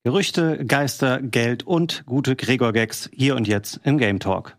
Gerüchte, Geister, Geld und gute Gregor-Gags hier und jetzt im Game Talk.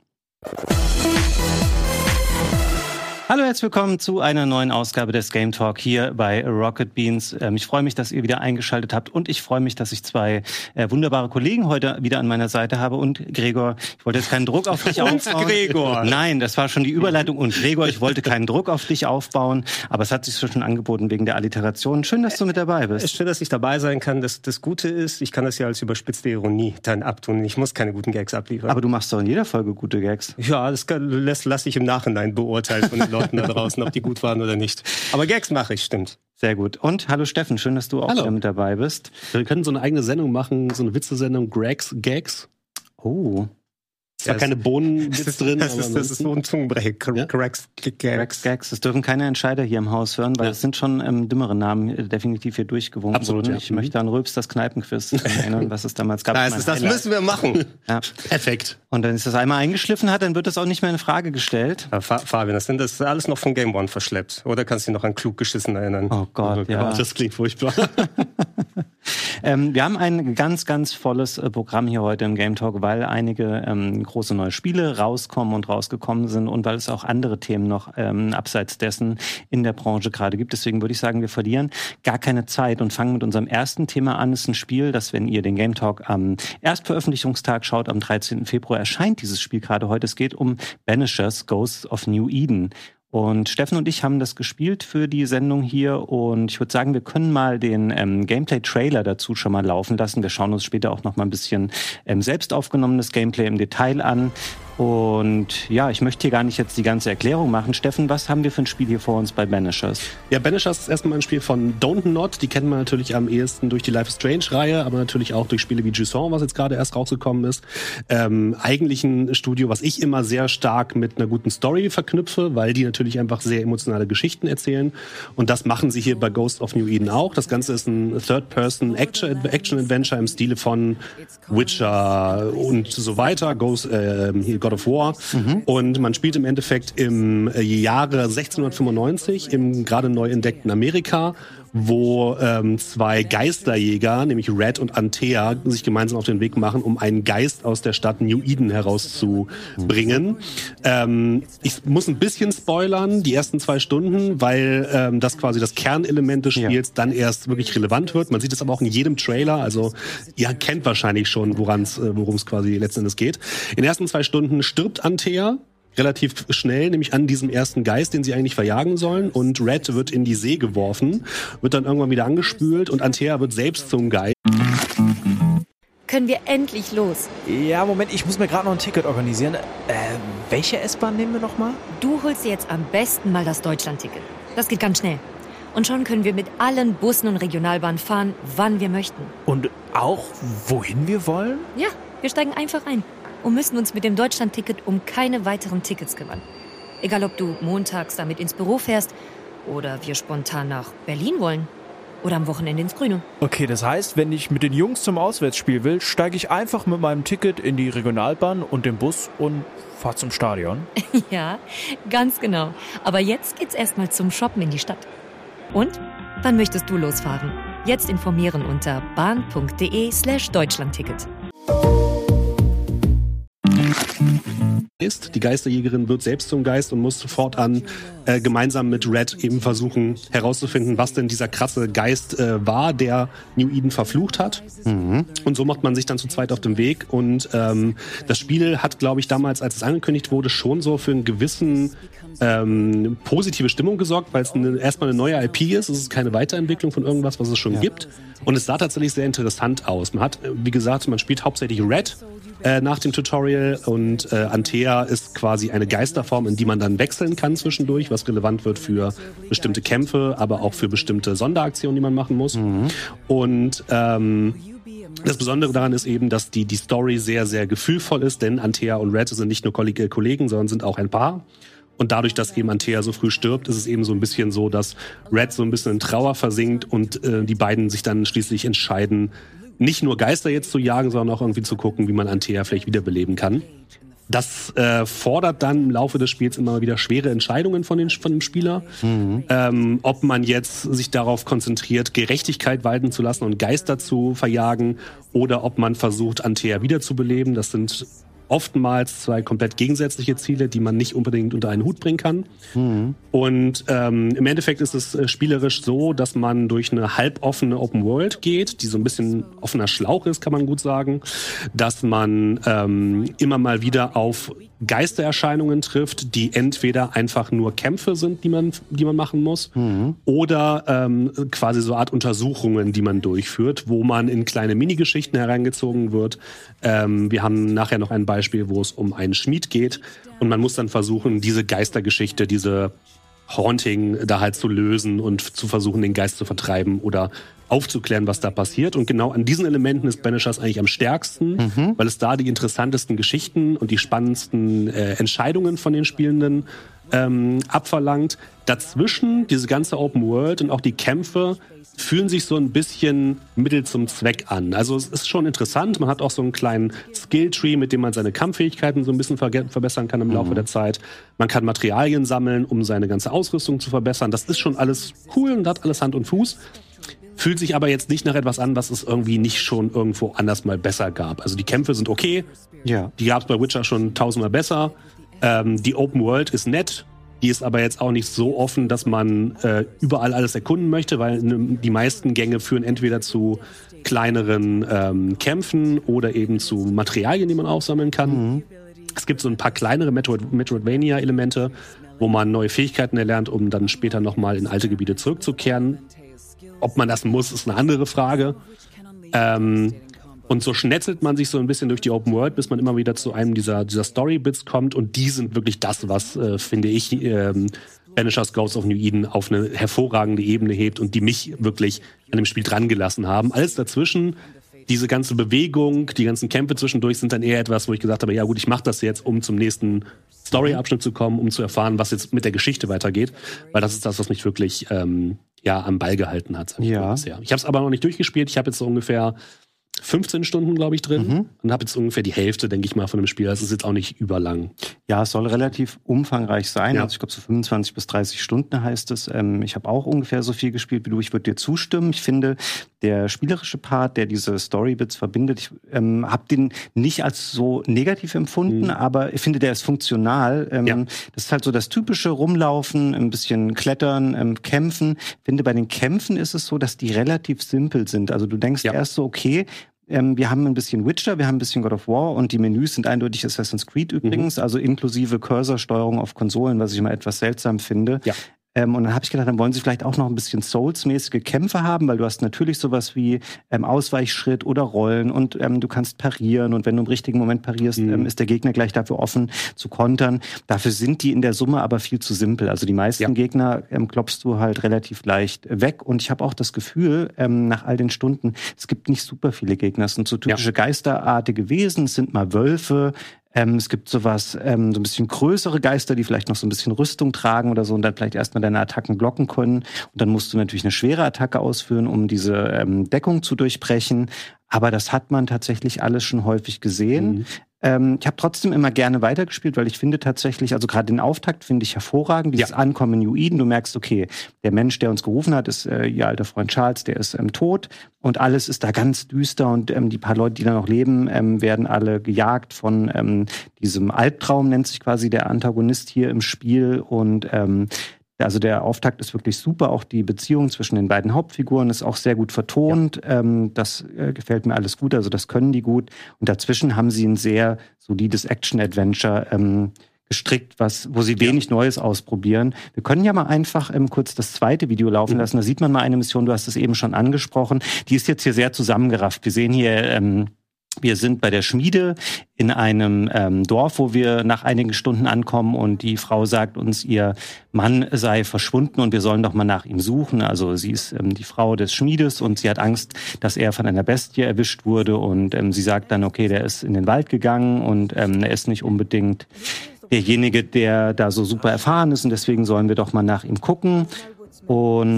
Hallo, herzlich willkommen zu einer neuen Ausgabe des Game Talk hier bei Rocket Beans. Ich freue mich, dass ihr wieder eingeschaltet habt und ich freue mich, dass ich zwei wunderbare Kollegen heute wieder an meiner Seite habe. Und Gregor, ich wollte jetzt keinen Druck auf dich aufbauen. Und Gregor! Nein, das war schon die Überleitung. Und Gregor, ich wollte keinen Druck auf dich aufbauen, aber es hat sich schon angeboten wegen der Alliteration. Schön, dass du mit dabei bist. Schön, dass ich dabei sein kann. Das Gute ist, ich kann das ja als überspitzte Ironie dann abtun. Ich muss keine guten Gags abliefern. Aber du machst doch in jeder Folge gute Gags. Ja, das lasse ich im Nachhinein beurteilen von den Leuten da draußen, ob die gut waren oder nicht. Aber Gags mache ich, stimmt. Sehr gut. Und hallo Steffen, schön, dass du auch wieder mit dabei bist. Wir können so eine eigene Sendung machen, so eine Witzesendung, Gregs Gags. Oh. Es war keine Bohnenwitz drin. Das ist so ein Zungenbrecher. Gregs Gags. Das dürfen keine Entscheider hier im Haus hören, weil es sind schon dümmere Namen definitiv hier durchgewunken Absolut, worden. ja. Ich möchte an Röps das Kneipenquiz erinnern, was es damals gab. Das müssen wir machen. Ja. Perfekt. Und wenn es das einmal eingeschliffen hat, dann wird das auch nicht mehr in Frage gestellt. Ja, Fabian, das ist alles noch von Game One verschleppt. Oder kannst du dich noch an klug geschissen erinnern? Oh Gott, ja. Das klingt furchtbar. Wir haben ein ganz, ganz volles Programm hier heute im Game Talk, weil einige große neue Spiele rauskommen und rausgekommen sind und weil es auch andere Themen noch abseits dessen in der Branche gerade gibt. Deswegen würde ich sagen, wir verlieren gar keine Zeit und fangen mit unserem ersten Thema an. Es ist ein Spiel, das, wenn ihr den Game Talk am Erstveröffentlichungstag schaut, am 13. Februar erscheint dieses Spiel gerade heute. Es geht um Banishers Ghosts of New Eden. Und Steffen und ich haben das gespielt für die Sendung hier und ich würde sagen, wir können mal den Gameplay-Trailer dazu schon mal laufen lassen. Wir schauen uns später auch noch mal ein bisschen selbst aufgenommenes Gameplay im Detail an. Und ja, ich möchte hier gar nicht jetzt die ganze Erklärung machen. Steffen, was haben wir für ein Spiel hier vor uns bei Banishers? Ja, Banishers ist erstmal ein Spiel von Don't Nod. Die kennt man natürlich am ehesten durch die Life is Strange-Reihe, aber natürlich auch durch Spiele wie Jusant, was jetzt gerade erst rausgekommen ist. Eigentlich ein Studio, was ich immer sehr stark mit einer guten Story verknüpfe, weil die natürlich einfach sehr emotionale Geschichten erzählen. Und das machen sie hier bei Ghosts of New Eden auch. Das Ganze ist ein Third-Person-Action-Adventure im Stile von Witcher und so weiter. God of War. Und man spielt im Endeffekt im Jahre 1695 im gerade neu entdeckten Amerika, wo zwei Geisterjäger, nämlich Red und Antea, sich gemeinsam auf den Weg machen, um einen Geist aus der Stadt New Eden herauszubringen. Ich muss ein bisschen spoilern, die ersten 2 Stunden, weil das quasi das Kernelement des Spiels dann erst wirklich relevant wird. Man sieht es aber auch in jedem Trailer, also ihr kennt wahrscheinlich schon, worum es quasi letzten Endes geht. In den ersten 2 Stunden stirbt Antea relativ schnell, nämlich an diesem ersten Geist, den sie eigentlich verjagen sollen. Und Red wird in die See geworfen, wird dann irgendwann wieder angespült und Antea wird selbst zum Geist. Können wir endlich los? Ja, Moment, ich muss mir gerade noch ein Ticket organisieren. Welche S-Bahn nehmen wir nochmal? Du holst dir jetzt am besten mal das Deutschland-Ticket. Das geht ganz schnell. Und schon können wir mit allen Bussen und Regionalbahnen fahren, wann wir möchten. Und auch, wohin wir wollen? Ja, wir steigen einfach ein und müssen uns mit dem Deutschland-Ticket um keine weiteren Tickets kümmern. Egal, ob du montags damit ins Büro fährst oder wir spontan nach Berlin wollen oder am Wochenende ins Grüne. Okay, das heißt, wenn ich mit den Jungs zum Auswärtsspiel will, steige ich einfach mit meinem Ticket in die Regionalbahn und den Bus und fahre zum Stadion. Ja, ganz genau. Aber jetzt geht's erstmal zum Shoppen in die Stadt. Und? Wann möchtest du losfahren? Jetzt informieren unter bahn.de/Deutschlandticket. Die Geisterjägerin wird selbst zum Geist und muss fortan gemeinsam mit Red eben versuchen herauszufinden, was denn dieser krasse Geist war, der New Eden verflucht hat. Und so macht man sich dann zu zweit auf den Weg. Und das Spiel hat, glaube ich, damals, als es angekündigt wurde, schon so für einen gewissen positive Stimmung gesorgt, weil es erstmal eine neue IP ist. Es ist keine Weiterentwicklung von irgendwas, was es schon gibt. Und es sah tatsächlich sehr interessant aus. Man hat, wie gesagt, man spielt hauptsächlich Red nach dem Tutorial und Antea ist quasi eine Geisterform, in die man dann wechseln kann zwischendurch, was relevant wird für bestimmte Kämpfe, aber auch für bestimmte Sonderaktionen, die man machen muss. Und das Besondere daran ist eben, dass die Story sehr, sehr gefühlvoll ist, denn Antea und Red sind nicht nur Kollegen, sondern sind auch ein Paar. Und dadurch, dass eben Antea so früh stirbt, ist es eben so ein bisschen so, dass Red so ein bisschen in Trauer versinkt und die beiden sich dann schließlich entscheiden, nicht nur Geister jetzt zu jagen, sondern auch irgendwie zu gucken, wie man Antea vielleicht wiederbeleben kann. Das fordert dann im Laufe des Spiels immer wieder schwere Entscheidungen von dem Spieler. Ob man jetzt sich darauf konzentriert, Gerechtigkeit walten zu lassen und Geister zu verjagen, oder ob man versucht, Antea wiederzubeleben. Das sind oftmals zwei komplett gegensätzliche Ziele, die man nicht unbedingt unter einen Hut bringen kann. Und im Endeffekt ist es spielerisch so, dass man durch eine halboffene Open World geht, die so ein bisschen offener Schlauch ist, kann man gut sagen, dass man immer mal wieder auf Geistererscheinungen trifft, die entweder einfach nur Kämpfe sind, die man machen muss, oder quasi so eine Art Untersuchungen, die man durchführt, wo man in kleine Minigeschichten hereingezogen wird. Wir haben nachher noch ein Beispiel, wo es um einen Schmied geht und man muss dann versuchen, diese Geistergeschichte, diese Haunting da halt zu lösen und zu versuchen, den Geist zu vertreiben oder aufzuklären, was da passiert. Und genau an diesen Elementen ist Banishers eigentlich am stärksten, weil es da die interessantesten Geschichten und die spannendsten Entscheidungen von den Spielenden abverlangt. Dazwischen, diese ganze Open World und auch die Kämpfe fühlen sich so ein bisschen Mittel zum Zweck an. Also es ist schon interessant. Man hat auch so einen kleinen Skilltree, mit dem man seine Kampffähigkeiten so ein bisschen verbessern kann im Laufe der Zeit. Man kann Materialien sammeln, um seine ganze Ausrüstung zu verbessern. Das ist schon alles cool und hat alles Hand und Fuß. Fühlt sich aber jetzt nicht nach etwas an, was es irgendwie nicht schon irgendwo anders mal besser gab. Also die Kämpfe sind okay. Ja. Die gab es bei Witcher schon 1000-mal besser. Die Open World ist nett. Die ist aber jetzt auch nicht so offen, dass man überall alles erkunden möchte, weil die meisten Gänge führen entweder zu kleineren Kämpfen oder eben zu Materialien, die man aufsammeln kann. Es gibt so ein paar kleinere Metroidvania-Elemente, wo man neue Fähigkeiten erlernt, um dann später nochmal in alte Gebiete zurückzukehren. Ob man das muss, ist eine andere Frage. Und so schnetzelt man sich so ein bisschen durch die Open World, bis man immer wieder zu einem dieser Story-Bits kommt. Und die sind wirklich das, was, finde ich, Banishers Ghosts of New Eden auf eine hervorragende Ebene hebt und die mich wirklich an dem Spiel dran gelassen haben. Alles dazwischen, diese ganze Bewegung, die ganzen Kämpfe zwischendurch sind dann eher etwas, wo ich gesagt habe, ja gut, ich mache das jetzt, um zum nächsten Story-Abschnitt zu kommen, um zu erfahren, was jetzt mit der Geschichte weitergeht. Weil das ist das, was mich wirklich am Ball gehalten hat. Ja. Ich habe es aber noch nicht durchgespielt. Ich habe jetzt so ungefähr 15 Stunden, glaube ich, drin und habe jetzt ungefähr die Hälfte, denke ich mal, von dem Spiel. Das ist jetzt auch nicht überlang. Ja, es soll relativ umfangreich sein. Ja. Also ich glaube, so 25 bis 30 Stunden heißt es. Ich habe auch ungefähr so viel gespielt wie du. Ich würde dir zustimmen. Ich finde, der spielerische Part, der diese Storybits verbindet, ich habe den nicht als so negativ empfunden, aber ich finde, der ist funktional. Das ist halt so das typische Rumlaufen, ein bisschen Klettern, Kämpfen. Ich finde, bei den Kämpfen ist es so, dass die relativ simpel sind. Also du denkst erst so, okay, wir haben ein bisschen Witcher, wir haben ein bisschen God of War und die Menüs sind eindeutig Assassin's Creed übrigens, also inklusive Cursorsteuerung auf Konsolen, was ich immer etwas seltsam finde. Ja. Und dann habe ich gedacht, dann wollen sie vielleicht auch noch ein bisschen Souls-mäßige Kämpfe haben, weil du hast natürlich sowas wie Ausweichschritt oder Rollen und du kannst parieren und wenn du im richtigen Moment parierst, ist der Gegner gleich dafür offen zu kontern. Dafür sind die in der Summe aber viel zu simpel. Also die meisten Gegner klopfst du halt relativ leicht weg und ich habe auch das Gefühl, nach all den Stunden, es gibt nicht super viele Gegner. Es sind so typische geisterartige Wesen, es sind mal Wölfe, es gibt sowas, so ein bisschen größere Geister, die vielleicht noch so ein bisschen Rüstung tragen oder so und dann vielleicht erstmal deine Attacken blocken können. Und dann musst du natürlich eine schwere Attacke ausführen, um diese Deckung zu durchbrechen. Aber das hat man tatsächlich alles schon häufig gesehen. Ich habe trotzdem immer gerne weitergespielt, weil ich finde tatsächlich, also gerade den Auftakt finde ich hervorragend, dieses Ankommen in New Eden. Du merkst, okay, der Mensch, der uns gerufen hat, ist ihr alter Freund Charles, der ist tot und alles ist da ganz düster und die paar Leute, die da noch leben, werden alle gejagt von diesem Albtraum, nennt sich quasi der Antagonist hier im Spiel und also der Auftakt ist wirklich super, auch die Beziehung zwischen den beiden Hauptfiguren ist auch sehr gut vertont, das gefällt mir alles gut, also das können die gut und dazwischen haben sie ein sehr solides Action-Adventure gestrickt, wo sie wenig Neues ausprobieren. Wir können ja mal einfach kurz das zweite Video laufen lassen, da sieht man mal eine Mission, du hast es eben schon angesprochen, die ist jetzt hier sehr zusammengerafft. Wir sehen hier wir sind bei der Schmiede in einem Dorf, wo wir nach einigen Stunden ankommen und die Frau sagt uns, ihr Mann sei verschwunden und wir sollen doch mal nach ihm suchen. Also sie ist die Frau des Schmiedes und sie hat Angst, dass er von einer Bestie erwischt wurde und sie sagt dann, okay, der ist in den Wald gegangen und er ist nicht unbedingt derjenige, der da so super erfahren ist und deswegen sollen wir doch mal nach ihm gucken. Und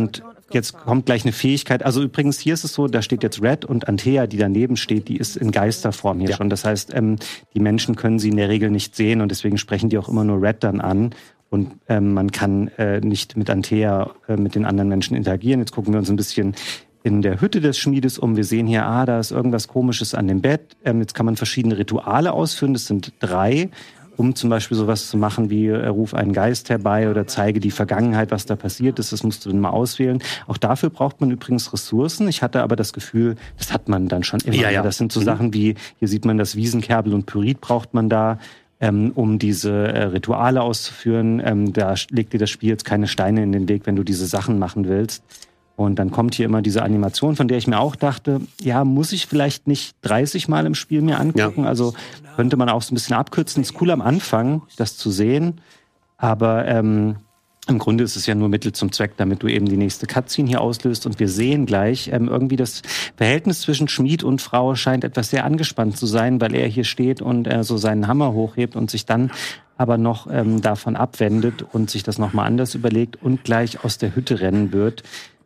jetzt kommt gleich eine Fähigkeit. Also übrigens, hier ist es so, da steht jetzt Red und Antea, die daneben steht, die ist in Geisterform hier schon. Das heißt, die Menschen können sie in der Regel nicht sehen und deswegen sprechen die auch immer nur Red dann an. Und man kann nicht mit Antea, mit den anderen Menschen interagieren. Jetzt gucken wir uns ein bisschen in der Hütte des Schmiedes um. Wir sehen hier, da ist irgendwas Komisches an dem Bett. Jetzt kann man verschiedene Rituale ausführen. Das sind 3. Um zum Beispiel sowas zu machen wie ruf einen Geist herbei oder zeige die Vergangenheit, was da passiert ist. Das musst du dann mal auswählen. Auch dafür braucht man übrigens Ressourcen. Ich hatte aber das Gefühl, das hat man dann schon immer. Ja. Das sind so Sachen wie, hier sieht man das Wiesenkerbel und Pyrit braucht man da, um diese Rituale auszuführen. Da legt dir das Spiel jetzt keine Steine in den Weg, wenn du diese Sachen machen willst. Und dann kommt hier immer diese Animation, von der ich mir auch dachte, ja, muss ich vielleicht nicht 30 Mal im Spiel mir angucken. Ja. Also könnte man auch so ein bisschen abkürzen. Es ist cool am Anfang, das zu sehen. Aber im Grunde ist es ja nur Mittel zum Zweck, damit du eben die nächste Cutscene hier auslöst. Und wir sehen gleich, irgendwie das Verhältnis zwischen Schmied und Frau scheint etwas sehr angespannt zu sein, weil er hier steht und so seinen Hammer hochhebt und sich dann aber noch davon abwendet und sich das nochmal anders überlegt und gleich aus der Hütte rennen wird.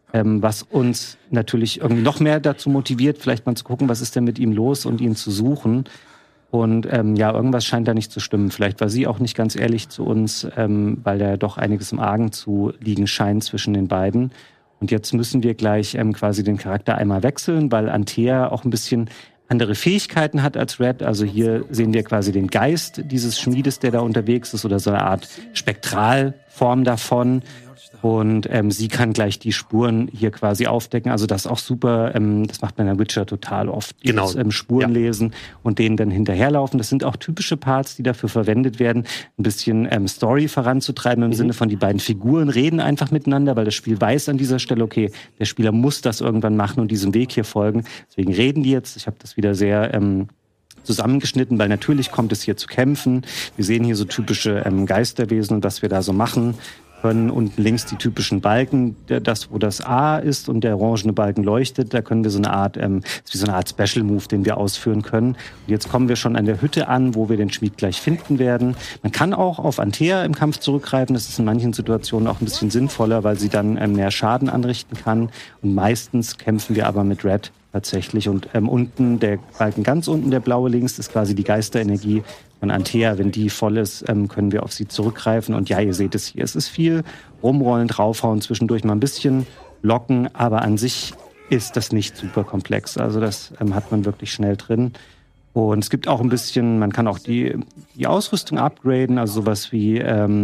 Was uns natürlich irgendwie noch mehr dazu motiviert, vielleicht mal zu gucken, was ist denn mit ihm los und ihn zu suchen. Und irgendwas scheint da nicht zu stimmen. Vielleicht war sie auch nicht ganz ehrlich zu uns, weil da doch einiges im Argen zu liegen scheint zwischen den beiden. Und jetzt müssen wir gleich quasi den Charakter einmal wechseln, weil Antea auch ein bisschen andere Fähigkeiten hat als Red. Also hier sehen wir quasi den Geist dieses Schmiedes, der da unterwegs ist, oder so eine Art Spektralform davon. Und sie kann gleich die Spuren hier quasi aufdecken. Also das ist auch super, das macht man in Witcher total oft. Genau. Spuren lesen und denen dann hinterherlaufen. Das sind auch typische Parts, die dafür verwendet werden, ein bisschen Story voranzutreiben im Sinne von, die beiden Figuren reden einfach miteinander, weil das Spiel weiß an dieser Stelle, okay, der Spieler muss das irgendwann machen und diesem Weg hier folgen. Deswegen reden die jetzt. Ich habe das wieder sehr zusammengeschnitten, weil natürlich kommt es hier zu Kämpfen. Wir sehen hier so typische Geisterwesen und was wir da so machen können. Unten links die typischen Balken, wo das A ist und der orangene Balken leuchtet, da können wir so eine Art, wie so eine Art Special Move, den wir ausführen können. Und jetzt kommen wir schon an der Hütte an, wo wir den Schmied gleich finden werden. Man kann auch auf Antea im Kampf zurückgreifen, das ist in manchen Situationen auch ein bisschen sinnvoller, weil sie dann mehr Schaden anrichten kann. Und meistens kämpfen wir aber mit Red tatsächlich. Und unten, der Balken ganz unten, der blaue links, ist quasi die Geisterenergie von Antea. Wenn die voll ist, können wir auf sie zurückgreifen. Und ja, ihr seht es hier. Es ist viel rumrollen, draufhauen, zwischendurch mal ein bisschen locken. Aber an sich ist das nicht super komplex. Also das hat man wirklich schnell drin. Und es gibt auch ein bisschen, man kann auch die Ausrüstung upgraden. Also sowas wie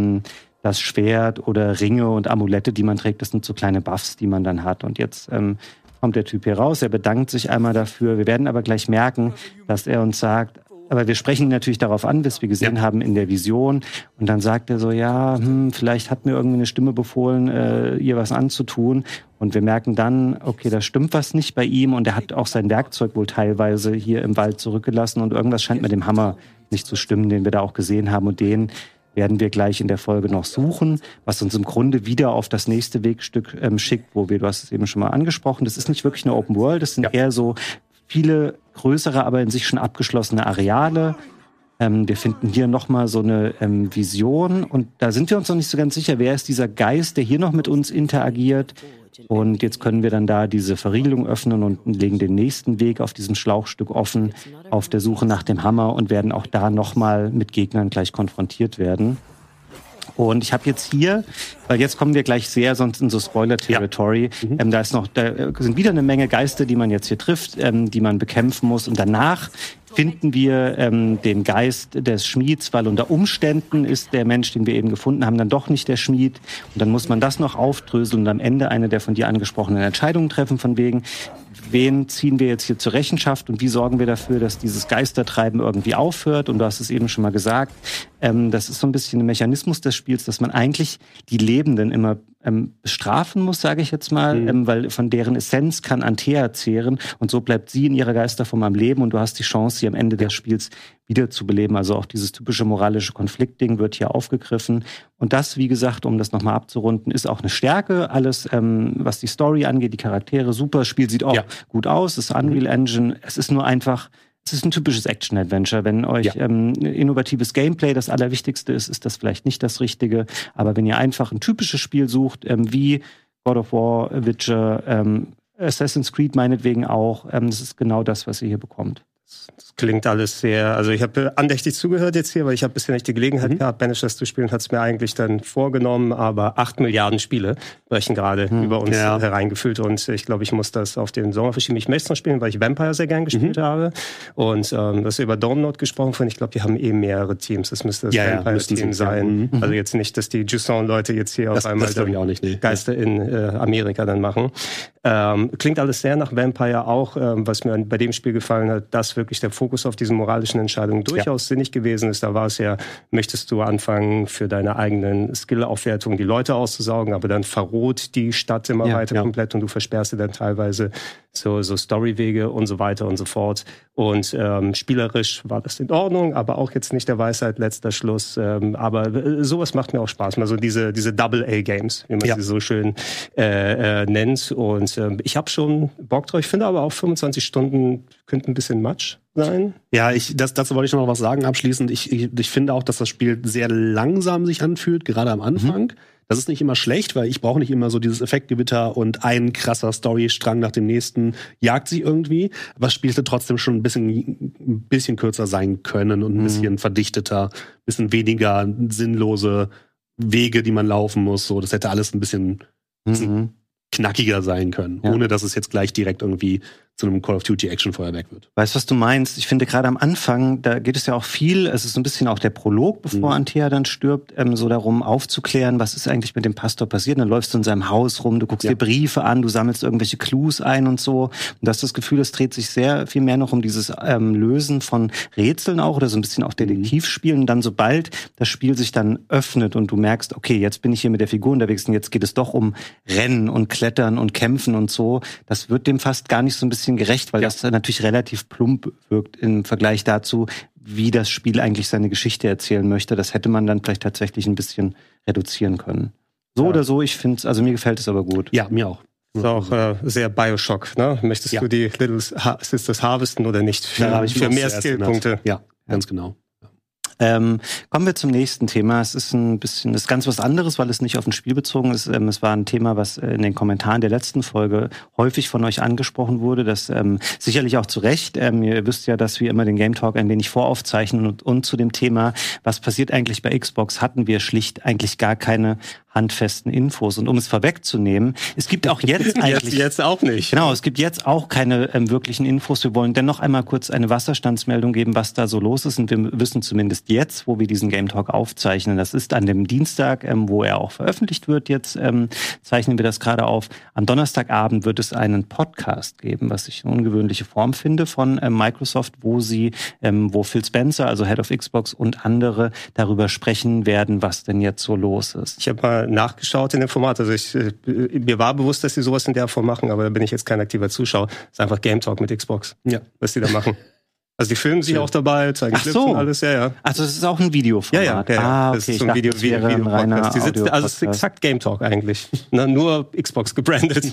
das Schwert oder Ringe und Amulette, die man trägt. Das sind so kleine Buffs, die man dann hat. Und jetzt kommt der Typ hier raus, er bedankt sich einmal dafür. Wir werden aber gleich merken, dass er uns sagt, aber wir sprechen ihn natürlich darauf an, was wir gesehen haben in der Vision. Und dann sagt er so, vielleicht hat mir irgendwie eine Stimme befohlen, ihr was anzutun. Und wir merken dann, okay, da stimmt was nicht bei ihm. Und er hat auch sein Werkzeug wohl teilweise hier im Wald zurückgelassen. Und irgendwas scheint mit dem Hammer nicht zu stimmen, den wir da auch gesehen haben. Und den werden wir gleich in der Folge noch suchen, was uns im Grunde wieder auf das nächste Wegstück schickt, du hast es eben schon mal angesprochen, das ist nicht wirklich eine Open World, das sind eher so viele größere, aber in sich schon abgeschlossene Areale. Wir finden hier nochmal so eine Vision und da sind wir uns noch nicht so ganz sicher, wer ist dieser Geist, der hier noch mit uns interagiert. Und jetzt können wir dann da diese Verriegelung öffnen und legen den nächsten Weg auf diesem Schlauchstück offen, auf der Suche nach dem Hammer und werden auch da nochmal mit Gegnern gleich konfrontiert werden. Und ich habe jetzt hier, weil jetzt kommen wir gleich sonst in so Spoiler-Territory, da sind wieder eine Menge Geister, die man jetzt hier trifft, die man bekämpfen muss. Und danach finden wir den Geist des Schmieds, weil unter Umständen ist der Mensch, den wir eben gefunden haben, dann doch nicht der Schmied. Und dann muss man das noch aufdröseln und am Ende eine der von dir angesprochenen Entscheidungen treffen, von wegen, wen ziehen wir jetzt hier zur Rechenschaft und wie sorgen wir dafür, dass dieses Geistertreiben irgendwie aufhört? Und du hast es eben schon mal gesagt, das ist so ein bisschen ein Mechanismus des Spiels, dass man eigentlich die Lebenden immer bestrafen muss, sage ich jetzt mal, weil von deren Essenz kann Antea zehren und so bleibt sie in ihrer Geisterform am Leben und du hast die Chance, sie am Ende des Spiels wieder zu beleben. Also auch dieses typische moralische Konfliktding wird hier aufgegriffen. Und das, wie gesagt, um das nochmal abzurunden, ist auch eine Stärke. Alles, was die Story angeht, die Charaktere, super. Das Spiel sieht auch gut aus, ist Unreal Engine. Es ist nur einfach, es ist ein typisches Action-Adventure. Wenn euch innovatives Gameplay das Allerwichtigste ist, ist das vielleicht nicht das Richtige. Aber wenn ihr einfach ein typisches Spiel sucht, wie God of War, Witcher, Assassin's Creed meinetwegen auch. Das ist genau das, was ihr hier bekommt. Das klingt alles sehr, also ich habe andächtig zugehört jetzt hier, weil ich habe bisher nicht die Gelegenheit gehabt, Banishers zu spielen, hat es mir eigentlich dann vorgenommen, aber 8 Milliarden Spiele brechen gerade über uns hereingefüllt und ich glaube, ich muss das auf den Sommer verschieben. Ich möchte es noch spielen, weil ich Vampire sehr gern gespielt habe und das über Domnot gesprochen von, ich glaube, die haben mehrere Teams, das müsste das Vampire-Team sein. Also jetzt nicht, dass die Jusant-Leute jetzt hier auf einmal Geister in Amerika dann machen. Klingt alles sehr nach Vampire auch, was mir bei dem Spiel gefallen hat, dass wirklich der Fokus auf diesen moralischen Entscheidungen durchaus sinnig gewesen ist. Da war es ja, möchtest du anfangen, für deine eigenen Skill-Aufwertungen die Leute auszusaugen, aber dann verroht die Stadt immer weiter komplett und du versperrst dir dann teilweise so Storywege und so weiter und so fort. Und spielerisch war das in Ordnung, aber auch jetzt nicht der Weisheit letzter Schluss. Aber sowas macht mir auch Spaß, mal so diese Double-A-Games, wie man sie so schön nennt. Und ich habe schon Bock drauf. Ich finde aber auch 25 Stunden könnte ein bisschen Matsch sein. Ja, dazu wollte ich noch was sagen abschließend. Ich finde auch, dass das Spiel sehr langsam sich anfühlt, gerade am Anfang. Das ist nicht immer schlecht, weil ich brauche nicht immer so dieses Effektgewitter und ein krasser Storystrang nach dem nächsten jagt sie irgendwie. Aber es spielte trotzdem schon ein bisschen kürzer sein können und ein bisschen verdichteter, ein bisschen weniger sinnlose Wege, die man laufen muss. So, das hätte alles ein bisschen knackiger sein können, ohne dass es jetzt gleich direkt irgendwie zu einem Call of Duty Action-Feuerwerk wird. Weißt du, was du meinst? Ich finde gerade am Anfang, da geht es ja auch viel, es ist so ein bisschen auch der Prolog, bevor Antea dann stirbt, so darum aufzuklären, was ist eigentlich mit dem Pastor passiert. Dann läufst du in seinem Haus rum, du guckst dir Briefe an, du sammelst irgendwelche Clues ein und so. Und du hast das Gefühl, es dreht sich sehr viel mehr noch um dieses Lösen von Rätseln auch oder so ein bisschen auch Detektivspielen. Und dann sobald das Spiel sich dann öffnet und du merkst, okay, jetzt bin ich hier mit der Figur unterwegs und jetzt geht es doch um Rennen und Klettern und Kämpfen und so, das wird dem fast gar nicht so ein bisschen gerecht, weil das natürlich relativ plump wirkt im Vergleich dazu, wie das Spiel eigentlich seine Geschichte erzählen möchte. Das hätte man dann vielleicht tatsächlich ein bisschen reduzieren können. So oder so, ich finde es, also mir gefällt es aber gut. Ja, mir auch. Das ist auch sehr Bioshock, ne? Möchtest du die Little Sisters harvesten oder nicht? Für mehr Skillpunkte. Ja, ganz genau. Kommen wir zum nächsten Thema. Es ist ist ganz was anderes, weil es nicht auf ein Spiel bezogen ist. Es war ein Thema, was in den Kommentaren der letzten Folge häufig von euch angesprochen wurde. Das sicherlich auch zu Recht. Ihr wisst ja, dass wir immer den Game Talk ein wenig voraufzeichnen und zu dem Thema, was passiert eigentlich bei Xbox, hatten wir schlicht eigentlich gar keine handfesten Infos. Und um es vorwegzunehmen, es gibt auch jetzt eigentlich... jetzt auch nicht. Genau, es gibt jetzt auch keine wirklichen Infos. Wir wollen dennoch einmal kurz eine Wasserstandsmeldung geben, was da so los ist. Und wir wissen zumindest jetzt, wo wir diesen Game Talk aufzeichnen, das ist an dem Dienstag, wo er auch veröffentlicht wird. Jetzt zeichnen wir das gerade auf. Am Donnerstagabend wird es einen Podcast geben, was ich eine ungewöhnliche Form finde von Microsoft, wo Phil Spencer, also Head of Xbox und andere darüber sprechen werden, was denn jetzt so los ist. Ich habe mal nachgeschaut in dem Format. Also mir war bewusst, dass sie sowas in der Form machen, aber da bin ich jetzt kein aktiver Zuschauer. Das ist einfach Game Talk mit Xbox, was die da machen. Also die filmen sich auch dabei, zeigen Clips und alles, Also es ist auch ein Videoformat. Ja. Okay, das ist so ein Video-Podcast. Also es ist exakt Game Talk eigentlich. Nur Xbox gebrandet.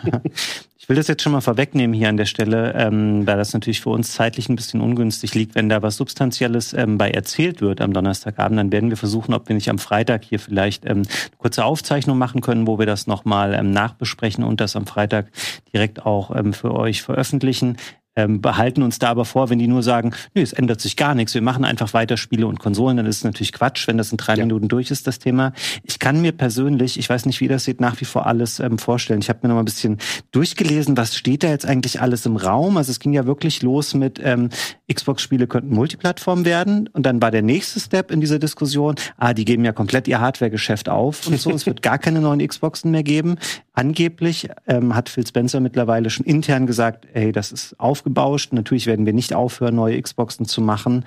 Ich will das jetzt schon mal vorwegnehmen hier an der Stelle, weil das natürlich für uns zeitlich ein bisschen ungünstig liegt. Wenn da was Substanzielles bei erzählt wird am Donnerstagabend, dann werden wir versuchen, ob wir nicht am Freitag hier vielleicht eine kurze Aufzeichnung machen können, wo wir das nochmal nachbesprechen und das am Freitag direkt auch für euch veröffentlichen. Behalten uns da aber vor, wenn die nur sagen, nö, es ändert sich gar nichts, wir machen einfach weiter Spiele und Konsolen, dann ist es natürlich Quatsch, wenn das in 3 Minuten durch ist, das Thema. Ich kann mir persönlich, ich weiß nicht, wie das sieht, nach wie vor alles vorstellen. Ich habe mir noch mal ein bisschen durchgelesen, was steht da jetzt eigentlich alles im Raum? Also es ging ja wirklich los mit Xbox-Spiele könnten Multiplattform werden und dann war der nächste Step in dieser Diskussion, die geben ja komplett ihr Hardware-Geschäft auf und so, es wird gar keine neuen Xboxen mehr geben. Angeblich hat Phil Spencer mittlerweile schon intern gesagt, ey, das ist aufgebauscht. Natürlich werden wir nicht aufhören, neue Xboxen zu machen.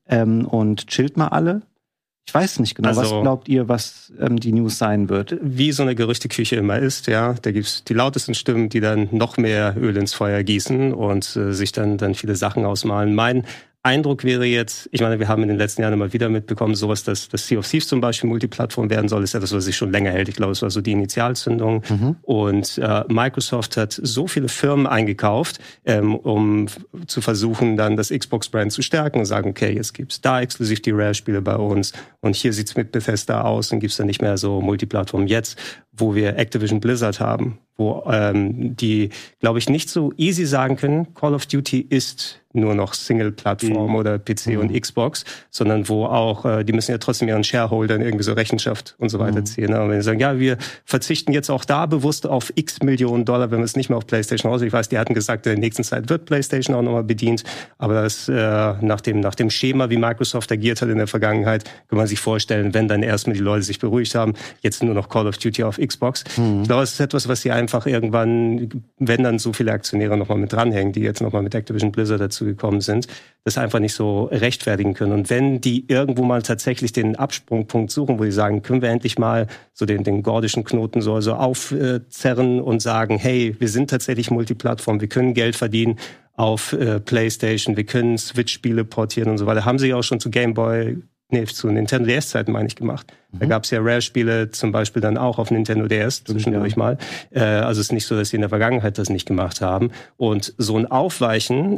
Und chillt mal alle. Ich weiß nicht genau, was glaubt ihr, was die News sein wird? Wie so eine Gerüchteküche immer ist, da gibt's die lautesten Stimmen, die dann noch mehr Öl ins Feuer gießen und sich dann viele Sachen ausmalen. Mein Eindruck wäre jetzt, ich meine, wir haben in den letzten Jahren immer wieder mitbekommen, sowas, dass Sea of Thieves zum Beispiel Multiplattform werden soll, ist etwas, was sich schon länger hält. Ich glaube, es war so die Initialzündung. Und Microsoft hat so viele Firmen eingekauft, um zu versuchen, dann das Xbox-Brand zu stärken und sagen, okay, jetzt gibt's da exklusiv die Rare-Spiele bei uns und hier sieht's mit Bethesda aus und gibt's dann nicht mehr so Multiplattform. Jetzt wo wir Activision Blizzard haben, wo die, glaube ich, nicht so easy sagen können, Call of Duty ist nur noch Single-Plattform oder PC und Xbox, sondern wo auch, die müssen ja trotzdem ihren Shareholdern irgendwie so Rechenschaft und so weiter ziehen. Ne? Und wenn sie sagen, ja, wir verzichten jetzt auch da bewusst auf x Millionen $, wenn wir es nicht mehr auf PlayStation raus. Ich weiß, die hatten gesagt, in der nächsten Zeit wird PlayStation auch nochmal bedient, aber das nach dem Schema, wie Microsoft agiert hat in der Vergangenheit, kann man sich vorstellen, wenn dann erstmal die Leute sich beruhigt haben, jetzt nur noch Call of Duty auf Xbox. Ich glaube, es ist etwas, was sie einfach irgendwann, wenn dann so viele Aktionäre nochmal mit dranhängen, die jetzt nochmal mit Activision Blizzard dazu gekommen sind, das einfach nicht so rechtfertigen können. Und wenn die irgendwo mal tatsächlich den Absprungpunkt suchen, wo die sagen, können wir endlich mal so den gordischen Knoten so aufzerren und sagen, hey, wir sind tatsächlich Multiplattform, wir können Geld verdienen auf PlayStation, wir können Switch-Spiele portieren und so weiter. Haben sie auch schon zu zu Nintendo DS-Zeiten, meine ich, gemacht. Da gab es ja Rare-Spiele zum Beispiel dann auch auf Nintendo DS zwischendurch mal. Also es ist nicht so, dass sie in der Vergangenheit das nicht gemacht haben. Und so ein Aufweichen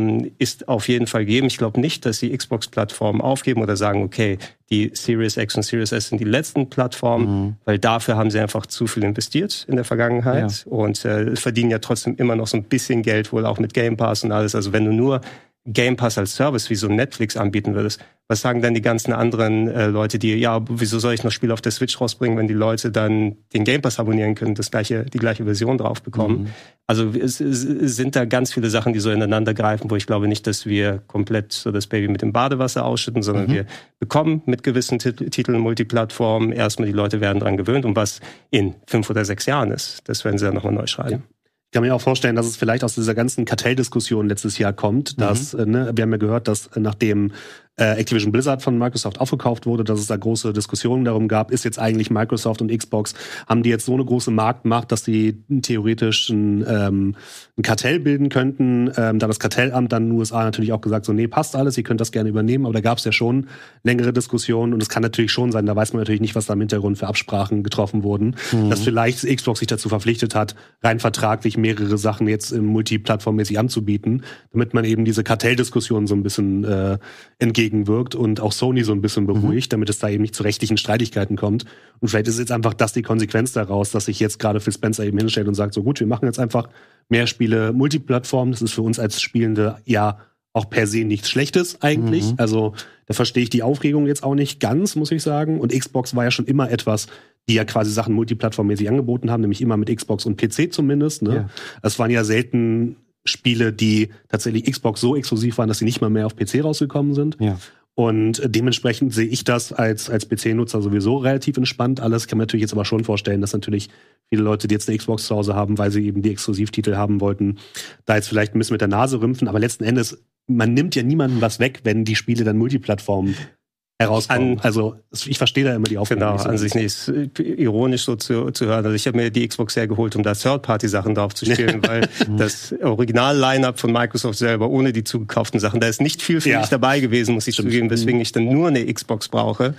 ist auf jeden Fall gegeben. Ich glaube nicht, dass die Xbox-Plattformen aufgeben oder sagen, okay, die Series X und Series S sind die letzten Plattformen, weil dafür haben sie einfach zu viel investiert in der Vergangenheit und verdienen ja trotzdem immer noch so ein bisschen Geld, wohl auch mit Game Pass und alles. Also wenn du nur Game Pass als Service wie so Netflix anbieten würdest, was sagen dann die ganzen anderen Leute, die, ja, wieso soll ich noch Spiele auf der Switch rausbringen, wenn die Leute dann den Game Pass abonnieren können, die gleiche Version drauf bekommen? Also es sind da ganz viele Sachen, die so ineinander greifen, wo ich glaube nicht, dass wir komplett so das Baby mit dem Badewasser ausschütten, sondern wir bekommen mit gewissen Titeln Multiplattformen erstmal, die Leute werden dran gewöhnt, und was in 5 oder 6 Jahren ist, das werden sie dann nochmal neu schreiben. Ja. Ich kann mir auch vorstellen, dass es vielleicht aus dieser ganzen Kartelldiskussion letztes Jahr kommt, dass, wir haben ja gehört, dass nachdem Activision Blizzard von Microsoft aufgekauft wurde, dass es da große Diskussionen darum gab, ist jetzt eigentlich Microsoft und Xbox, haben die jetzt so eine große Marktmacht, dass sie theoretisch ein Kartell bilden könnten. Da das Kartellamt dann in den USA natürlich auch gesagt, so, nee, passt alles, ihr könnt das gerne übernehmen, aber da gab es ja schon längere Diskussionen, und es kann natürlich schon sein, da weiß man natürlich nicht, was da im Hintergrund für Absprachen getroffen wurden, dass vielleicht Xbox sich dazu verpflichtet hat, rein vertraglich mehrere Sachen jetzt multiplattformmäßig anzubieten, damit man eben diese Kartelldiskussion so ein bisschen entgegenwirkt und auch Sony so ein bisschen beruhigt, damit es da eben nicht zu rechtlichen Streitigkeiten kommt. Und vielleicht ist jetzt einfach das die Konsequenz daraus, dass sich jetzt gerade Phil Spencer eben hinstellt und sagt, so gut, wir machen jetzt einfach mehr Spiele Multiplattform. Das ist für uns als Spielende ja auch per se nichts Schlechtes eigentlich. Also da verstehe ich die Aufregung jetzt auch nicht ganz, muss ich sagen. Und Xbox war ja schon immer etwas, die ja quasi Sachen multiplattformmäßig angeboten haben, nämlich immer mit Xbox und PC zumindest. Ne? Ja. Es waren ja selten Spiele, die tatsächlich Xbox so exklusiv waren, dass sie nicht mal mehr auf PC rausgekommen sind. Ja. Und dementsprechend sehe ich das als PC-Nutzer sowieso relativ entspannt. Alles kann man natürlich jetzt aber schon vorstellen, dass natürlich viele Leute, die jetzt eine Xbox zu Hause haben, weil sie eben die Exklusivtitel haben wollten, da jetzt vielleicht ein bisschen mit der Nase rümpfen. Aber letzten Endes, man nimmt ja niemandem was weg, wenn die Spiele dann Multiplattform herauskommen. Also ich verstehe da immer die Aufgabe. Genau, an sich nicht. Ist ironisch so zu hören. Also ich habe mir die Xbox sehr geholt, um da Third-Party-Sachen drauf zu spielen, weil das Original-Line-Up von Microsoft selber, ohne die zugekauften Sachen, da ist nicht viel für mich dabei gewesen, muss ich zugeben, weswegen ich dann nur eine Xbox brauche.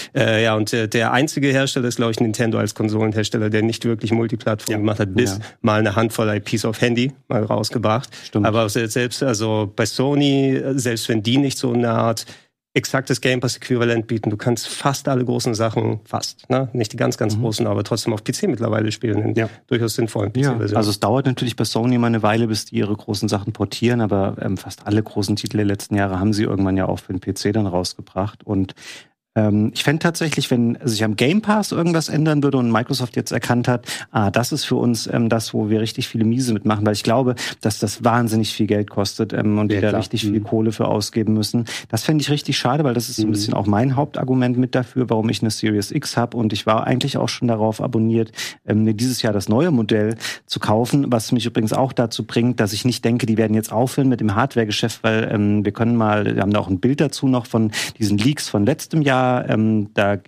Und der einzige Hersteller ist, glaube ich, Nintendo als Konsolenhersteller, der nicht wirklich Multiplattform gemacht hat, bis mal eine Handvoll IPs auf Handy mal rausgebracht. Stimmt. Aber selbst, also bei Sony, selbst wenn die nicht so eine Art exaktes Game Pass-Äquivalent bieten. Du kannst fast alle großen Sachen, nicht die ganz großen, aber trotzdem auf PC mittlerweile spielen, in durchaus sinnvollen PC-Versionen. Ja, also es dauert natürlich bei Sony mal eine Weile, bis die ihre großen Sachen portieren, aber fast alle großen Titel der letzten Jahre haben sie irgendwann ja auch für den PC dann rausgebracht. Und ich fände tatsächlich, wenn sich am Game Pass irgendwas ändern würde und Microsoft jetzt erkannt hat, das ist für uns das, wo wir richtig viele Miese mitmachen, weil ich glaube, dass das wahnsinnig viel Geld kostet und wir da richtig viel Kohle für ausgeben müssen. Das fände ich richtig schade, weil das ist so ein bisschen auch mein Hauptargument mit dafür, warum ich eine Series X habe, und ich war eigentlich auch schon darauf abonniert, mir dieses Jahr das neue Modell zu kaufen, was mich übrigens auch dazu bringt, dass ich nicht denke, die werden jetzt aufhören mit dem Hardware-Geschäft, weil wir haben da auch ein Bild dazu noch von diesen Leaks von letztem Jahr. Da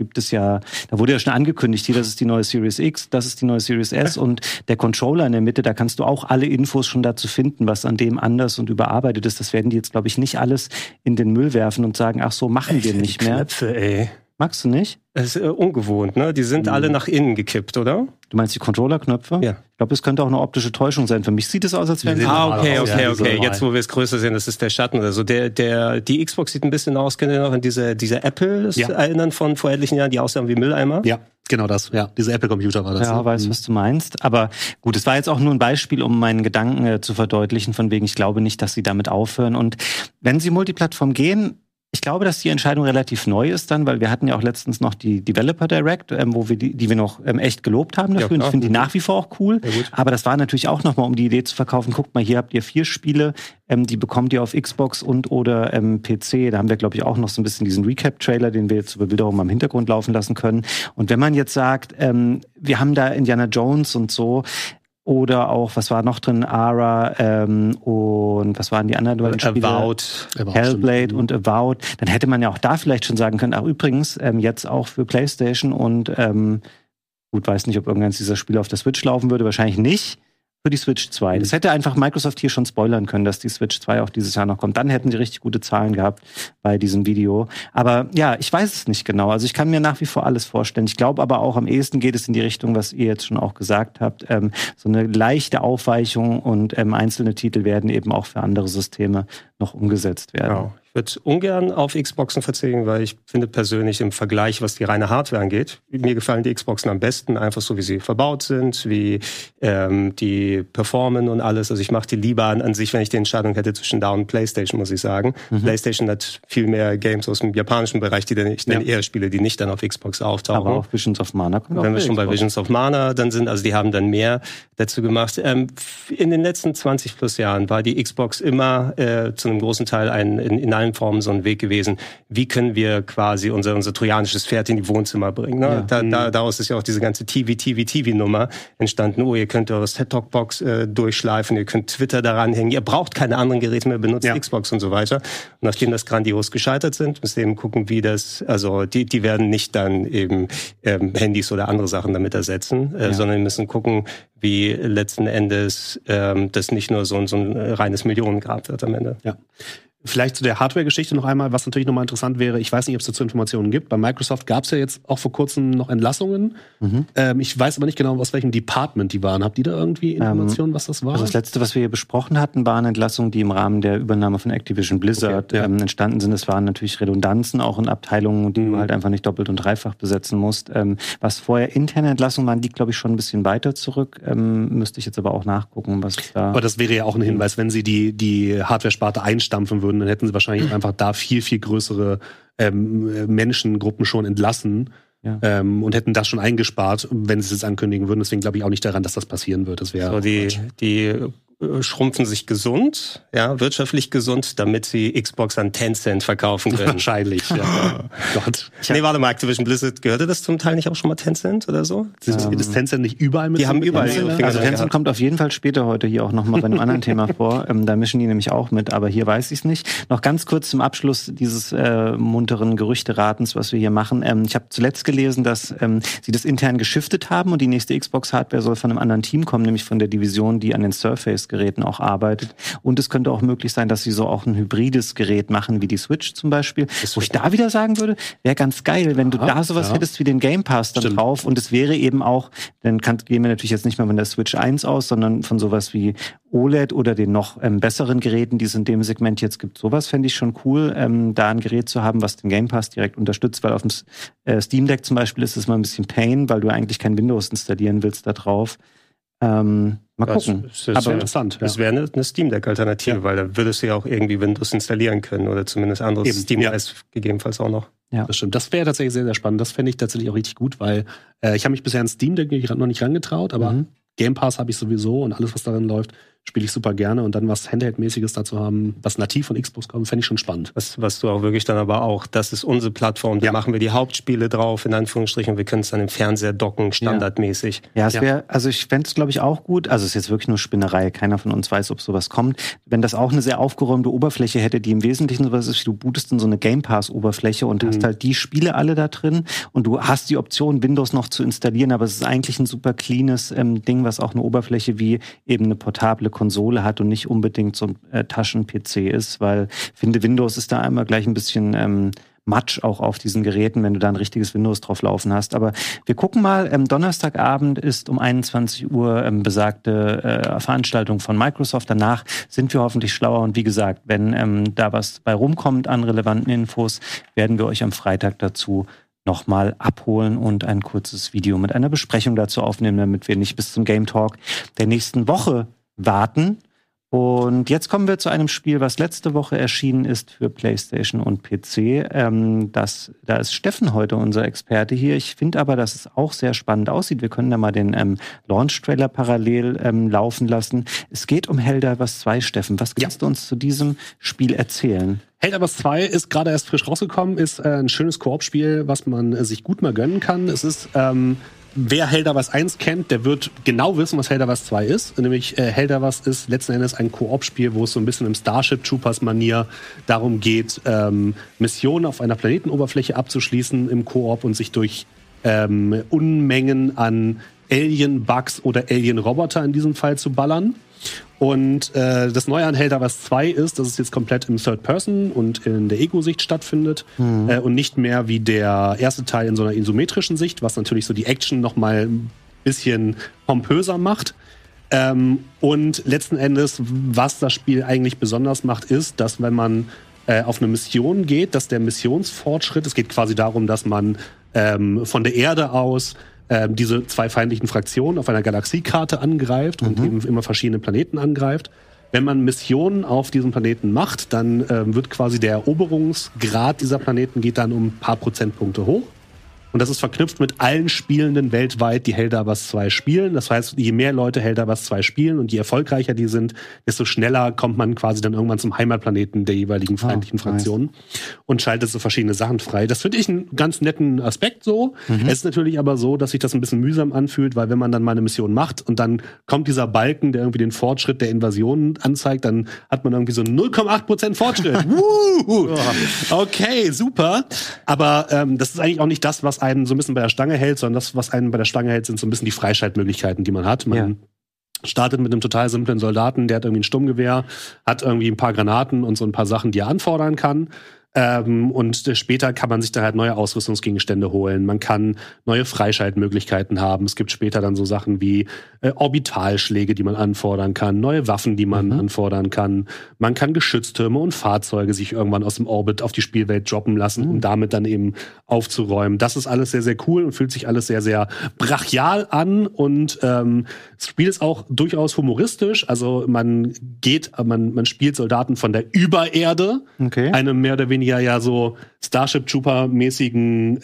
wurde ja schon angekündigt, hier, das ist die neue Series X, das ist die neue Series S, und der Controller in der Mitte, da kannst du auch alle Infos schon dazu finden, was an dem anders und überarbeitet ist. Das werden die jetzt, glaube ich, nicht alles in den Müll werfen und sagen, ach so, machen wir nicht mehr. Knöpfe, ey. Magst du nicht? Das ist ungewohnt, ne? Die sind alle nach innen gekippt, oder? Du meinst die Controller-Knöpfe? Ja. Ich glaube, das könnte auch eine optische Täuschung sein. Für mich sieht es aus, als wären okay. Jetzt, wo wir es größer sehen, das ist der Schatten oder so. Die Xbox sieht ein bisschen aus, könnt ihr noch an diese Apple erinnern von vor etlichen Jahren, die aussahen wie Mülleimer? Ja, genau das. Ja, diese Apple-Computer war das. Ja, weiß, was du meinst. Aber gut, es war jetzt auch nur ein Beispiel, um meinen Gedanken zu verdeutlichen, von wegen, ich glaube nicht, dass sie damit aufhören. Und wenn sie Multiplattform gehen, ich glaube, dass die Entscheidung relativ neu ist dann, weil wir hatten ja auch letztens noch die Developer Direct, wo wir die wir noch echt gelobt haben dafür. Und ich finde die nach wie vor auch cool. Aber das war natürlich auch nochmal, um die Idee zu verkaufen. Guckt mal, hier habt ihr 4 Spiele, die bekommt ihr auf Xbox und oder PC. Da haben wir, glaube ich, auch noch so ein bisschen diesen Recap-Trailer, den wir jetzt zur Bebilderung mal im Hintergrund laufen lassen können. Und wenn man jetzt sagt, wir haben da Indiana Jones und so, oder auch, was war noch drin? Ara und was waren die anderen beiden Spiele? Avowed. Hellblade und Avowed. Dann hätte man ja auch da vielleicht schon sagen können, ach übrigens, jetzt auch für PlayStation und gut, weiß nicht, ob irgendeins dieser Spiele auf der Switch laufen würde. Wahrscheinlich nicht. Für die Switch 2. Das hätte einfach Microsoft hier schon spoilern können, dass die Switch 2 auch dieses Jahr noch kommt. Dann hätten sie richtig gute Zahlen gehabt bei diesem Video. Aber ja, ich weiß es nicht genau. Also ich kann mir nach wie vor alles vorstellen. Ich glaube aber auch, am ehesten geht es in die Richtung, was ihr jetzt schon auch gesagt habt. So eine leichte Aufweichung und einzelne Titel werden eben auch für andere Systeme noch umgesetzt werden. Genau. Ich würde ungern auf Xboxen verzichten, weil ich finde persönlich im Vergleich, was die reine Hardware angeht, mir gefallen die Xboxen am besten, einfach so wie sie verbaut sind, wie die performen und alles. Also ich mache die lieber an sich, wenn ich die Entscheidung hätte zwischen da und PlayStation, muss ich sagen. PlayStation hat viel mehr Games aus dem japanischen Bereich, die ich dann eher spiele, die nicht dann auf Xbox auftauchen. Aber auch Visions of Mana kommt. Wenn wir schon bei Visions of Mana dann sind, also die haben dann mehr dazu gemacht. In den letzten 20 plus Jahren war die Xbox immer zu einem großen Teil in allen Formen so ein Weg gewesen, wie können wir quasi unser trojanisches Pferd in die Wohnzimmer bringen. Ne? Daraus ist ja auch diese ganze TV-Nummer entstanden. Oh, ihr könnt eure Set-Top-Box durchschleifen, ihr könnt Twitter daran hängen, ihr braucht keine anderen Geräte mehr, benutzt Xbox und so weiter. Und nachdem das grandios gescheitert sind, müsst ihr eben gucken, wie das, also die werden nicht dann eben Handys oder andere Sachen damit ersetzen, sondern die müssen gucken, wie letzten Endes das nicht nur so ein reines Millionengrab wird am Ende. Ja. Vielleicht zu der Hardware-Geschichte noch einmal, was natürlich nochmal interessant wäre, ich weiß nicht, ob es dazu Informationen gibt. Bei Microsoft gab es ja jetzt auch vor kurzem noch Entlassungen. Ich weiß aber nicht genau, aus welchem Department die waren. Habt ihr da irgendwie Informationen, was das war? Also das Letzte, was wir hier besprochen hatten, waren Entlassungen, die im Rahmen der Übernahme von Activision Blizzard entstanden sind. Es waren natürlich Redundanzen auch in Abteilungen, die du halt einfach nicht doppelt und dreifach besetzen musst. Was vorher interne Entlassungen waren, liegt, glaube ich, schon ein bisschen weiter zurück. Müsste ich jetzt aber auch nachgucken, was da... Aber das wäre ja auch ein Hinweis, wenn sie die Hardware-Sparte einstampfen würden, dann hätten sie wahrscheinlich einfach da viel, viel größere Menschengruppen schon entlassen und hätten das schon eingespart, wenn sie es jetzt ankündigen würden. Deswegen glaube ich auch nicht daran, dass das passieren wird. Das wäre so, die schrumpfen sich gesund, wirtschaftlich gesund, damit sie Xbox an Tencent verkaufen können. Wahrscheinlich, ja. Gott. Nee, warte mal, Activision Blizzard, gehörte das zum Teil nicht auch schon mal Tencent oder so? Ist Tencent nicht überall mit? Die haben überall ihre Finger. Also Tencent kommt auf jeden Fall später heute hier auch nochmal bei einem anderen Thema vor. Da mischen die nämlich auch mit, aber hier weiß ich es nicht. Noch ganz kurz zum Abschluss dieses munteren Gerüchteratens, was wir hier machen. Ich habe zuletzt gelesen, dass sie das intern geschiftet haben und die nächste Xbox-Hardware soll von einem anderen Team kommen, nämlich von der Division, die an den Surface-Geräten auch arbeitet. Und es könnte auch möglich sein, dass sie so auch ein hybrides Gerät machen, wie die Switch zum Beispiel. Wo ich da wieder sagen würde, wäre ganz geil, wenn du da sowas hättest wie den Game Pass dann drauf. Und es wäre eben auch, dann gehen wir natürlich jetzt nicht mehr von der Switch 1 aus, sondern von sowas wie OLED oder den noch besseren Geräten, die es in dem Segment jetzt gibt. Sowas fände ich schon cool, da ein Gerät zu haben, was den Game Pass direkt unterstützt, weil auf dem Steam Deck zum Beispiel ist es mal ein bisschen Pain, weil du eigentlich kein Windows installieren willst da drauf. Mal gucken. Das ist interessant. Das wäre eine Steam Deck-Alternative, weil da würdest du ja auch irgendwie Windows installieren können oder zumindest anderes Steam OS gegebenenfalls auch noch. Ja, das stimmt. Das wäre tatsächlich sehr, sehr spannend. Das fände ich tatsächlich auch richtig gut, weil ich habe mich bisher an Steam Deck noch nicht rangetraut, aber Game Pass habe ich sowieso und alles, was darin läuft, spiele ich super gerne. Und dann was Handheld-mäßiges dazu haben, was nativ von Xbox kommt, fände ich schon spannend. Was du auch wirklich dann aber auch, das ist unsere Plattform, da machen wir die Hauptspiele drauf, in Anführungsstrichen, und wir können es dann im Fernseher docken, standardmäßig. Ja, es wäre, also ich fände es, glaube ich, auch gut, also es ist jetzt wirklich nur Spinnerei, keiner von uns weiß, ob sowas kommt, wenn das auch eine sehr aufgeräumte Oberfläche hätte, die im Wesentlichen sowas ist, du bootest in so eine Game Pass-Oberfläche und hast halt die Spiele alle da drin und du hast die Option, Windows noch zu installieren, aber es ist eigentlich ein super cleanes Ding, was auch eine Oberfläche wie eben eine portable Konsole hat und nicht unbedingt so ein Taschen-PC ist, weil ich finde, Windows ist da einmal gleich ein bisschen Matsch auch auf diesen Geräten, wenn du da ein richtiges Windows drauf laufen hast. Aber wir gucken mal, Donnerstagabend ist um 21 Uhr besagte Veranstaltung von Microsoft. Danach sind wir hoffentlich schlauer und wie gesagt, wenn da was bei rumkommt an relevanten Infos, werden wir euch am Freitag dazu nochmal abholen und ein kurzes Video mit einer Besprechung dazu aufnehmen, damit wir nicht bis zum Game Talk der nächsten Woche warten. Und jetzt kommen wir zu einem Spiel, was letzte Woche erschienen ist für PlayStation und PC. Da ist Steffen heute unser Experte hier. Ich finde aber, dass es auch sehr spannend aussieht. Wir können da mal den Launch-Trailer parallel laufen lassen. Es geht um Helldivers 2, Steffen. Was kannst du uns zu diesem Spiel erzählen? Helldivers 2 ist gerade erst frisch rausgekommen, ist ein schönes Koop-Spiel, was man sich gut mal gönnen kann. Es ist... Wer Helldivers 1 kennt, der wird genau wissen, was Helldivers 2 ist. Nämlich Helldivers ist letzten Endes ein Koop-Spiel, wo es so ein bisschen im Starship Troopers-Manier darum geht, Missionen auf einer Planetenoberfläche abzuschließen im Koop und sich durch Unmengen an Alien-Bugs oder Alien-Roboter in diesem Fall zu ballern. Und das Neue an Helldivers 2 ist, dass es jetzt komplett im Third Person und in der Ego-Sicht stattfindet und nicht mehr wie der erste Teil in so einer isometrischen Sicht, was natürlich so die Action noch mal ein bisschen pompöser macht. Und letzten Endes, was das Spiel eigentlich besonders macht, ist, dass wenn man auf eine Mission geht, dass der Missionsfortschritt, es geht quasi darum, dass man von der Erde aus diese zwei feindlichen Fraktionen auf einer Galaxiekarte angreift und eben immer verschiedene Planeten angreift. Wenn man Missionen auf diesem Planeten macht, dann wird quasi der Eroberungsgrad dieser Planeten geht dann um ein paar Prozentpunkte hoch. Und das ist verknüpft mit allen Spielenden weltweit, die Helldivers 2 spielen. Das heißt, je mehr Leute Helldivers 2 spielen und je erfolgreicher die sind, desto schneller kommt man quasi dann irgendwann zum Heimatplaneten der jeweiligen feindlichen Fraktionen und schaltet so verschiedene Sachen frei. Das finde ich einen ganz netten Aspekt so. Es ist natürlich aber so, dass sich das ein bisschen mühsam anfühlt, weil wenn man dann mal eine Mission macht und dann kommt dieser Balken, der irgendwie den Fortschritt der Invasion anzeigt, dann hat man irgendwie so 0,8% Fortschritt. Okay, super. Aber das ist eigentlich auch nicht das, was einen so ein bisschen bei der Stange hält, sondern das, was einen bei der Stange hält, sind so ein bisschen die Freischaltmöglichkeiten, die man hat. Man startet mit einem total simplen Soldaten, der hat irgendwie ein Sturmgewehr, hat irgendwie ein paar Granaten und so ein paar Sachen, die er anfordern kann. Und später kann man sich dann halt neue Ausrüstungsgegenstände holen. Man kann neue Freischaltmöglichkeiten haben. Es gibt später dann so Sachen wie Orbitalschläge, die man anfordern kann, neue Waffen, die man anfordern kann. Man kann Geschütztürme und Fahrzeuge sich irgendwann aus dem Orbit auf die Spielwelt droppen lassen, um damit dann eben aufzuräumen. Das ist alles sehr, sehr cool und fühlt sich alles sehr, sehr brachial an. Und das Spiel ist auch durchaus humoristisch. Also man spielt Soldaten von der Übererde, eine mehr oder weniger ja so Starship Trooper-mäßigen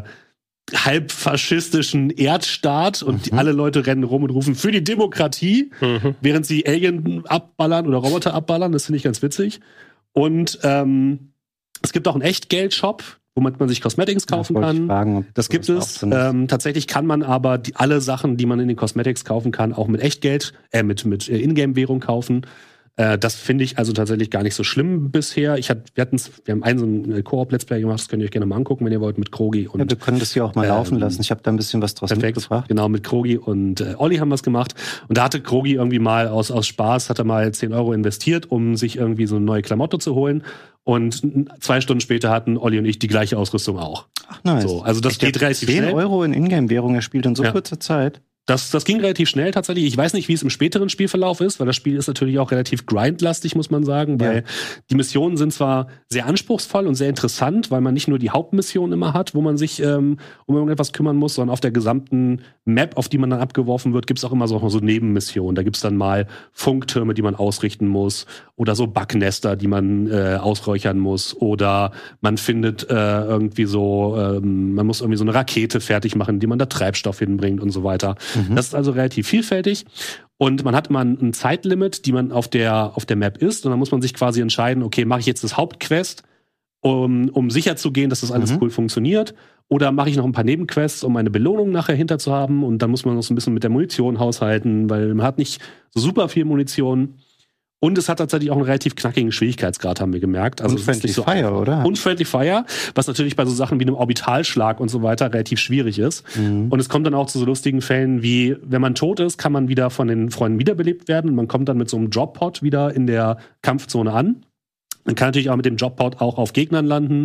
halbfaschistischen Erdstaat und alle Leute rennen rum und rufen für die Demokratie, während sie Alien abballern oder Roboter abballern. Das finde ich ganz witzig. Und es gibt auch einen Echtgeld-Shop, womit man sich Cosmetics kaufen kann. Fragen, das gibt es. Tatsächlich kann man aber alle Sachen, die man in den Cosmetics kaufen kann, auch mit Echtgeld, mit Ingame-Währung kaufen. Das finde ich also tatsächlich gar nicht so schlimm bisher. Wir haben so ein Koop-Let's Play gemacht, das könnt ihr euch gerne mal angucken, wenn ihr wollt, mit Krogi. Und, wir können das hier auch mal laufen lassen. Ich habe da ein bisschen was draus mitgebracht. Genau, mit Krogi und Olli haben wir es gemacht. Und da hatte Krogi irgendwie mal aus Spaß, hat er mal 10 Euro investiert, um sich irgendwie so eine neue Klamotte zu holen. Und 2 Stunden später hatten Olli und ich die gleiche Ausrüstung auch. Ach, nice. So, also das geht relativ schnell. 10 Euro in Ingame-Währung erspielt in so kurzer Zeit. Das ging relativ schnell tatsächlich. Ich weiß nicht, wie es im späteren Spielverlauf ist, weil das Spiel ist natürlich auch relativ grindlastig, muss man sagen, weil die Missionen sind zwar sehr anspruchsvoll und sehr interessant, weil man nicht nur die Hauptmission immer hat, wo man sich um irgendetwas kümmern muss, sondern auf der gesamten Map, auf die man dann abgeworfen wird, gibt's auch immer so Nebenmissionen. Da gibt's dann mal Funktürme, die man ausrichten muss oder so Bugnester, die man ausräuchern muss oder man findet irgendwie so, man muss irgendwie so eine Rakete fertig machen, die man da Treibstoff hinbringt und so weiter. Das ist also relativ vielfältig. Und man hat immer ein Zeitlimit, die man auf der Map ist. Und dann muss man sich quasi entscheiden, okay, mache ich jetzt das Hauptquest, um sicher zu gehen, dass das alles cool funktioniert? Oder mache ich noch ein paar Nebenquests, um eine Belohnung nachher hinter zu haben? Und dann muss man noch so ein bisschen mit der Munition haushalten, weil man hat nicht so super viel Munition. Und es hat tatsächlich auch einen relativ knackigen Schwierigkeitsgrad, haben wir gemerkt. Also Unfriendly Fire, oder? Unfriendly Fire, was natürlich bei so Sachen wie einem Orbitalschlag und so weiter relativ schwierig ist. Und es kommt dann auch zu so lustigen Fällen wie, wenn man tot ist, kann man wieder von den Freunden wiederbelebt werden und man kommt dann mit so einem Drop-Pod wieder in der Kampfzone an. Man kann natürlich auch mit dem Drop-Pod auch auf Gegnern landen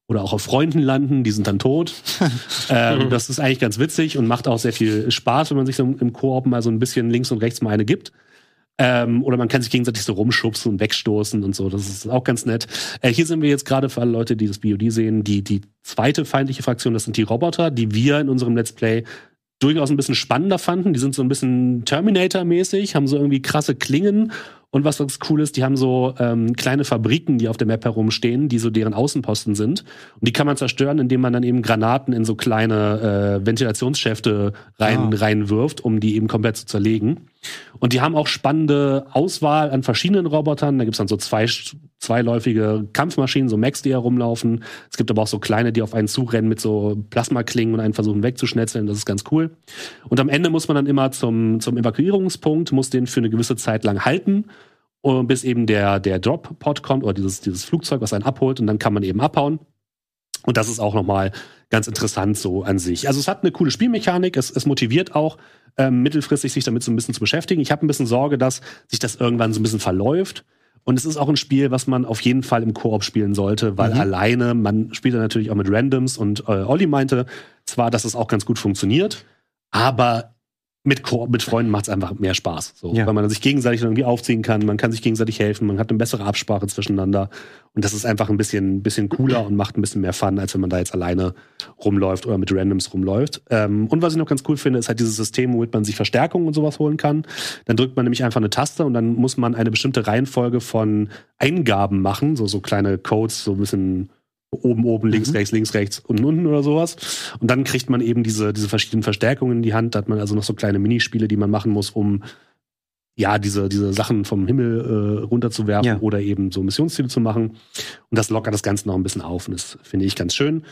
oder auch auf Freunden landen, die sind dann tot. Das ist eigentlich ganz witzig und macht auch sehr viel Spaß, wenn man sich so im Koop mal so ein bisschen links und rechts mal eine gibt. Oder man kann sich gegenseitig so rumschubsen und wegstoßen und so. Das ist auch ganz nett. Hier sind wir jetzt gerade für alle Leute, die das BOD sehen, die zweite feindliche Fraktion, das sind die Roboter, die wir in unserem Let's Play durchaus ein bisschen spannender fanden. Die sind so ein bisschen Terminator-mäßig, haben so irgendwie krasse Klingen. Und was ganz cool ist, die haben so kleine Fabriken, die auf der Map herumstehen, die so deren Außenposten sind. Und die kann man zerstören, indem man dann eben Granaten in so kleine Ventilationsschäfte reinwirft, um die eben komplett zu zerlegen. Und die haben auch spannende Auswahl an verschiedenen Robotern. Da gibt's dann so zweiläufige Kampfmaschinen, so Mechs, die herumlaufen. Es gibt aber auch so kleine, die auf einen zurennen mit so Plasmaklingen und einen versuchen wegzuschnetzeln. Das ist ganz cool. Und am Ende muss man dann immer zum Evakuierungspunkt, muss den für eine gewisse Zeit lang halten, bis eben der Drop-Pod kommt oder dieses Flugzeug, was einen abholt. Und dann kann man eben abhauen. Und das ist auch nochmal ganz interessant so an sich. Also es hat eine coole Spielmechanik. Es motiviert auch, mittelfristig sich damit so ein bisschen zu beschäftigen. Ich habe ein bisschen Sorge, dass sich das irgendwann so ein bisschen verläuft. Und es ist auch ein Spiel, was man auf jeden Fall im Koop spielen sollte, weil alleine, man spielt dann natürlich auch mit Randoms und Olli meinte zwar, dass es auch ganz gut funktioniert, aber mit Koop, mit Freunden macht es einfach mehr Spaß. So, weil man sich gegenseitig irgendwie aufziehen kann, man kann sich gegenseitig helfen, man hat eine bessere Absprache zwischeneinander. Und das ist einfach ein bisschen cooler und macht ein bisschen mehr Fun, als wenn man da jetzt alleine rumläuft oder mit Randoms rumläuft. Und was ich noch ganz cool finde, ist halt dieses System, womit man sich Verstärkungen und sowas holen kann. Dann drückt man nämlich einfach eine Taste und dann muss man eine bestimmte Reihenfolge von Eingaben machen, so kleine Codes, so ein bisschen oben, links, rechts, unten oder sowas. Und dann kriegt man eben diese verschiedenen Verstärkungen in die Hand. Da hat man also noch so kleine Minispiele, die man machen muss, um diese Sachen vom Himmel runterzuwerfen oder eben so Missionsziele zu machen. Und das lockert das Ganze noch ein bisschen auf. Und das finde ich ganz schön.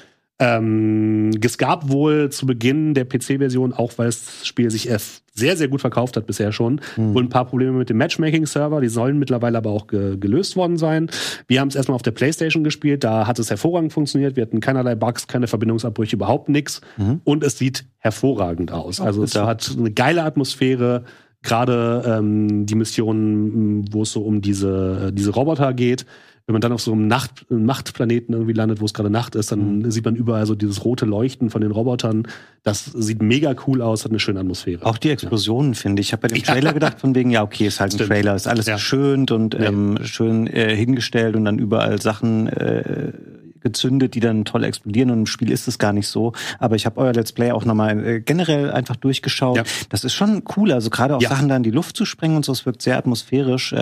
Es gab wohl zu Beginn der PC-Version, auch weil das Spiel sich sehr, sehr gut verkauft hat bisher schon, wohl ein paar Probleme mit dem Matchmaking-Server. Die sollen mittlerweile aber auch gelöst worden sein. Wir haben es erstmal auf der PlayStation gespielt. Da hat es hervorragend funktioniert. Wir hatten keinerlei Bugs, keine Verbindungsabbrüche, überhaupt nichts. Und es sieht hervorragend aus. Also es hat eine geile Atmosphäre. Gerade die Missionen, wo es so um diese Roboter geht. Wenn man dann auf so einem Nachtplaneten irgendwie landet, wo es gerade Nacht ist, dann sieht man überall so dieses rote Leuchten von den Robotern. Das sieht mega cool aus, hat eine schöne Atmosphäre. Auch die Explosionen, finde ich. Ich habe bei dem Trailer gedacht, von wegen, okay, ist halt ein Trailer, ist alles geschönt und schön hingestellt und dann überall Sachen gezündet, die dann toll explodieren, und im Spiel ist es gar nicht so. Aber ich habe euer Let's Play auch nochmal generell einfach durchgeschaut. Ja. Das ist schon cool, also gerade auch Sachen da in die Luft zu sprengen und so, es wirkt sehr atmosphärisch.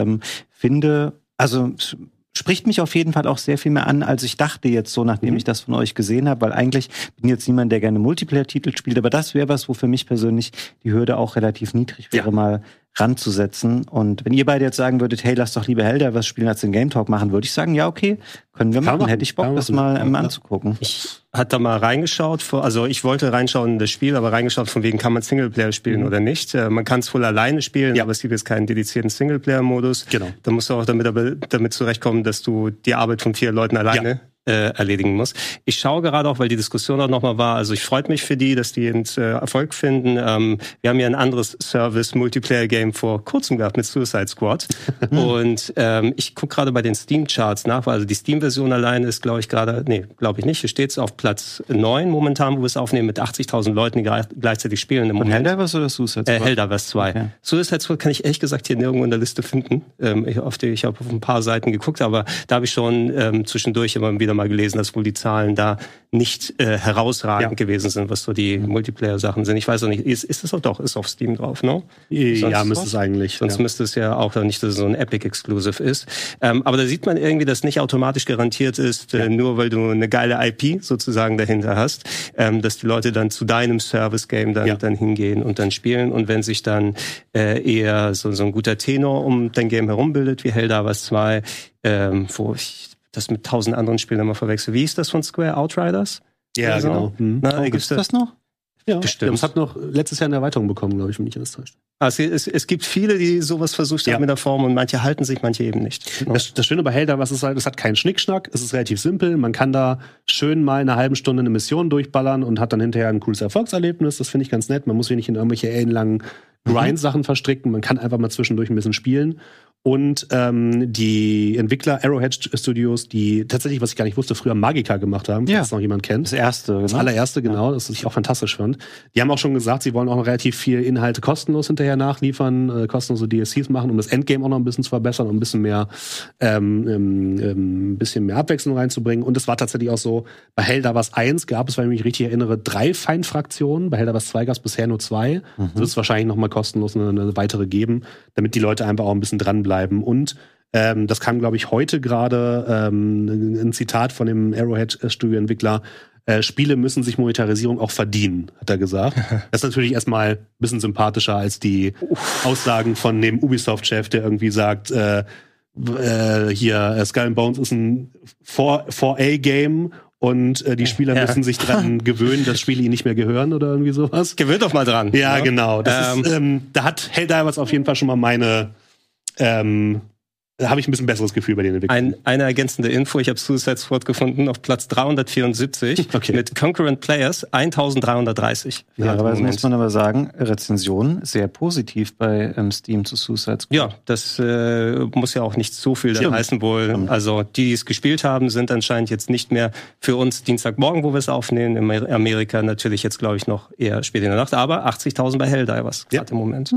Spricht mich auf jeden Fall auch sehr viel mehr an, als ich dachte jetzt so, nachdem ich das von euch gesehen habe, weil eigentlich bin ich jetzt niemand, der gerne Multiplayer-Titel spielt, aber das wäre was, wo für mich persönlich die Hürde auch relativ niedrig wäre, mal ranzusetzen. Und wenn ihr beide jetzt sagen würdet, hey, lass doch lieber Helldivers spielen als den Game Talk machen, würde ich sagen, ja, okay, können wir machen. Hätte ich Bock, das mal anzugucken. Ich hatte da mal reingeschaut, also ich wollte reinschauen in das Spiel, aber reingeschaut von wegen, kann man Singleplayer spielen oder nicht. Man kann es wohl alleine spielen, aber es gibt jetzt keinen dedizierten Singleplayer-Modus. Genau. Da musst du auch damit zurechtkommen, dass du die Arbeit von 4 Leuten alleine erledigen muss. Ich schaue gerade auch, weil die Diskussion auch nochmal war, also ich freue mich für die, dass die Erfolg finden. Wir haben ja ein anderes Service-Multiplayer-Game vor kurzem gehabt mit Suicide Squad. Und ich gucke gerade bei den Steam-Charts nach, also die Steam-Version alleine ist, glaube ich nicht. Hier steht es auf Platz 9 momentan, wo wir es aufnehmen, mit 80.000 Leuten, die gleichzeitig spielen. Und Helldivers oder Suicide Squad? Helldivers 2. Okay. Suicide Squad kann ich ehrlich gesagt hier nirgendwo in der Liste finden. Ich habe auf ein paar Seiten geguckt, aber da habe ich schon zwischendurch immer wieder mal gelesen, dass wohl die Zahlen da nicht herausragend gewesen sind, was so die Multiplayer-Sachen sind. Ich weiß auch nicht, ist es auch doch, ist auf Steam drauf, ne? Ja, müsste es eigentlich. Sonst müsste es ja auch nicht, dass es so ein Epic-Exclusive ist. Aber da sieht man irgendwie, dass nicht automatisch garantiert ist, nur weil du eine geile IP sozusagen dahinter hast, dass die Leute dann zu deinem Service-Game dann hingehen und dann spielen. Und wenn sich dann eher so ein guter Tenor um dein Game herum bildet, wie Helldivers 2, wo ich das mit 1000 anderen Spielen immer verwechsel. Wie ist das von Square? Outriders? Ja, also, genau. Gibt es das noch? Ja, bestimmt. Es hat noch letztes Jahr eine Erweiterung bekommen, glaube ich, wenn mich alles täuscht. Also es gibt viele, die sowas versucht haben mit der Form, und manche halten sich, manche eben nicht. Genau. Das Schöne bei Helldivers ist halt, es hat keinen Schnickschnack, es ist relativ simpel, man kann da schön mal in einer halben Stunde eine Mission durchballern und hat dann hinterher ein cooles Erfolgserlebnis, das finde ich ganz nett, man muss sich nicht in irgendwelche ellenlangen Grind-Sachen verstricken, man kann einfach mal zwischendurch ein bisschen spielen. Und die Entwickler Arrowhead Studios, die tatsächlich, was ich gar nicht wusste, früher Magica gemacht haben, falls noch jemand kennt. Das erste, genau. Das allererste, genau, das ich auch fantastisch fand. Die haben auch schon gesagt, sie wollen auch noch relativ viel Inhalte kostenlos hinterher nachliefern, kostenlose DLCs machen, um das Endgame auch noch ein bisschen zu verbessern, um ein bisschen mehr Abwechslung reinzubringen. Und es war tatsächlich auch so, bei Helldivers 1 gab es, wenn ich mich richtig erinnere, 3 Feindfraktionen. Bei Helldivers 2 gab es bisher nur 2. Es wird es wahrscheinlich noch mal kostenlos eine weitere geben, damit die Leute einfach auch ein bisschen dranbleiben. Und das kam, glaube ich, heute gerade ein Zitat von dem Arrowhead-Studio-Entwickler. Spiele müssen sich Monetarisierung auch verdienen, hat er gesagt. Das ist natürlich erstmal ein bisschen sympathischer als die Aussagen von dem Ubisoft-Chef, der irgendwie sagt, hier, Skull and Bones ist ein 4A-Game und die Spieler müssen sich dran gewöhnen, dass Spiele ihnen nicht mehr gehören oder irgendwie sowas. Gewöhnt doch mal dran. Ja, genau. Das ist, da hat Helldivers auf jeden Fall schon mal meine da habe ich ein bisschen besseres Gefühl bei den Entwicklern. Eine ergänzende Info, ich habe Suicide Squad gefunden auf Platz 374 mit Concurrent Players 1330. Fairerweise muss man aber sagen, Rezensionen sehr positiv bei Steam zu Suicide Squad. Ja, das muss ja auch nicht so viel dann heißen wohl. Also die es gespielt haben, sind anscheinend jetzt nicht mehr für uns Dienstagmorgen, wo wir es aufnehmen. In Amerika natürlich jetzt, glaube ich, noch eher spät in der Nacht. Aber 80.000 bei Helldivers gerade im Moment.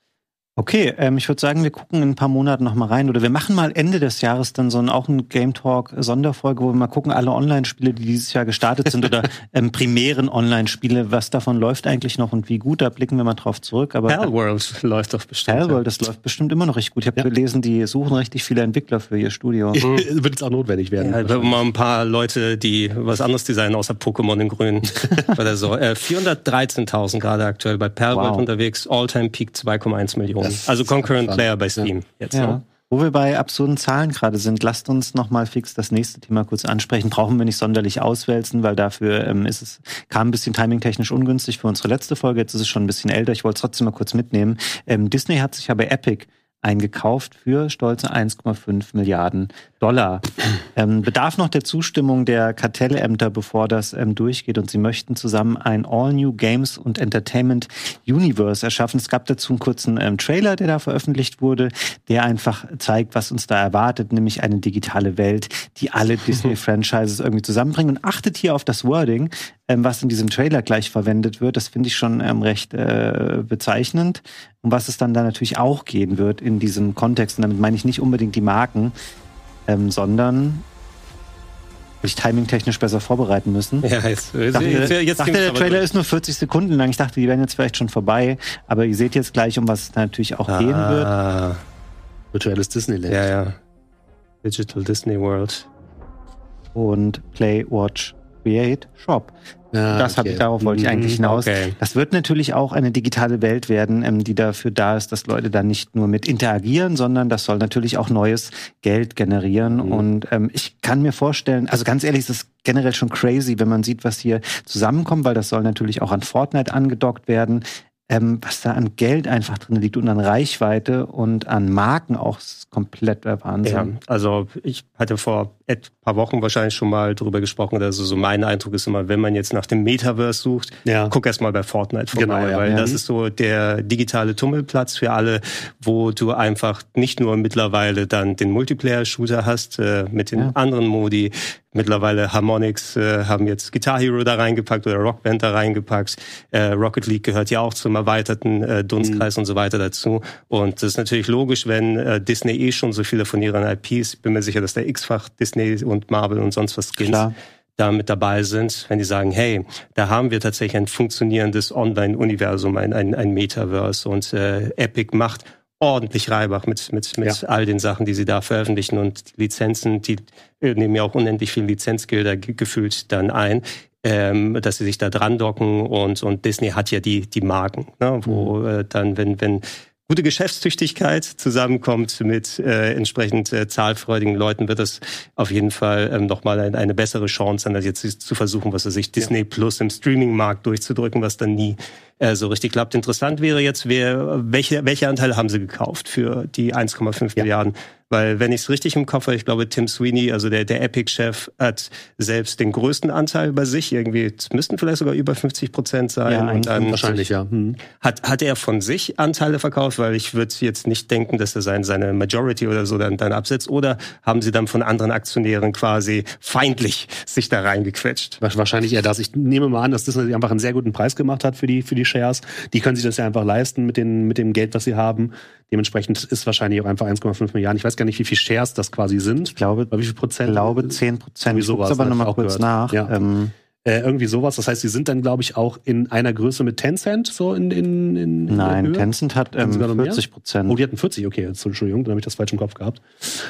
Okay, ich würde sagen, wir gucken in ein paar Monaten noch mal rein. Oder wir machen mal Ende des Jahres dann auch ein Game Talk Sonderfolge, wo wir mal gucken, alle Online-Spiele, die dieses Jahr gestartet sind oder primären Online-Spiele, was davon läuft eigentlich noch und wie gut, da blicken wir mal drauf zurück. Aber Hellworld läuft doch bestimmt. Hellworld, das läuft bestimmt immer noch richtig gut. Ich habe gelesen, die suchen richtig viele Entwickler für ihr Studio. Wird jetzt auch notwendig werden. Ja, mal ein paar Leute, die was anderes designen, außer Pokémon in Grün oder so. 413.000 gerade aktuell bei Hellworld unterwegs, All-Time Peak 2,1 Millionen. Also Concurrent Player bei Steam. Jetzt ja. Wo wir bei absurden Zahlen gerade sind, lasst uns noch mal fix das nächste Thema kurz ansprechen. Brauchen wir nicht sonderlich auswälzen, weil dafür kam ein bisschen timingtechnisch ungünstig für unsere letzte Folge. Jetzt ist es schon ein bisschen älter. Ich wollte es trotzdem mal kurz mitnehmen. Disney hat sich ja bei Epic eingekauft für stolze 1,5 Milliarden $. Bedarf noch der Zustimmung der Kartellämter, bevor das durchgeht. Und sie möchten zusammen ein All-New Games und Entertainment Universe erschaffen. Es gab dazu einen kurzen Trailer, der da veröffentlicht wurde, der einfach zeigt, was uns da erwartet, nämlich eine digitale Welt, die alle Disney-Franchises irgendwie zusammenbringt. Und achtet hier auf das Wording, was in diesem Trailer gleich verwendet wird. Das finde ich schon recht bezeichnend. Um was es dann da natürlich auch gehen wird in diesem Kontext. Und damit meine ich nicht unbedingt die Marken, sondern ich timingtechnisch besser vorbereiten müssen. Ja, jetzt dachte, der Trailer ist nur 40 Sekunden lang. Ich dachte, die wären jetzt vielleicht schon vorbei. Aber ihr seht jetzt gleich, um was es natürlich auch gehen wird. Virtuelles Disneyland. Ja. Digital Disney World. Und Play, Watch, Create, Shop. Darauf wollte ich eigentlich hinaus. Okay. Das wird natürlich auch eine digitale Welt werden, die dafür da ist, dass Leute da nicht nur mit interagieren, sondern das soll natürlich auch neues Geld generieren. Und ich kann mir vorstellen, also ganz ehrlich, es ist generell schon crazy, wenn man sieht, was hier zusammenkommt, weil das soll natürlich auch an Fortnite angedockt werden. Was da an Geld einfach drin liegt und an Reichweite und an Marken auch, ist komplett Wahnsinn. Ja, also ich hatte vor ein paar Wochen wahrscheinlich schon mal drüber gesprochen, also so mein Eindruck ist immer, wenn man jetzt nach dem Metaverse sucht, guck erst mal bei Fortnite vorbei, weil das ist so der digitale Tummelplatz für alle, wo du einfach nicht nur mittlerweile dann den Multiplayer-Shooter hast, mit den anderen Modi. Mittlerweile Harmonix haben jetzt Guitar Hero da reingepackt oder Rock Band da reingepackt. Rocket League gehört ja auch zum erweiterten Dunstkreis und so weiter dazu. Und das ist natürlich logisch, wenn Disney schon so viele von ihren IPs, bin mir sicher, dass der X-Fach Disney und Marvel und sonst was Skins da mit dabei sind, wenn die sagen, hey, da haben wir tatsächlich ein funktionierendes Online-Universum, ein Metaverse und Epic macht ordentlich Reibach mit all den Sachen, die sie da veröffentlichen und die Lizenzen, die nehmen ja auch unendlich viel Lizenzgelder gefühlt dann ein, dass sie sich da dran docken und Disney hat ja die Marken, ne, wo dann, wenn gute Geschäftstüchtigkeit zusammenkommt mit entsprechend zahlfreudigen Leuten, wird das auf jeden Fall nochmal eine bessere Chance sein, als jetzt zu versuchen, was weiß ich, Disney Plus im Streaming-Markt durchzudrücken, was dann nie so richtig klappt. Interessant wäre jetzt, welche Anteile haben sie gekauft für die 1,5 Milliarden Weil, wenn ich es richtig im Kopf habe, ich glaube, Tim Sweeney, also der Epic-Chef, hat selbst den größten Anteil bei sich. Irgendwie, es müssten vielleicht sogar über 50% sein. Ja, und dann wahrscheinlich, ja. Hat er von sich Anteile verkauft? Weil ich würde jetzt nicht denken, dass er seine Majority oder so dann absetzt. Oder haben sie dann von anderen Aktionären quasi feindlich sich da reingequetscht? Wahrscheinlich eher das. Ich nehme mal an, dass Disney einfach einen sehr guten Preis gemacht hat für die Shares. Die können sich das ja einfach leisten mit dem Geld, was sie haben. Dementsprechend ist wahrscheinlich auch einfach 1,5 Milliarden. Ich weiß gar nicht, wie viele Shares das quasi sind. Ich glaube, wie viel Prozent? Ich glaube 10%. Ich guck's aber nochmal kurz gehört. nach. Ja. Irgendwie sowas. Das heißt, sie sind dann, glaube ich, auch in einer Größe mit Tencent, so in Nein, Höhe? Tencent hat 40%. Oh, die hatten 40, okay, Entschuldigung, dann habe ich das falsch im Kopf gehabt.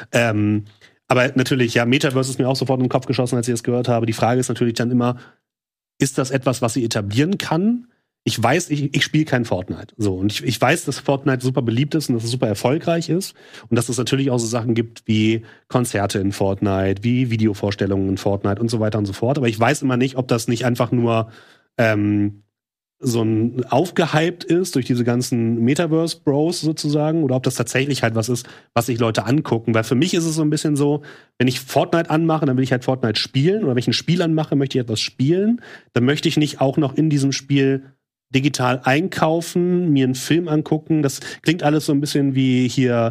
Aber natürlich, ja, Metaverse ist mir auch sofort in den Kopf geschossen, als ich das gehört habe. Die Frage ist natürlich dann immer, ist das etwas, was sie etablieren kann? Ich weiß, ich spiele kein Fortnite. So, und ich weiß, dass Fortnite super beliebt ist und dass es super erfolgreich ist. Und dass es natürlich auch so Sachen gibt wie Konzerte in Fortnite, wie Videovorstellungen in Fortnite und so weiter und so fort. Aber ich weiß immer nicht, ob das nicht einfach nur so ein aufgehypt ist durch diese ganzen Metaverse-Bros sozusagen oder ob das tatsächlich halt was ist, was sich Leute angucken. Weil für mich ist es so ein bisschen so, wenn ich Fortnite anmache, dann will ich halt Fortnite spielen. Oder wenn ich ein Spiel anmache, möchte ich etwas spielen. Dann möchte ich nicht auch noch in diesem Spiel digital einkaufen, mir einen Film angucken. Das klingt alles so ein bisschen wie hier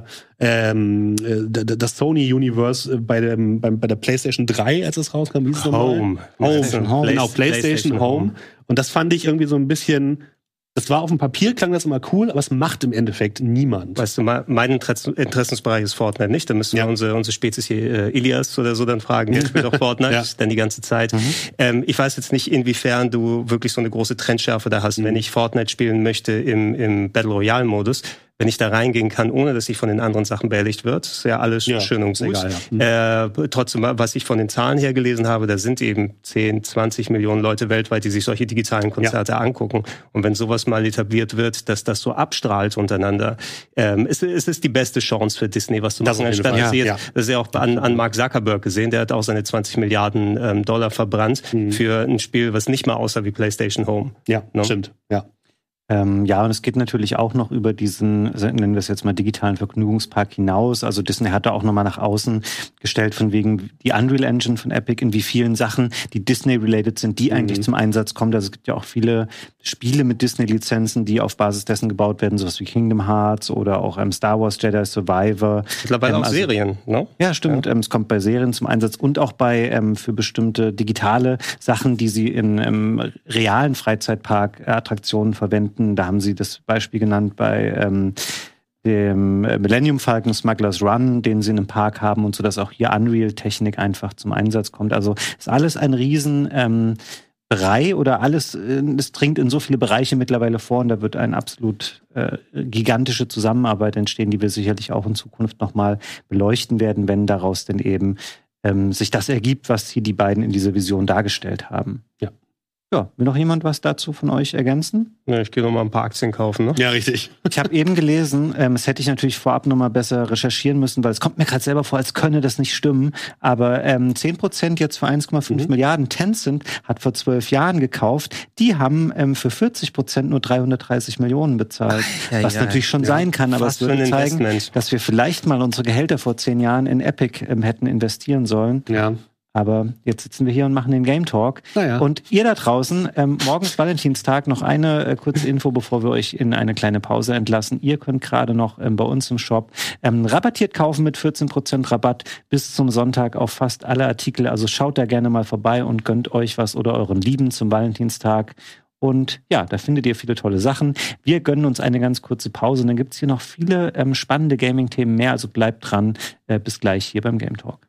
das Sony Universe bei der PlayStation 3, als es rauskam. Wie hieß es Home. Genau, PlayStation Home. Und das fand ich irgendwie so ein bisschen, das war auf dem Papier, klang das immer cool, aber es macht im Endeffekt niemand. Weißt du, mein Interessensbereich ist Fortnite nicht. Da müssten wir unsere Spezies hier, Ilias oder so, dann fragen. Der spielt auch Fortnite dann die ganze Zeit. Ich weiß jetzt nicht, inwiefern du wirklich so eine große Trendschärfe da hast. Wenn ich Fortnite spielen möchte im Battle Royale-Modus, wenn ich da reingehen kann, ohne dass ich von den anderen Sachen behelligt wird, ist ja alles schön und gut. Egal, trotzdem, was ich von den Zahlen her gelesen habe, da sind eben 10, 20 Millionen Leute weltweit, die sich solche digitalen Konzerte angucken. Und wenn sowas mal etabliert wird, dass das so abstrahlt untereinander, ist es die beste Chance für Disney, was zu machen. Anstatt das ist ja auch an Mark Zuckerberg gesehen, der hat auch seine 20 Milliarden Dollar verbrannt für ein Spiel, was nicht mal aussah wie PlayStation Home. Ja, stimmt, ja. Und es geht natürlich auch noch über diesen, nennen wir es jetzt mal, digitalen Vergnügungspark hinaus. Also Disney hat da auch nochmal nach außen gestellt, von wegen die Unreal Engine von Epic, in wie vielen Sachen, die Disney-related sind, die eigentlich zum Einsatz kommen. Also es gibt ja auch viele Spiele mit Disney-Lizenzen, die auf Basis dessen gebaut werden, sowas wie Kingdom Hearts oder auch Star Wars Jedi Survivor. Mittlerweile auch Serien, ne? Ja, stimmt. Ja. Es kommt bei Serien zum Einsatz und auch bei für bestimmte digitale Sachen, die sie in realen Freizeitpark-Attraktionen verwenden. Da haben sie das Beispiel genannt bei dem Millennium Falcon Smugglers Run, den sie in einem Park haben und so, dass auch hier Unreal-Technik einfach zum Einsatz kommt. Also ist alles ein riesen Brei oder alles, es dringt in so viele Bereiche mittlerweile vor und da wird eine absolut gigantische Zusammenarbeit entstehen, die wir sicherlich auch in Zukunft nochmal beleuchten werden, wenn daraus denn eben sich das ergibt, was hier die beiden in dieser Vision dargestellt haben. Ja, will noch jemand was dazu von euch ergänzen? Ja, ich gehe noch mal ein paar Aktien kaufen, ne? Ja, richtig. Ich habe eben gelesen, das hätte ich natürlich vorab noch mal besser recherchieren müssen, weil es kommt mir gerade selber vor, als könne das nicht stimmen. Aber 10% jetzt für 1,5 Milliarden. Tencent hat vor 12 Jahren gekauft. Die haben für 40% nur 330 Millionen bezahlt. Was natürlich schon sein kann, aber es würde zeigen, dass wir vielleicht mal unsere Gehälter vor 10 Jahren in Epic hätten investieren sollen. Ja. Aber jetzt sitzen wir hier und machen den Game Talk. Und ihr da draußen, morgen ist Valentinstag, noch eine kurze Info, bevor wir euch in eine kleine Pause entlassen. Ihr könnt gerade noch bei uns im Shop rabattiert kaufen mit 14% Rabatt bis zum Sonntag auf fast alle Artikel. Also schaut da gerne mal vorbei und gönnt euch was oder euren Lieben zum Valentinstag. Und ja, da findet ihr viele tolle Sachen. Wir gönnen uns eine ganz kurze Pause und dann gibt's hier noch viele spannende Gaming-Themen mehr. Also bleibt dran. Bis gleich hier beim Game Talk.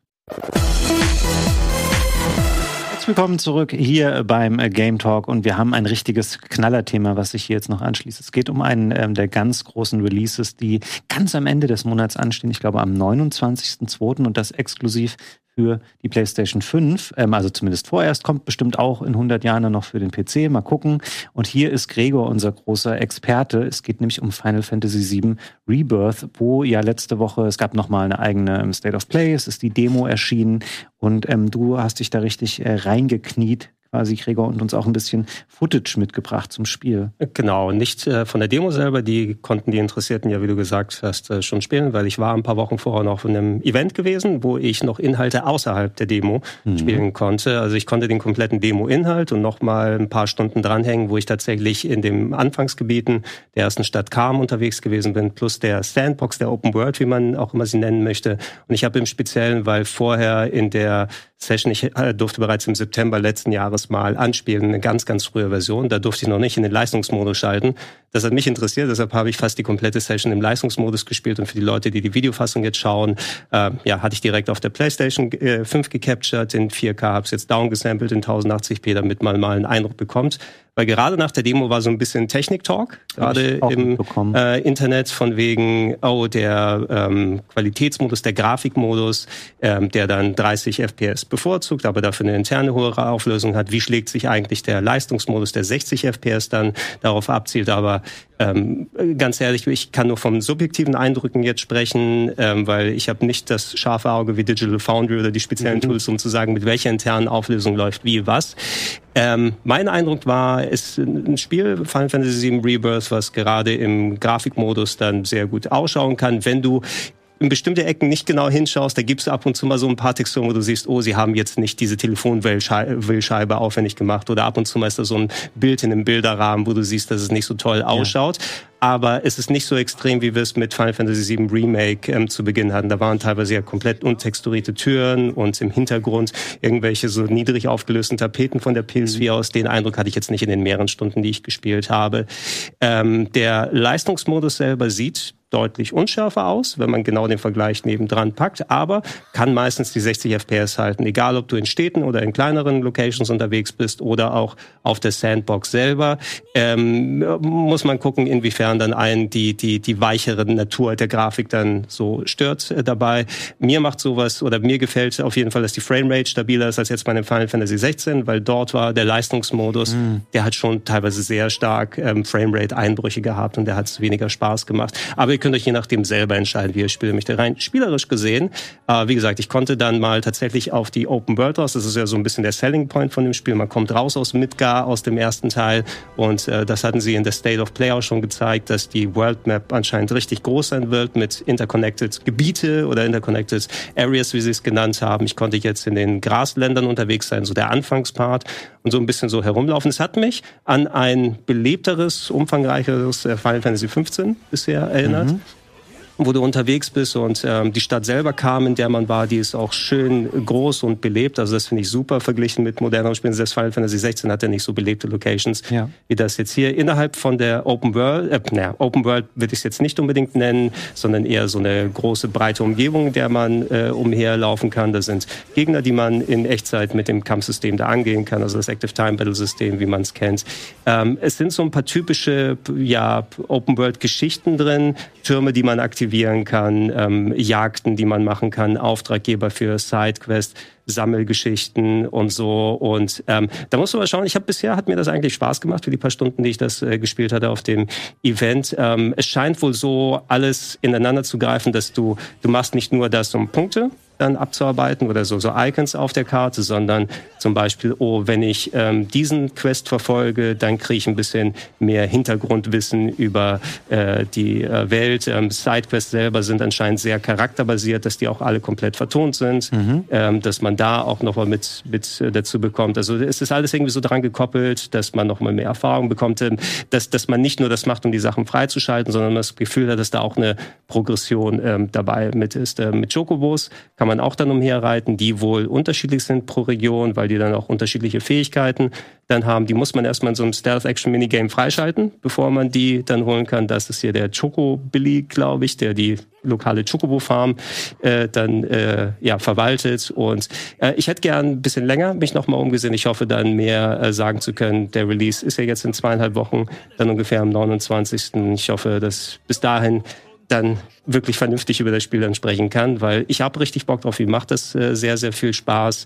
Willkommen zurück hier beim Game Talk und wir haben ein richtiges Knallerthema, was sich hier jetzt noch anschließt. Es geht um einen der ganz großen Releases, die ganz am Ende des Monats anstehen. Ich glaube am 29.02. und das exklusiv für die PlayStation 5, also zumindest vorerst, kommt bestimmt auch in 100 Jahren noch für den PC, mal gucken. Und hier ist Gregor unser großer Experte. Es geht nämlich um Final Fantasy VII Rebirth, wo ja letzte Woche, es gab nochmal eine eigene State of Play, es ist die Demo erschienen und du hast dich da richtig reingekniet quasi, Gregor, und uns auch ein bisschen Footage mitgebracht zum Spiel. Genau, nicht von der Demo selber, die konnten die Interessierten ja, wie du gesagt hast, schon spielen, weil ich war ein paar Wochen vorher noch von einem Event gewesen, wo ich noch Inhalte außerhalb der Demo spielen konnte. Also ich konnte den kompletten Demo-Inhalt und nochmal ein paar Stunden dranhängen, wo ich tatsächlich in den Anfangsgebieten der ersten Stadt Kam unterwegs gewesen bin, plus der Sandbox, der Open World, wie man auch immer sie nennen möchte. Und ich habe im Speziellen, weil vorher in der Session, ich durfte bereits im September letzten Jahres mal anspielen, eine ganz, ganz frühe Version. Da durfte ich noch nicht in den Leistungsmodus schalten. Das hat mich interessiert, deshalb habe ich fast die komplette Session im Leistungsmodus gespielt. Und für die Leute, die die Videofassung jetzt schauen, hatte ich direkt auf der PlayStation 5 gecaptured in 4K, habe es jetzt downgesampelt in 1080p, damit man mal einen Eindruck bekommt. Weil gerade nach der Demo war so ein bisschen Technik-Talk, gerade im Internet, von wegen, der Qualitätsmodus, der Grafikmodus, der dann 30 FPS bevorzugt, aber dafür eine interne hohe Auflösung hat. Wie schlägt sich eigentlich der Leistungsmodus, der 60 FPS dann darauf abzielt? Aber ganz ehrlich, ich kann nur von subjektiven Eindrücken jetzt sprechen, weil ich habe nicht das scharfe Auge wie Digital Foundry oder die speziellen Tools, um zu sagen, mit welcher internen Auflösung läuft wie was. Mein Eindruck war, es ist ein Spiel, Final Fantasy VII Rebirth, was gerade im Grafikmodus dann sehr gut ausschauen kann, wenn du in bestimmte Ecken nicht genau hinschaust, da gibt's ab und zu mal so ein paar Texturen, wo du siehst, sie haben jetzt nicht diese Telefonwellscheibe aufwendig gemacht, oder ab und zu mal ist da so ein Bild in einem Bilderrahmen, wo du siehst, dass es nicht so toll ausschaut. Aber es ist nicht so extrem, wie wir es mit Final Fantasy VII Remake zu Beginn hatten. Da waren teilweise ja komplett untexturierte Türen und im Hintergrund irgendwelche so niedrig aufgelösten Tapeten von der PS4 aus. Den Eindruck hatte ich jetzt nicht in den mehreren Stunden, die ich gespielt habe. Der Leistungsmodus selber sieht deutlich unschärfer aus, wenn man genau den Vergleich nebendran packt, aber kann meistens die 60 FPS halten, egal ob du in Städten oder in kleineren Locations unterwegs bist oder auch auf der Sandbox selber. Muss man gucken, inwiefern dann die weichere Natur der Grafik dann so stört dabei. Mir macht sowas, oder mir gefällt auf jeden Fall, dass die Framerate stabiler ist als jetzt bei dem Final Fantasy 16, weil dort war der Leistungsmodus, der hat schon teilweise sehr stark Framerate-Einbrüche gehabt und der hat es weniger Spaß gemacht. Aber ihr könnt euch je nachdem selber entscheiden, wie ihr spielen möchtet. Rein spielerisch gesehen, wie gesagt, ich konnte dann mal tatsächlich auf die Open World raus. Das ist ja so ein bisschen der Selling Point von dem Spiel. Man kommt raus aus Midgar, aus dem ersten Teil, und das hatten sie in der State of Play auch schon gezeigt, dass die World Map anscheinend richtig groß sein wird mit Interconnected Gebiete oder Interconnected Areas, wie sie es genannt haben. Ich konnte jetzt in den Grasländern unterwegs sein, so der Anfangspart, und so ein bisschen so herumlaufen. Es hat mich an ein belebteres, umfangreicheres Final Fantasy 15 bisher erinnert, wo du unterwegs bist, und die Stadt selber Kam, in der man war, die ist auch schön groß und belebt. Also das finde ich super verglichen mit moderneren Spielen. Selbst Final Fantasy 16 hat ja nicht so belebte Locations wie das jetzt hier. Innerhalb von der Open World, Open World würde ich es jetzt nicht unbedingt nennen, sondern eher so eine große, breite Umgebung, in der man umherlaufen kann. Da sind Gegner, die man in Echtzeit mit dem Kampfsystem da angehen kann, also das Active Time Battle System, wie man es kennt. Es sind so ein paar typische Open World Geschichten drin, Türme, die man aktivieren kann, Jagden, die man machen kann, Auftraggeber für Sidequests, Sammelgeschichten und so. Und da musst du mal schauen, hat mir das eigentlich Spaß gemacht für die paar Stunden, die ich das gespielt hatte auf dem Event. Es scheint wohl so alles ineinander zu greifen, dass du machst nicht nur das um Punkte dann abzuarbeiten oder so Icons auf der Karte, sondern zum Beispiel, wenn ich diesen Quest verfolge, dann kriege ich ein bisschen mehr Hintergrundwissen über die Welt. Sidequests selber sind anscheinend sehr charakterbasiert, dass die auch alle komplett vertont sind, dass man da auch nochmal mit dazu bekommt. Also es ist alles irgendwie so dran gekoppelt, dass man nochmal mehr Erfahrung bekommt, dass man nicht nur das macht, um die Sachen freizuschalten, sondern das Gefühl hat, dass da auch eine Progression dabei mit ist. Mit Chocobos kann man auch dann umherreiten, die wohl unterschiedlich sind pro Region, weil die dann auch unterschiedliche Fähigkeiten dann haben. Die muss man erstmal in so einem Stealth-Action-Minigame freischalten, bevor man die dann holen kann. Das ist hier der Choco-Billy, glaube ich, der die lokale Chocobo-Farm verwaltet. Und ich hätte gern ein bisschen länger mich nochmal umgesehen. Ich hoffe dann mehr sagen zu können. Der Release ist ja jetzt in 2,5 Wochen, dann ungefähr am 29. Ich hoffe, dass bis dahin dann wirklich vernünftig über das Spiel dann sprechen kann, weil ich habe richtig Bock drauf. Mir macht das sehr, sehr viel Spaß.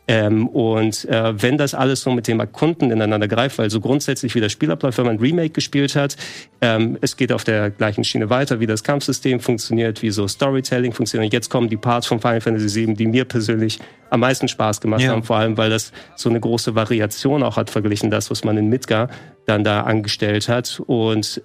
Wenn das alles so mit dem Erkunden ineinander greift, weil so grundsätzlich wie das Spiel abläuft, wenn man ein Remake gespielt hat, es geht auf der gleichen Schiene weiter, wie das Kampfsystem funktioniert, wie so Storytelling funktioniert. Und jetzt kommen die Parts von Final Fantasy VII, die mir persönlich am meisten Spaß gemacht haben, vor allem, weil das so eine große Variation auch hat, verglichen das, was man in Midgar dann da angestellt hat. Und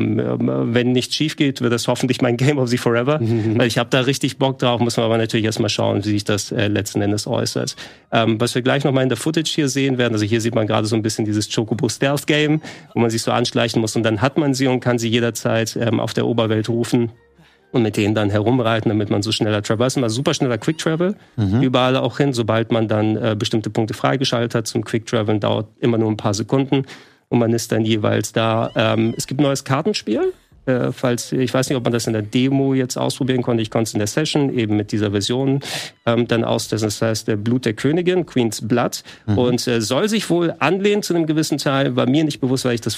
wenn nichts schief geht, wird das hoffentlich mein Game of the Forever, weil ich habe da richtig Bock drauf, muss man aber natürlich erstmal schauen, wie sich das letzten Endes äußert. Was wir gleich nochmal in der Footage hier sehen werden, also hier sieht man gerade so ein bisschen dieses Chocobo Stealth Game, wo man sich so anschleichen muss und dann hat man sie und kann sie jederzeit auf der Oberwelt rufen und mit denen dann herumreiten, damit man so schneller traversen. Also super schneller Quick Travel, überall auch hin. Sobald man dann bestimmte Punkte freigeschaltet hat zum Quick Traveln, dauert immer nur ein paar Sekunden und man ist dann jeweils da. Es gibt ein neues Kartenspiel. Ich weiß nicht, ob man das in der Demo jetzt ausprobieren konnte. Ich konnte es in der Session eben mit dieser Version dann austesten. Das heißt, der Blut der Königin, Queen's Blood. Und soll sich wohl anlehnen zu einem gewissen Teil. War mir nicht bewusst, weil ich das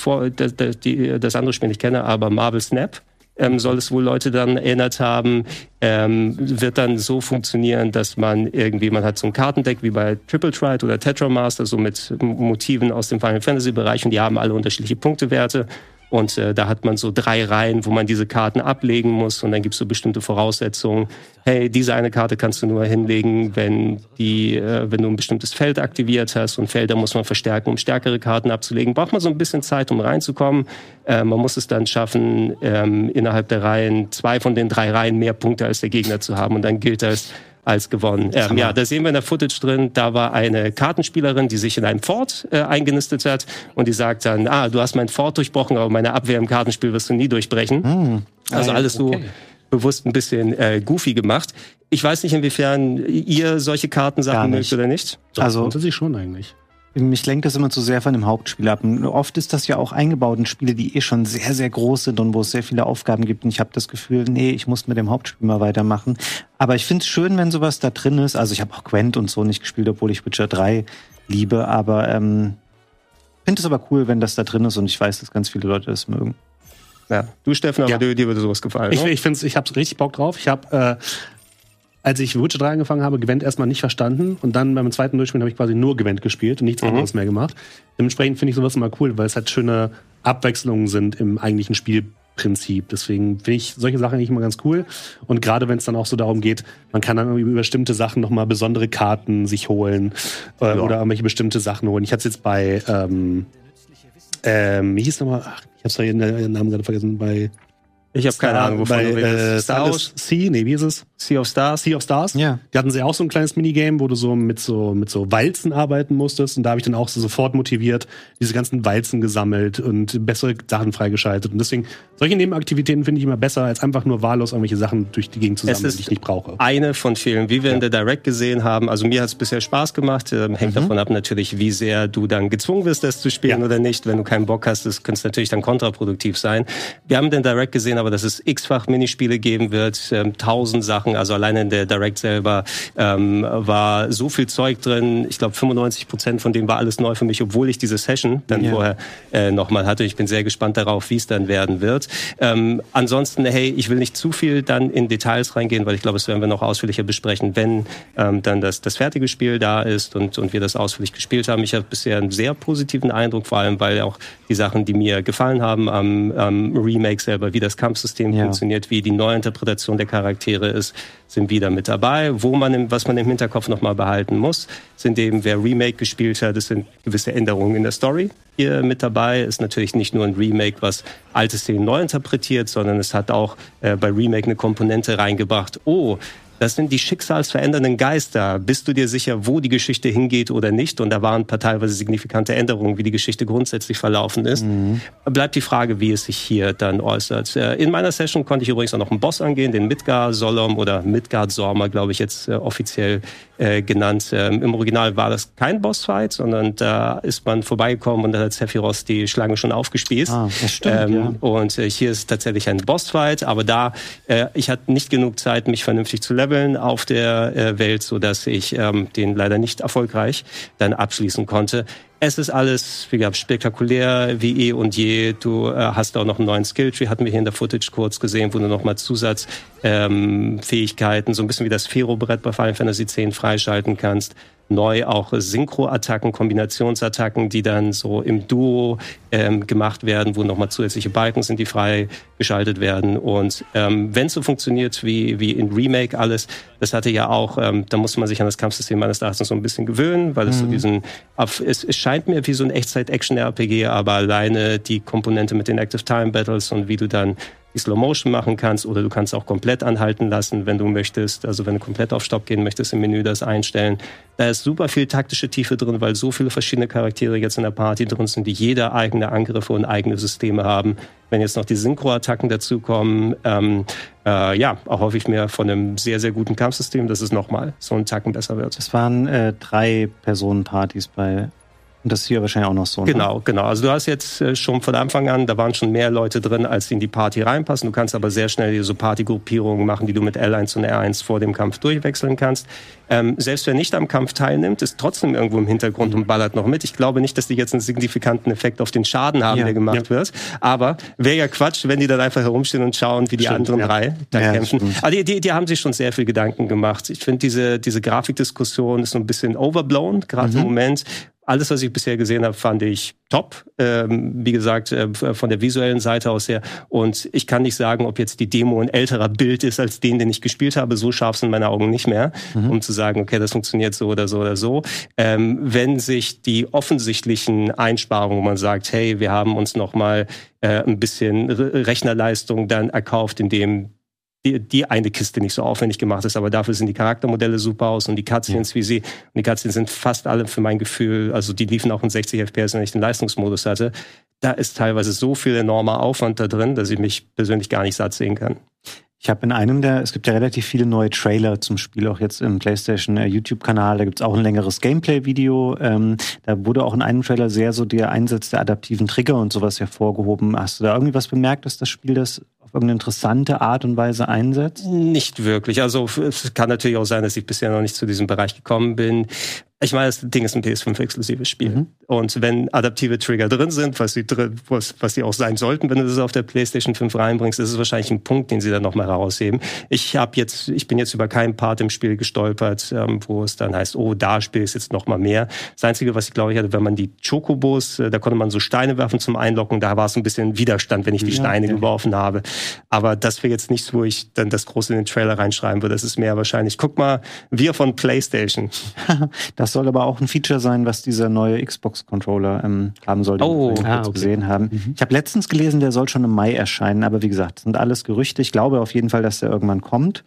andere Spiel nicht kenne, aber Marvel Snap. Soll es wohl Leute dann erinnert haben, wird dann so funktionieren, dass man hat so ein Kartendeck wie bei Triple Triad oder Tetramaster, so mit Motiven aus dem Final Fantasy Bereich und die haben alle unterschiedliche Punktewerte. Und da hat man so 3 Reihen, wo man diese Karten ablegen muss. Und dann gibt es so bestimmte Voraussetzungen. Hey, diese eine Karte kannst du nur hinlegen, wenn du ein bestimmtes Feld aktiviert hast. Und Felder muss man verstärken, um stärkere Karten abzulegen. Braucht man so ein bisschen Zeit, um reinzukommen. Man muss es dann schaffen, innerhalb der Reihen 2 von den 3 Reihen mehr Punkte als der Gegner zu haben. Und dann gilt das als gewonnen. Da sehen wir in der Footage drin, da war eine Kartenspielerin, die sich in einem Fort eingenistet hat und die sagt dann, du hast mein Fort durchbrochen, aber meine Abwehr im Kartenspiel wirst du nie durchbrechen. Also alles so bewusst ein bisschen goofy gemacht. Ich weiß nicht, inwiefern ihr solche Kartensachen mögt oder nicht. Also grundsätzlich schon eigentlich. Mich lenkt das immer zu sehr von dem Hauptspiel ab. Und oft ist das ja auch eingebaut in Spiele, die schon sehr, sehr groß sind und wo es sehr viele Aufgaben gibt. Und ich habe das Gefühl, ich muss mit dem Hauptspiel mal weitermachen. Aber ich finde es schön, wenn sowas da drin ist. Also ich habe auch Gwent und so nicht gespielt, obwohl ich Witcher 3 liebe. Aber finde es aber cool, wenn das da drin ist. Und ich weiß, dass ganz viele Leute das mögen. Ja. Du, Steffen, aber dir würde sowas gefallen. Ich habe richtig Bock drauf. Ich habe als ich Witcher 3 angefangen habe, Gwent erstmal nicht verstanden. Und dann beim zweiten Durchspielen habe ich quasi nur Gwent gespielt und nichts anderes mehr gemacht. Dementsprechend finde ich sowas immer cool, weil es halt schöne Abwechslungen sind im eigentlichen Spielprinzip. Deswegen finde ich solche Sachen eigentlich immer ganz cool. Und gerade wenn es dann auch so darum geht, man kann dann über bestimmte Sachen nochmal besondere Karten sich holen oder irgendwelche bestimmte Sachen holen. Ich hatte es jetzt bei, wie hieß nochmal? Ich hab's da den Namen gerade vergessen, ich habe keine Ahnung, wovon du redest. Star Wars wie ist es? Sea of Stars. Ja. Die hatten sie auch so ein kleines Minigame, wo du so mit so Walzen arbeiten musstest. Und da habe ich dann auch so sofort motiviert, diese ganzen Walzen gesammelt und bessere Sachen freigeschaltet. Und deswegen, solche Nebenaktivitäten finde ich immer besser, als einfach nur wahllos irgendwelche Sachen durch die Gegend zu sammeln, die ich nicht brauche. Eine von vielen, wie wir in der Direct gesehen haben. Also mir hat es bisher Spaß gemacht. Hängt davon ab natürlich, wie sehr du dann gezwungen wirst, das zu spielen oder nicht. Wenn du keinen Bock hast, das könnte natürlich dann kontraproduktiv sein. Wir haben in der Direct gesehen, aber dass es x-fach Minispiele geben wird, 1000 Sachen. Also alleine in der Direct selber war so viel Zeug drin. Ich glaube 95% von dem war alles neu für mich, obwohl ich diese Session dann vorher nochmal hatte. Ich bin sehr gespannt darauf, wie es dann werden wird. Ansonsten, ich will nicht zu viel dann in Details reingehen, weil ich glaube, das werden wir noch ausführlicher besprechen, wenn dann das fertige Spiel da ist und wir das ausführlich gespielt haben. Ich habe bisher einen sehr positiven Eindruck, vor allem, weil auch die Sachen, die mir gefallen haben am Remake selber, wie das Kampfsystem funktioniert, wie die Neuinterpretation der Charaktere ist, sind wieder mit dabei. Was man im Hinterkopf nochmal behalten muss, sind eben, wer Remake gespielt hat, es sind gewisse Änderungen in der Story hier mit dabei. Ist natürlich nicht nur ein Remake, was alte Szenen neu interpretiert, sondern es hat auch bei Remake eine Komponente reingebracht. Das sind die schicksalsverändernden Geister. Bist du dir sicher, wo die Geschichte hingeht oder nicht? Und da waren ein paar teilweise signifikante Änderungen, wie die Geschichte grundsätzlich verlaufen ist. Bleibt die Frage, wie es sich hier dann äußert. In meiner Session konnte ich übrigens auch noch einen Boss angehen, den Midgard-Solom oder Midgard-Sorma, glaube ich, jetzt offiziell genannt. Im Original war das kein Bossfight, sondern da ist man vorbeigekommen und dann hat Sephiroth die Schlange schon aufgespießt. Das stimmt, Und hier ist tatsächlich ein Bossfight, aber ich hatte nicht genug Zeit, mich vernünftig zu leveln auf der Welt, sodass ich den leider nicht erfolgreich dann abschließen konnte. Es ist alles, wie gesagt, spektakulär wie eh und je. Du hast auch noch einen neuen Skilltree, hatten wir hier in der Footage kurz gesehen, wo du nochmal Zusatzfähigkeiten, so ein bisschen wie das Pharaoh-Brett bei Final Fantasy X freischalten kannst. Neu auch Synchro-Attacken, Kombinationsattacken, die dann so im Duo gemacht werden, wo nochmal zusätzliche Balken sind, die freigeschaltet werden. Und wenn es so funktioniert wie in Remake alles, das hatte ja auch, da musste man sich an das Kampfsystem meines Erachtens so ein bisschen gewöhnen, weil es so es scheint mir wie so ein Echtzeit-Action-RPG, aber alleine die Komponente mit den Active-Time-Battles und wie du dann die Slow-Motion machen kannst, oder du kannst auch komplett anhalten lassen, wenn du möchtest. Also wenn du komplett auf Stopp gehen möchtest, im Menü das einstellen. Da ist super viel taktische Tiefe drin, weil so viele verschiedene Charaktere jetzt in der Party drin sind, die jeder eigene Angriffe und eigene Systeme haben. Wenn jetzt noch die Synchro-Attacken dazukommen, erhoffe ich mir von einem sehr, sehr guten Kampfsystem, dass es nochmal so einen Tacken besser wird. Es waren 3 Personen-Partys bei... Und das ist hier wahrscheinlich auch noch so, ne? Genau. Also du hast jetzt schon von Anfang an, da waren schon mehr Leute drin, als die in die Party reinpassen. Du kannst aber sehr schnell so Partygruppierungen machen, die du mit L1 und R1 vor dem Kampf durchwechseln kannst. Selbst wer nicht am Kampf teilnimmt, ist trotzdem irgendwo im Hintergrund und ballert noch mit. Ich glaube nicht, dass die jetzt einen signifikanten Effekt auf den Schaden haben, der gemacht wird. Aber wäre ja Quatsch, wenn die dann einfach herumstehen und schauen, wie die anderen 3 da kämpfen. Aber die haben sich schon sehr viel Gedanken gemacht. Ich finde, diese Grafikdiskussion ist so ein bisschen overblown, gerade im Moment. Alles, was ich bisher gesehen habe, fand ich top. Wie gesagt, von der visuellen Seite aus her. Und ich kann nicht sagen, ob jetzt die Demo ein älterer Bild ist als den ich gespielt habe. So scharf sind meine Augen nicht mehr, um zu sagen, okay, das funktioniert so oder so oder so. Wenn sich die offensichtlichen Einsparungen, wo man sagt, hey, wir haben uns noch mal ein bisschen Rechnerleistung dann erkauft, indem die eine Kiste nicht so aufwendig gemacht ist, aber dafür sind die Charaktermodelle super aus und die Cutscenes, und die Cutscenes sind fast alle für mein Gefühl, also die liefen auch in 60 FPS, wenn ich den Leistungsmodus hatte. Da ist teilweise so viel enormer Aufwand da drin, dass ich mich persönlich gar nicht satt sehen kann. Ich habe es gibt ja relativ viele neue Trailer zum Spiel, auch jetzt im PlayStation YouTube-Kanal, da gibt's auch ein längeres Gameplay-Video. Da wurde auch in einem Trailer sehr so der Einsatz der adaptiven Trigger und sowas hervorgehoben. Hast du da irgendwie was bemerkt, dass das Spiel das auf irgendeine interessante Art und Weise einsetzt? Nicht wirklich. Also es kann natürlich auch sein, dass ich bisher noch nicht zu diesem Bereich gekommen bin. Ich meine, das Ding ist ein PS5-exklusives Spiel. Und wenn adaptive Trigger drin sind, was sie auch sein sollten, wenn du das auf der PlayStation 5 reinbringst, ist es wahrscheinlich ein Punkt, den sie dann nochmal herausheben. Ich bin jetzt über keinen Part im Spiel gestolpert, wo es dann heißt, oh, da spiele ich jetzt nochmal mehr. Das Einzige, was ich glaube ich hatte, wenn man die Chocobos, da konnte man so Steine werfen zum Einlocken, da war es ein bisschen Widerstand, wenn ich die Steine geworfen habe. Aber das wäre jetzt nichts, wo ich dann das große in den Trailer reinschreiben würde. Das ist mehr wahrscheinlich, guck mal, wir von PlayStation. Das soll aber auch ein Feature sein, was dieser neue Xbox-Controller haben soll, den wir jetzt gesehen haben. Ich habe letztens gelesen, der soll schon im Mai erscheinen, aber wie gesagt, das sind alles Gerüchte. Ich glaube auf jeden Fall, dass der irgendwann kommt,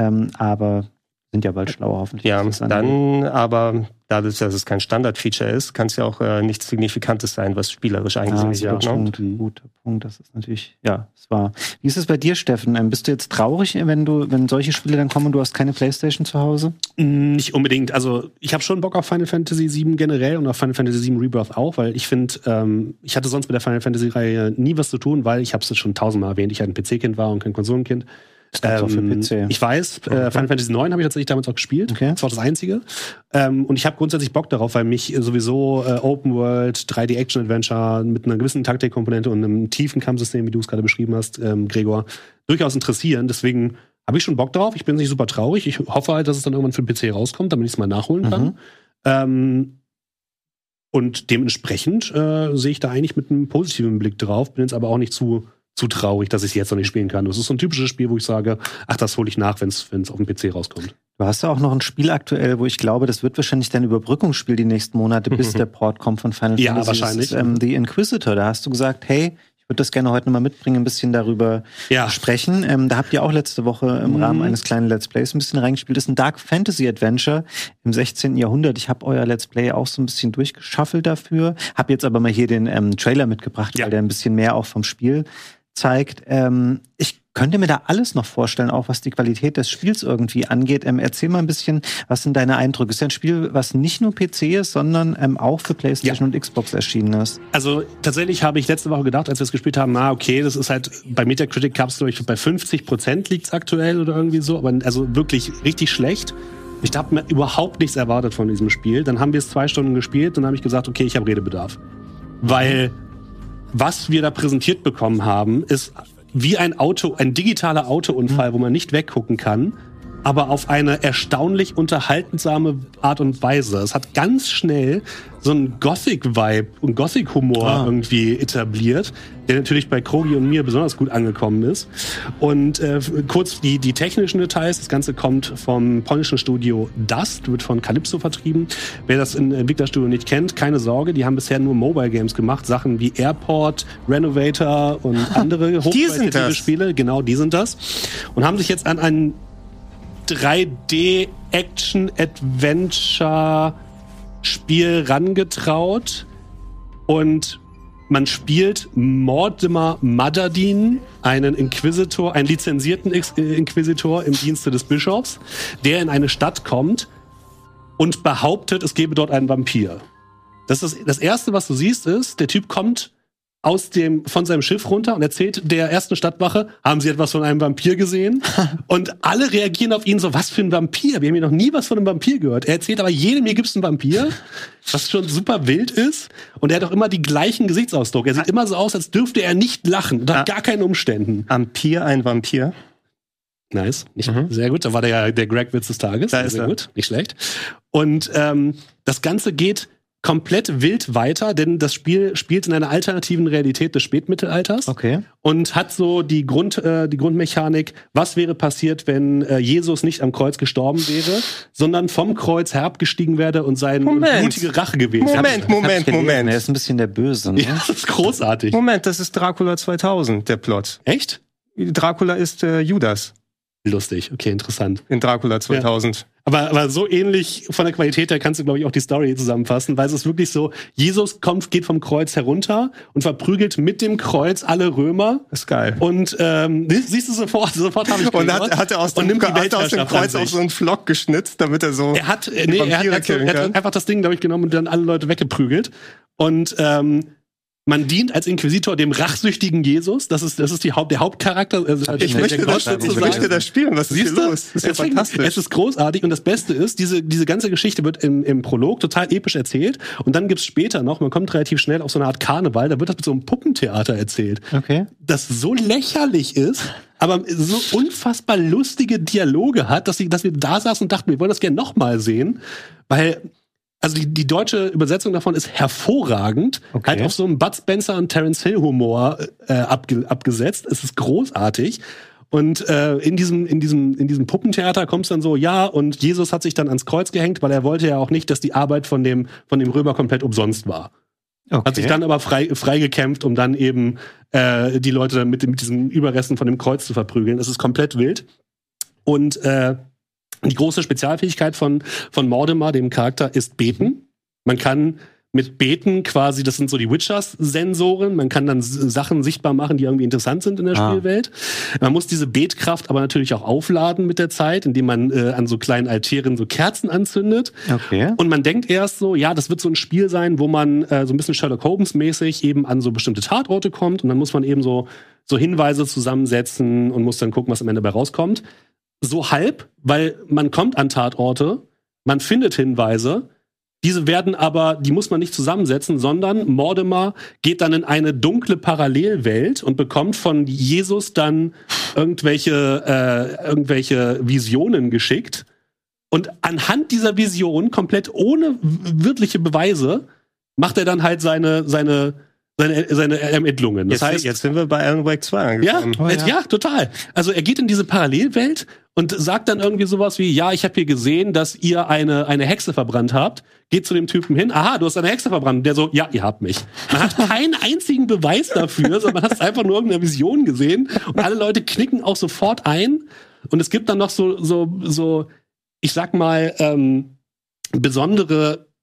aber sind ja bald schlauer hoffentlich. Ja, dann aber dadurch, dass es kein Standard-Feature ist, kann es ja auch nichts Signifikantes sein, was spielerisch eingesetzt wird. Ja, ein guter Punkt. Das ist natürlich, es war. Wie ist es bei dir, Steffen? Bist du jetzt traurig, wenn solche Spiele dann kommen und du hast keine PlayStation zu Hause? Nicht unbedingt. Also ich habe schon Bock auf Final Fantasy VII generell und auf Final Fantasy VII Rebirth auch, weil ich finde, ich hatte sonst mit der Final Fantasy-Reihe nie was zu tun, weil ich habe es schon 1000-mal erwähnt, ich halt ein PC-Kind war und kein Konsolenkind. Das gibt's auch für PC. Ich weiß, Final Fantasy 9 habe ich tatsächlich damals auch gespielt. Okay. Das war das Einzige. Und ich habe grundsätzlich Bock darauf, weil mich sowieso Open World, 3D Action Adventure mit einer gewissen Taktikkomponente und einem tiefen Kampfsystem, wie du es gerade beschrieben hast, Gregor, durchaus interessieren. Deswegen habe ich schon Bock drauf. Ich bin nicht super traurig. Ich hoffe halt, dass es dann irgendwann für den PC rauskommt, damit ich es mal nachholen kann. Und dementsprechend sehe ich da eigentlich mit einem positiven Blick drauf. Bin jetzt aber auch nicht zu traurig, dass ich es jetzt noch nicht spielen kann. Das ist so ein typisches Spiel, wo ich sage, das hole ich nach, wenn es auf dem PC rauskommt. Du hast ja auch noch ein Spiel aktuell, wo ich glaube, das wird wahrscheinlich dein Überbrückungsspiel die nächsten Monate, bis der Port kommt von Final Fantasy. Ja, wahrscheinlich. Das ist, The Inquisitor. Da hast du gesagt, hey, ich würde das gerne heute nochmal mitbringen, ein bisschen darüber sprechen. Da habt ihr auch letzte Woche im Rahmen eines kleinen Let's Plays ein bisschen reingespielt. Das ist ein Dark Fantasy Adventure im 16. Jahrhundert. Ich habe euer Let's Play auch so ein bisschen durchgeschaffelt dafür. Habe jetzt aber mal hier den Trailer mitgebracht, weil der ein bisschen mehr auch vom Spiel zeigt. Ich könnte mir da alles noch vorstellen, auch was die Qualität des Spiels irgendwie angeht. Erzähl mal ein bisschen, was sind deine Eindrücke? Ist ja ein Spiel, was nicht nur PC ist, sondern auch für PlayStation und Xbox erschienen ist. Also tatsächlich habe ich letzte Woche gedacht, als wir es gespielt haben, okay, das ist halt bei Metacritic gab es, glaube ich, bei 50% liegt es aktuell oder irgendwie so, aber also wirklich richtig schlecht. Ich habe mir überhaupt nichts erwartet von diesem Spiel. Dann haben wir es 2 Stunden gespielt und dann habe ich gesagt, okay, ich habe Redebedarf. Weil was wir da präsentiert bekommen haben, ist wie ein digitaler Autounfall, wo man nicht weggucken kann, aber auf eine erstaunlich unterhaltsame Art und Weise. Es hat ganz schnell so einen Gothic-Vibe und Gothic-Humor irgendwie etabliert, der natürlich bei Krogi und mir besonders gut angekommen ist. Und kurz die technischen Details. Das Ganze kommt vom polnischen Studio Dust, wird von Calypso vertrieben. Wer das Entwicklerstudio nicht kennt, keine Sorge, die haben bisher nur Mobile-Games gemacht. Sachen wie Airport, Renovator und andere hochqualitative Spiele. Genau, die sind das. Und haben sich jetzt an einen 3D-Action-Adventure-Spiel rangetraut und man spielt Mortimer Madadin, einen Inquisitor, einen lizenzierten Inquisitor im Dienste des Bischofs, der in eine Stadt kommt und behauptet, es gebe dort einen Vampir. Das Erste, was du siehst, ist, der Typ kommt von seinem Schiff runter und erzählt der ersten Stadtwache, haben sie etwas von einem Vampir gesehen? Und alle reagieren auf ihn so, was für ein Vampir? Wir haben hier noch nie was von einem Vampir gehört. Er erzählt aber jedem, hier gibt's einen Vampir, was schon super wild ist. Und er hat auch immer die gleichen Gesichtsausdruck. Er sieht immer so aus, als dürfte er nicht lachen, unter gar keinen Umständen. Vampir, ein Vampir. Nice, sehr gut. Da war der Greg-Witz des Tages. Sehr gut, nicht schlecht. Und das Ganze geht komplett wild weiter, denn das Spiel spielt in einer alternativen Realität des Spätmittelalters und hat so die Grundmechanik, was wäre passiert, wenn Jesus nicht am Kreuz gestorben wäre, sondern vom Kreuz herabgestiegen wäre und seine blutige Rache gewählt hätte. Moment. Er ist ein bisschen der Böse, ne? Ja, das ist großartig. Moment, das ist Dracula 2000, der Plot. Echt? Dracula ist Judas. Lustig, okay, interessant. In Dracula 2000. Ja. Aber so ähnlich von der Qualität her kannst du, glaube ich, auch die Story zusammenfassen, weil es ist wirklich so, Jesus geht vom Kreuz herunter und verprügelt mit dem Kreuz alle Römer. Das ist geil. Und siehst du sofort habe ich und hat er aus dem Kreuz auch so einen Flock geschnitzt, damit er so er hat einfach das Ding, glaube ich, genommen und dann alle Leute weggeprügelt. Und man dient als Inquisitor dem rachsüchtigen Jesus. Das ist der Hauptcharakter. Ich möchte das spielen. Was ist hier los? Das ist ja fantastisch. Es ist großartig. Und das Beste ist, diese ganze Geschichte wird im Prolog total episch erzählt. Und dann gibt's später noch, man kommt relativ schnell auf so eine Art Karneval, da wird das mit so einem Puppentheater erzählt. Okay. Das so lächerlich ist, aber so unfassbar lustige Dialoge hat, dass wir da saßen und dachten, wir wollen das gerne nochmal sehen. Weil also die deutsche Übersetzung davon ist hervorragend, halt auf so einen Bud Spencer und Terence Hill Humor abgesetzt. Es ist großartig. Und in diesem Puppentheater kommst dann so, ja, und Jesus hat sich dann ans Kreuz gehängt, weil er wollte ja auch nicht, dass die Arbeit von dem Römer komplett umsonst war. Hat sich dann aber frei gekämpft, um dann eben die Leute dann mit diesen Überresten von dem Kreuz zu verprügeln. Es ist komplett wild. Und die große Spezialfähigkeit von Mortimer, dem Charakter, ist Beten. Man kann mit Beten quasi, das sind so die Witchers-Sensoren, man kann dann Sachen sichtbar machen, die irgendwie interessant sind in der Spielwelt. Man muss diese Betkraft aber natürlich auch aufladen mit der Zeit, indem man an so kleinen Altären so Kerzen anzündet. Und man denkt erst so, ja, das wird so ein Spiel sein, wo man so ein bisschen Sherlock Holmes-mäßig eben an so bestimmte Tatorte kommt und dann muss man eben so Hinweise zusammensetzen und muss dann gucken, was am Ende dabei rauskommt. So halb, weil man kommt an Tatorte, man findet Hinweise, diese werden aber, die muss man nicht zusammensetzen, sondern Mortimer geht dann in eine dunkle Parallelwelt und bekommt von Jesus dann irgendwelche Visionen geschickt. Und anhand dieser Vision, komplett ohne wirkliche Beweise, macht er dann halt seine Ermittlungen. Das heißt, jetzt sind wir bei Alan Wake 2 angekommen. Ja, total. Also er geht in diese Parallelwelt und sagt dann irgendwie sowas wie, ja, ich habe hier gesehen, dass ihr eine Hexe verbrannt habt. Geht zu dem Typen hin, aha, du hast eine Hexe verbrannt. Und der so, ja, ihr habt mich. Man hat keinen einzigen Beweis dafür, sondern man hat einfach nur irgendeine Vision gesehen. Und alle Leute knicken auch sofort ein. Und es gibt dann noch so ich sag mal, besondere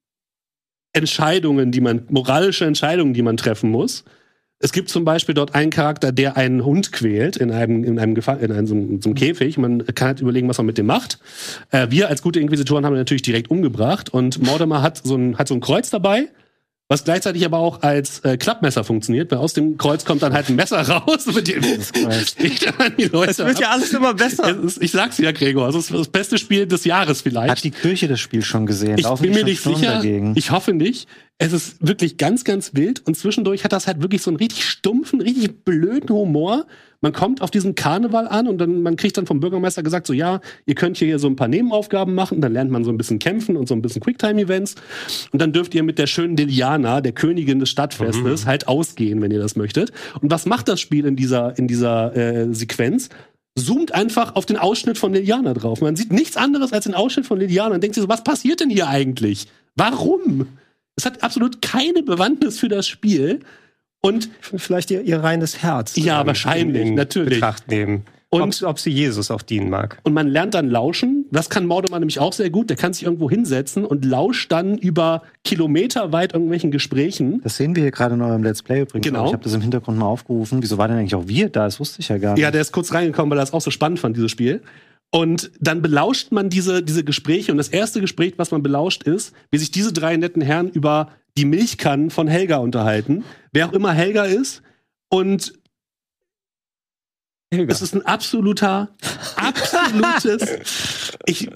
moralische Entscheidungen, die man treffen muss. Es gibt zum Beispiel dort einen Charakter, der einen Hund quält in so einem Käfig. Man kann halt überlegen, was man mit dem macht. Wir als gute Inquisitoren haben ihn natürlich direkt umgebracht und Mortimer hat so ein Kreuz dabei was gleichzeitig aber auch als Klappmesser funktioniert, weil aus dem Kreuz kommt dann halt ein Messer raus, mit dem die Leute. Es wird ja alles immer besser. Ich sag's ja, Gregor, es ist das beste Spiel des Jahres vielleicht. Hat die Kirche das Spiel schon gesehen? Ich bin mir nicht sicher. Dagegen? Ich hoffe nicht. Es ist wirklich ganz, ganz wild und zwischendurch hat das halt wirklich so einen richtig stumpfen, richtig blöden Humor. Man kommt auf diesen Karneval an und man kriegt dann vom Bürgermeister gesagt, so ja, ihr könnt hier so ein paar Nebenaufgaben machen, dann lernt man so ein bisschen kämpfen und so ein bisschen Quicktime-Events und dann dürft ihr mit der schönen Liliana, der Königin des Stadtfestes, halt ausgehen, wenn ihr das möchtet. Und was macht das Spiel in dieser Sequenz? Zoomt einfach auf den Ausschnitt von Liliana drauf. Man sieht nichts anderes als den Ausschnitt von Liliana und denkt sich so, was passiert denn hier eigentlich? Warum? Es hat absolut keine Bewandtnis für das Spiel. Und vielleicht ihr reines Herz. Ja, wahrscheinlich, natürlich. Betracht nehmen. Und ob sie Jesus auch dienen mag. Und man lernt dann lauschen. Das kann Mordemann nämlich auch sehr gut. Der kann sich irgendwo hinsetzen und lauscht dann über Kilometer weit irgendwelchen Gesprächen. Das sehen wir hier gerade in eurem Let's Play übrigens. Genau. Ich habe das im Hintergrund mal aufgerufen. Wieso war denn eigentlich auch wir da? Das wusste ich ja gar nicht. Ja, der ist kurz reingekommen, weil er es auch so spannend fand, dieses Spiel. Und dann belauscht man diese Gespräche. Und das erste Gespräch, was man belauscht, ist, wie sich diese 3 netten Herren über die Milchkannen von Helga unterhalten. Wer auch immer Helga ist. Und Helga. Es ist ein absolutes. Ich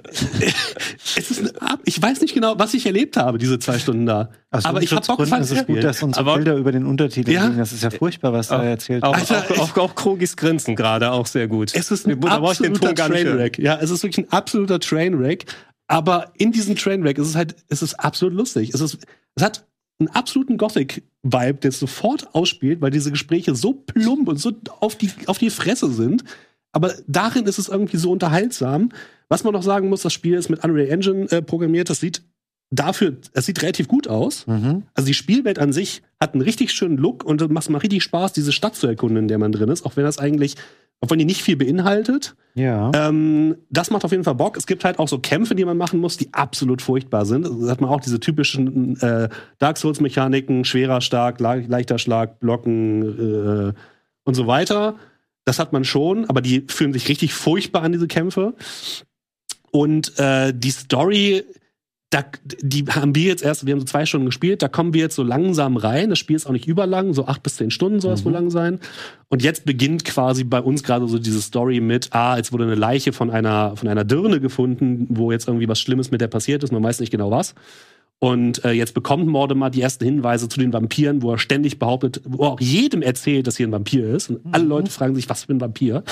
weiß nicht genau, was ich erlebt habe, diese 2 Stunden da. Aber ich hab Bock auf das Spiel. Gut, dass uns Bilder über den Untertitel liegen. Das ist ja furchtbar, was da erzählt wird. Auch Krogis Grinsen gerade auch sehr gut. Es ist ein absoluter Trainwreck. Ja, es ist wirklich ein absoluter Trainwreck. Aber in diesem Trainwreck ist es absolut lustig. Es hat einen absoluten Gothic-Vibe, der sofort ausspielt, weil diese Gespräche so plump und so auf die Fresse sind. Aber darin ist es irgendwie so unterhaltsam. Was man noch sagen muss, das Spiel ist mit Unreal Engine programmiert. Es sieht relativ gut aus. Mhm. Also die Spielwelt an sich hat einen richtig schönen Look und es macht mal richtig Spaß, diese Stadt zu erkunden, in der man drin ist. Auch wenn die nicht viel beinhaltet. Ja. Das macht auf jeden Fall Bock. Es gibt halt auch so Kämpfe, die man machen muss, die absolut furchtbar sind. Also hat man auch diese typischen Dark Souls-Mechaniken, schwerer Schlag, leichter Schlag, Blocken und so weiter. Das hat man schon, aber die fühlen sich richtig furchtbar an, diese Kämpfe. Und die Story, die haben wir jetzt wir haben so 2 Stunden gespielt, da kommen wir jetzt so langsam rein. Das Spiel ist auch nicht überlang, so 8 bis 10 Stunden soll es wohl lang sein. Und jetzt beginnt quasi bei uns gerade so diese Story mit, jetzt wurde eine Leiche von einer Dirne gefunden, wo jetzt irgendwie was Schlimmes mit der passiert ist, man weiß nicht genau was. Und jetzt bekommt Mordemann die ersten Hinweise zu den Vampiren, wo er ständig behauptet, wo er auch jedem erzählt, dass hier ein Vampir ist. Und alle Leute fragen sich, was für ein Vampir.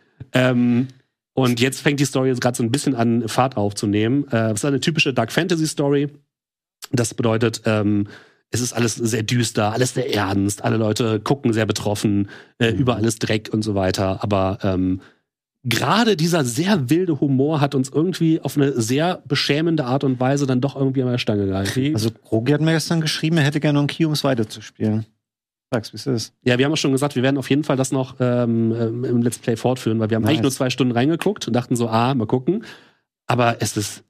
Und jetzt fängt die Story jetzt gerade so ein bisschen an, Fahrt aufzunehmen. Es ist eine typische Dark Fantasy Story. Das bedeutet, es ist alles sehr düster, alles sehr ernst. Alle Leute gucken sehr betroffen, überall ist Dreck und so weiter. Aber gerade dieser sehr wilde Humor hat uns irgendwie auf eine sehr beschämende Art und Weise dann doch irgendwie an der Stange gehalten. Also Krogi hat mir gestern geschrieben, er hätte gerne noch einen Key, um es weiterzuspielen. Sag's, wie es ist. Ja, wir haben auch schon gesagt, wir werden auf jeden Fall das noch im Let's Play fortführen, weil wir haben eigentlich nur 2 Stunden reingeguckt und dachten so, mal gucken. Aber es ist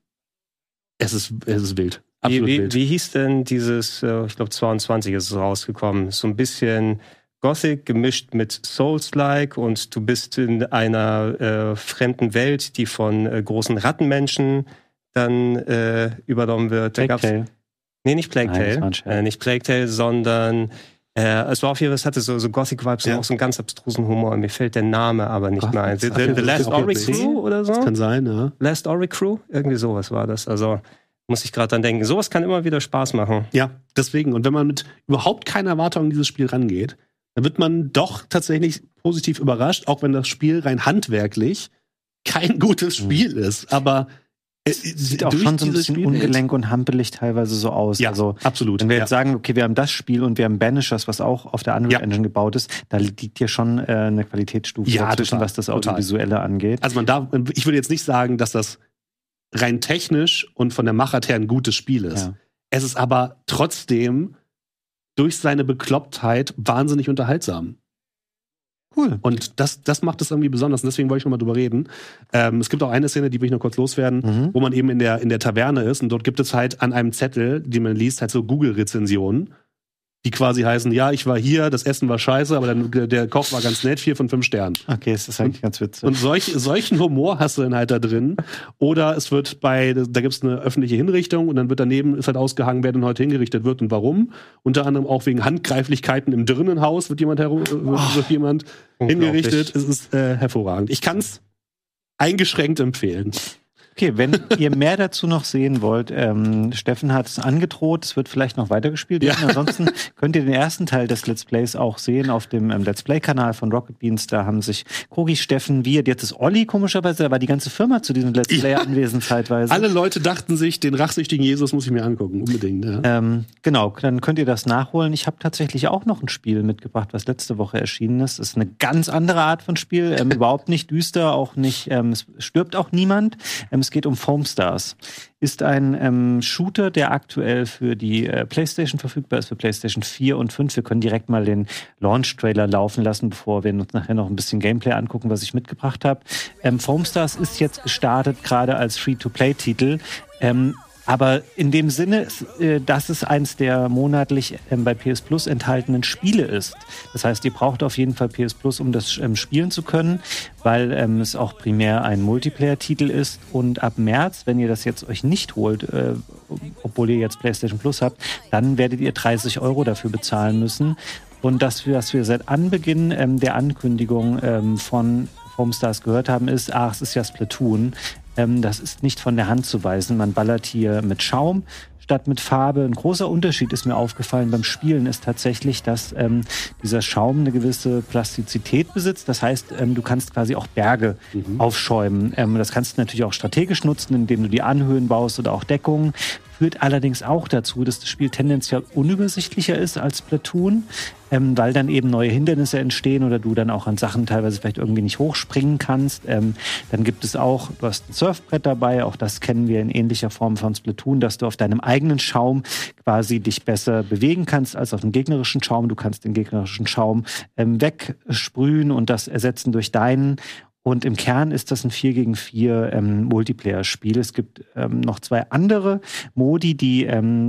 wild. Absolut wild. Wie hieß denn dieses, ich glaube 22 ist es rausgekommen, so ein bisschen Gothic gemischt mit Souls-like und du bist in einer fremden Welt, die von großen Rattenmenschen dann übernommen wird. Plague Tale. Nee, nicht Plague Tale. Nicht Plague Tale, sondern es war auf jeden Fall, es hatte so Gothic-Vibes und auch so einen ganz abstrusen Humor. Mir fällt der Name aber nicht mehr ein. The Last Ori Crew oder so? Das kann sein, ja. Last Ori Crew? Irgendwie sowas war das. Also muss ich gerade dran denken. Sowas kann immer wieder Spaß machen. Ja, deswegen. Und wenn man mit überhaupt keiner Erwartung an dieses Spiel rangeht, dann wird man doch tatsächlich positiv überrascht, auch wenn das Spiel rein handwerklich kein gutes Spiel ist. Aber es sieht auch schon so ein bisschen ungelenk und hampelig teilweise so aus. Ja, also, absolut. Wenn wir jetzt sagen, okay, wir haben das Spiel und wir haben Banishers, was auch auf der Unreal Engine gebaut ist, da liegt hier schon eine Qualitätsstufe dazwischen, was das Audiovisuelle angeht. Also ich würde jetzt nicht sagen, dass das rein technisch und von der Machart her ein gutes Spiel ist. Ja. Es ist aber trotzdem durch seine Beklopptheit wahnsinnig unterhaltsam. Cool. Und das macht es irgendwie besonders. Und deswegen wollte ich noch mal drüber reden. Es gibt auch eine Szene, die will ich noch kurz loswerden, wo man eben in der Taverne ist. Und dort gibt es halt an einem Zettel, den man liest, halt so Google-Rezensionen. die quasi heißen, ja, ich war hier, das Essen war scheiße, aber der Koch war ganz nett, 4 von 5 Sternen. Okay, das ist eigentlich ganz witzig. Und solchen Humor hast du dann halt da drin. Oder es wird da gibt's eine öffentliche Hinrichtung und dann wird daneben ist halt ausgehangen, wer denn heute hingerichtet wird und warum. Unter anderem auch wegen Handgreiflichkeiten im Dirnenhaus wird jemand hingerichtet. Es ist hervorragend. Ich kann's eingeschränkt empfehlen. Okay, wenn ihr mehr dazu noch sehen wollt, Steffen hat es angedroht, es wird vielleicht noch weitergespielt werden. Ja. Ansonsten könnt ihr den ersten Teil des Let's Plays auch sehen auf dem Let's Play-Kanal von Rocket Beans. Da haben sich Kogi, Steffen, wir, jetzt ist Olli komischerweise, da war die ganze Firma zu diesem Let's Play anwesend zeitweise. Alle Leute dachten sich, den rachsüchtigen Jesus muss ich mir angucken, unbedingt. Ja. Genau, dann könnt ihr das nachholen. Ich habe tatsächlich auch noch ein Spiel mitgebracht, was letzte Woche erschienen ist. Das ist eine ganz andere Art von Spiel, überhaupt nicht düster, auch nicht, es stirbt auch niemand. Es geht um Foam Stars. Ist ein Shooter, der aktuell für die PlayStation verfügbar ist, für PlayStation 4 und 5. Wir können direkt mal den Launch-Trailer laufen lassen, bevor wir uns nachher noch ein bisschen Gameplay angucken, was ich mitgebracht habe. Foam Stars ist jetzt gestartet, gerade als Free-to-Play-Titel. Aber in dem Sinne, dass es eins der monatlich bei PS Plus enthaltenen Spiele ist. Das heißt, ihr braucht auf jeden Fall PS Plus, um das spielen zu können, weil es auch primär ein Multiplayer-Titel ist. Und ab März, wenn ihr das jetzt euch nicht holt, obwohl ihr jetzt PlayStation Plus habt, dann werdet ihr 30 € dafür bezahlen müssen. Und das, was wir seit Anbeginn der Ankündigung von Foam Stars gehört haben, ist, es ist ja Splatoon. Das ist nicht von der Hand zu weisen. Man ballert hier mit Schaum statt mit Farbe. Ein großer Unterschied ist mir aufgefallen beim Spielen ist tatsächlich, dass dieser Schaum eine gewisse Plastizität besitzt. Das heißt, du kannst quasi auch Berge aufschäumen. Das kannst du natürlich auch strategisch nutzen, indem du die Anhöhen baust oder auch Deckungen. Führt allerdings auch dazu, dass das Spiel tendenziell unübersichtlicher ist als Splatoon, weil dann eben neue Hindernisse entstehen oder du dann auch an Sachen teilweise vielleicht irgendwie nicht hochspringen kannst. Dann gibt es auch, du hast ein Surfbrett dabei, auch das kennen wir in ähnlicher Form von Splatoon, dass du auf deinem eigenen Schaum quasi dich besser bewegen kannst als auf dem gegnerischen Schaum. Du kannst den gegnerischen Schaum wegsprühen und das ersetzen durch deinen. Und im Kern ist das ein 4-gegen-4 Multiplayer-Spiel. Es gibt noch 2 andere Modi, die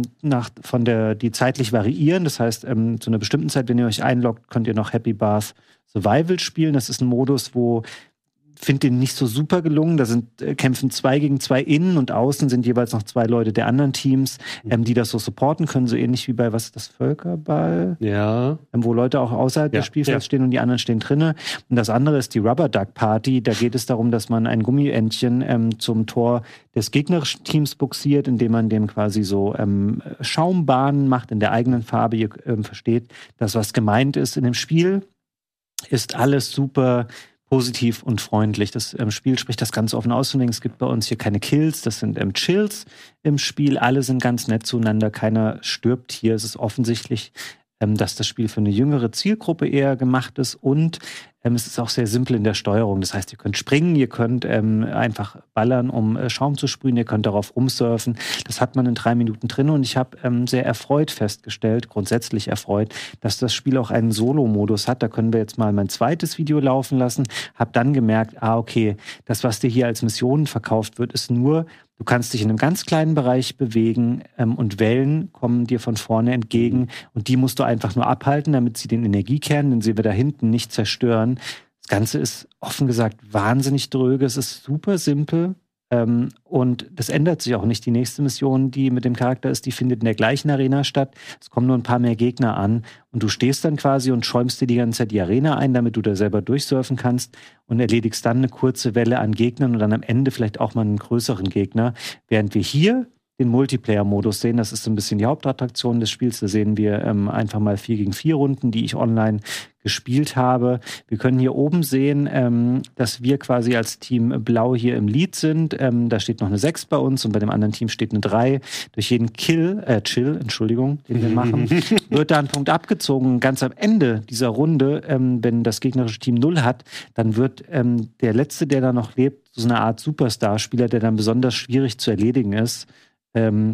die zeitlich variieren. Das heißt, zu einer bestimmten Zeit, wenn ihr euch einloggt, könnt ihr noch Happy Bath Survival spielen. Das ist ein Modus, finde den nicht so super gelungen. Da kämpfen 2 gegen 2 innen und außen sind jeweils noch 2 Leute der anderen Teams, die das so supporten können, so ähnlich wie bei, was ist das, Völkerball? Ja. Wo Leute auch außerhalb des Spielfelds stehen und die anderen stehen drinnen. Und das andere ist die Rubber Duck Party. Da geht es darum, dass man ein Gummientchen zum Tor des gegnerischen Teams buxiert, indem man dem quasi so Schaumbahnen macht in der eigenen Farbe. Ihr versteht, dass was gemeint ist in dem Spiel. Ist alles super positiv und freundlich. Das Spiel spricht das ganz offen aus. Es gibt bei uns hier keine Kills, das sind Chills im Spiel. Alle sind ganz nett zueinander, keiner stirbt hier. Es ist offensichtlich, dass das Spiel für eine jüngere Zielgruppe eher gemacht ist und es ist auch sehr simpel in der Steuerung. Das heißt, ihr könnt springen, ihr könnt einfach ballern, um Schaum zu sprühen, ihr könnt darauf rumsurfen. Das hat man in 3 Minuten drin und ich habe sehr erfreut festgestellt, grundsätzlich erfreut, dass das Spiel auch einen Solo-Modus hat. Da können wir jetzt mal mein zweites Video laufen lassen. Hab dann gemerkt, okay, das, was dir hier als Missionen verkauft wird, ist nur, du kannst dich in einem ganz kleinen Bereich bewegen und Wellen kommen dir von vorne entgegen und die musst du einfach nur abhalten, damit sie den Energiekern, den sie da hinten nicht zerstören. Das Ganze ist offen gesagt wahnsinnig dröge, es ist super simpel und das ändert sich auch nicht. Die nächste Mission, die mit dem Charakter ist, die findet in der gleichen Arena statt. Es kommen nur ein paar mehr Gegner an und du stehst dann quasi und schäumst dir die ganze Zeit die Arena ein, damit du da selber durchsurfen kannst und erledigst dann eine kurze Welle an Gegnern und dann am Ende vielleicht auch mal einen größeren Gegner. Während wir hier den Multiplayer-Modus sehen, das ist so ein bisschen die Hauptattraktion des Spiels, da sehen wir einfach mal 4-gegen-4 Runden, die ich online gespielt habe. Wir können hier oben sehen, dass wir quasi als Team Blau hier im Lead sind. Da steht noch eine 6 bei uns und bei dem anderen Team steht eine 3. Durch jeden Chill, den wir machen, wird da ein Punkt abgezogen. Ganz am Ende dieser Runde, wenn das gegnerische Team 0 hat, dann wird der Letzte, der da noch lebt, so eine Art Superstar-Spieler, der dann besonders schwierig zu erledigen ist,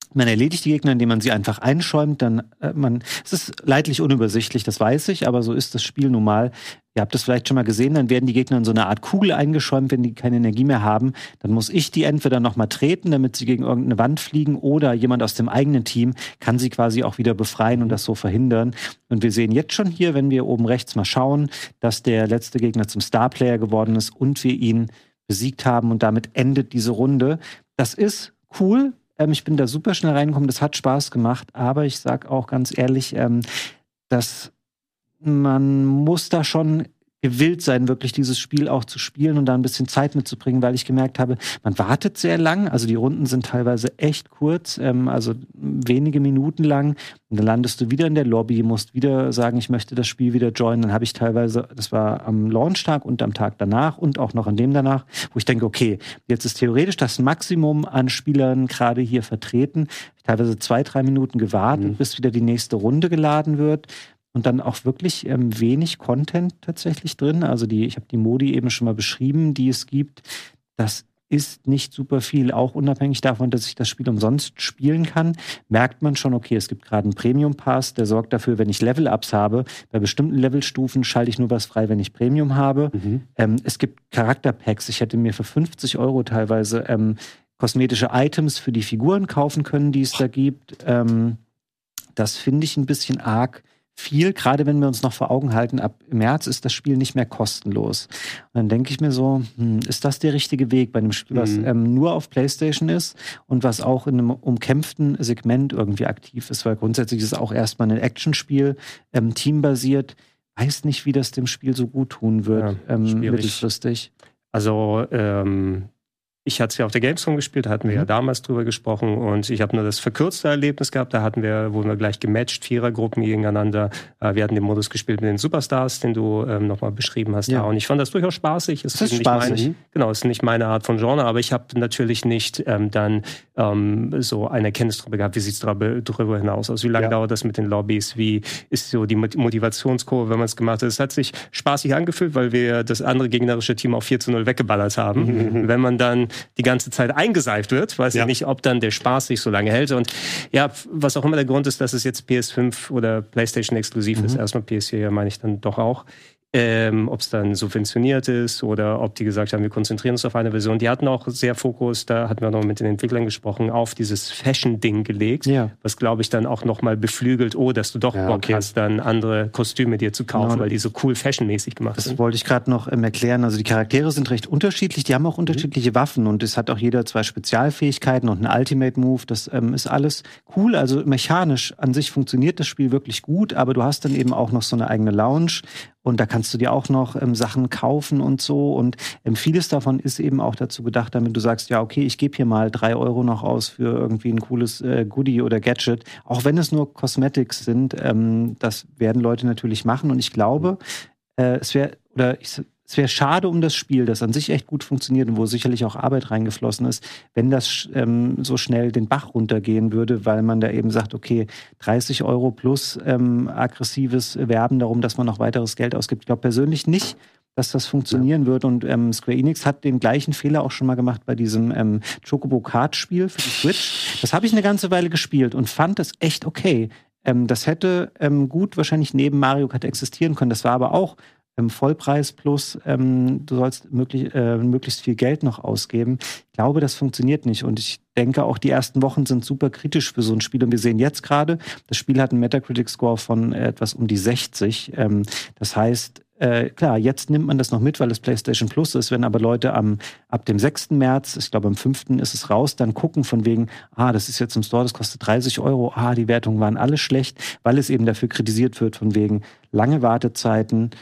Man erledigt die Gegner, indem man sie einfach einschäumt. Es ist leidlich unübersichtlich, das weiß ich, aber so ist das Spiel nun mal. Ihr habt das vielleicht schon mal gesehen, dann werden die Gegner in so eine Art Kugel eingeschäumt, wenn die keine Energie mehr haben. Dann muss ich die entweder nochmal treten, damit sie gegen irgendeine Wand fliegen, oder jemand aus dem eigenen Team kann sie quasi auch wieder befreien und das so verhindern. Und wir sehen jetzt schon hier, wenn wir oben rechts mal schauen, dass der letzte Gegner zum Starplayer geworden ist und wir ihn besiegt haben und damit endet diese Runde. Das ist cool. Ich bin da super schnell reingekommen, das hat Spaß gemacht, aber ich sag auch ganz ehrlich, dass man muss da schon gewillt sein, wirklich dieses Spiel auch zu spielen und da ein bisschen Zeit mitzubringen, weil ich gemerkt habe, man wartet sehr lang, also die Runden sind teilweise echt kurz, also wenige Minuten lang und dann landest du wieder in der Lobby, musst wieder sagen, ich möchte das Spiel wieder joinen, dann habe ich teilweise, das war am Launchtag und am Tag danach und auch noch an dem danach, wo ich denke, okay, jetzt ist theoretisch das Maximum an Spielern gerade hier vertreten, teilweise 2-3 Minuten gewartet, bis wieder die nächste Runde geladen wird. Und dann auch wirklich wenig Content tatsächlich drin. Also ich habe die Modi eben schon mal beschrieben, die es gibt. Das ist nicht super viel. Auch unabhängig davon, dass ich das Spiel umsonst spielen kann, merkt man schon, okay, es gibt gerade einen Premium-Pass, der sorgt dafür, wenn ich Level-Ups habe. Bei bestimmten Levelstufen schalte ich nur was frei, wenn ich Premium habe. Es gibt Charakter-Packs. Ich hätte mir für 50 € teilweise kosmetische Items für die Figuren kaufen können, die es da gibt. Das finde ich ein bisschen arg viel, gerade wenn wir uns noch vor Augen halten, ab März ist das Spiel nicht mehr kostenlos. Und dann denke ich mir so, ist das der richtige Weg bei einem Spiel, was nur auf PlayStation ist und was auch in einem umkämpften Segment irgendwie aktiv ist, weil grundsätzlich ist es auch erstmal ein Actionspiel, teambasiert. Weiß nicht, wie das dem Spiel so gut tun wird, mittelfristig. Also, ich hatte es ja auf der Gamescom gespielt, da hatten wir ja damals drüber gesprochen und ich habe nur das verkürzte Erlebnis gehabt, da wurden wir gleich gematcht, Vierergruppen gegeneinander. Wir hatten den Modus gespielt mit den Superstars, den du nochmal beschrieben hast. Ja. Und ich fand das durchaus spaßig. Es ist spaßig. Ist nicht meine Art von Genre, aber ich habe natürlich nicht dann so eine Erkenntnis darüber gehabt, wie sieht es darüber hinaus aus, wie lange dauert das mit den Lobbys, wie ist so die Motivationskurve, wenn man es gemacht hat. Es hat sich spaßig angefühlt, weil wir das andere gegnerische Team auf 4:0 weggeballert haben. Wenn man dann die ganze Zeit eingeseift wird, weiß ich nicht, ob dann der Spaß sich so lange hält. Und ja, was auch immer der Grund ist, dass es jetzt PS5 oder PlayStation exklusiv ist, erstmal PS4 meine ich dann doch auch, ob es dann subventioniert ist oder ob die gesagt haben, wir konzentrieren uns auf eine Version. Die hatten auch sehr Fokus, da hatten wir noch mit den Entwicklern gesprochen, auf dieses Fashion-Ding gelegt, was glaube ich dann auch nochmal beflügelt, dass du doch Bock hast, dann andere Kostüme dir zu kaufen, weil die so cool fashionmäßig gemacht sind. Das wollte ich gerade noch erklären. Also die Charaktere sind recht unterschiedlich, die haben auch unterschiedliche Waffen und es hat auch jeder 2 Spezialfähigkeiten und einen Ultimate-Move. Das ist alles cool. Also mechanisch an sich funktioniert das Spiel wirklich gut, aber du hast dann eben auch noch so eine eigene Lounge. Und da kannst du dir auch noch Sachen kaufen und so. Und vieles davon ist eben auch dazu gedacht, damit du sagst, ja, okay, ich gebe hier mal 3 € noch aus für irgendwie ein cooles Goodie oder Gadget. Auch wenn es nur Cosmetics sind, das werden Leute natürlich machen. Und ich glaube, es wäre schade um das Spiel, das an sich echt gut funktioniert und wo sicherlich auch Arbeit reingeflossen ist, wenn das so schnell den Bach runtergehen würde, weil man da eben sagt, okay, 30 € plus aggressives Werben darum, dass man noch weiteres Geld ausgibt. Ich glaube persönlich nicht, dass das funktionieren wird. Und Square Enix hat den gleichen Fehler auch schon mal gemacht bei diesem Chocobo Kart Spiel für die Switch. Das habe ich eine ganze Weile gespielt und fand das echt okay. Das hätte gut wahrscheinlich neben Mario Kart existieren können. Das war aber auch Vollpreis plus du sollst möglichst viel Geld noch ausgeben. Ich glaube, das funktioniert nicht. Und ich denke, auch die ersten Wochen sind super kritisch für so ein Spiel. Und wir sehen jetzt gerade, das Spiel hat einen Metacritic-Score von etwas um die 60. Das heißt, klar, jetzt nimmt man das noch mit, weil es PlayStation Plus ist. Wenn aber Leute ab dem 6. März, ich glaube am 5. ist es raus, dann gucken von wegen, das ist jetzt im Store, das kostet 30 €, die Wertungen waren alle schlecht, weil es eben dafür kritisiert wird von wegen lange Wartezeiten,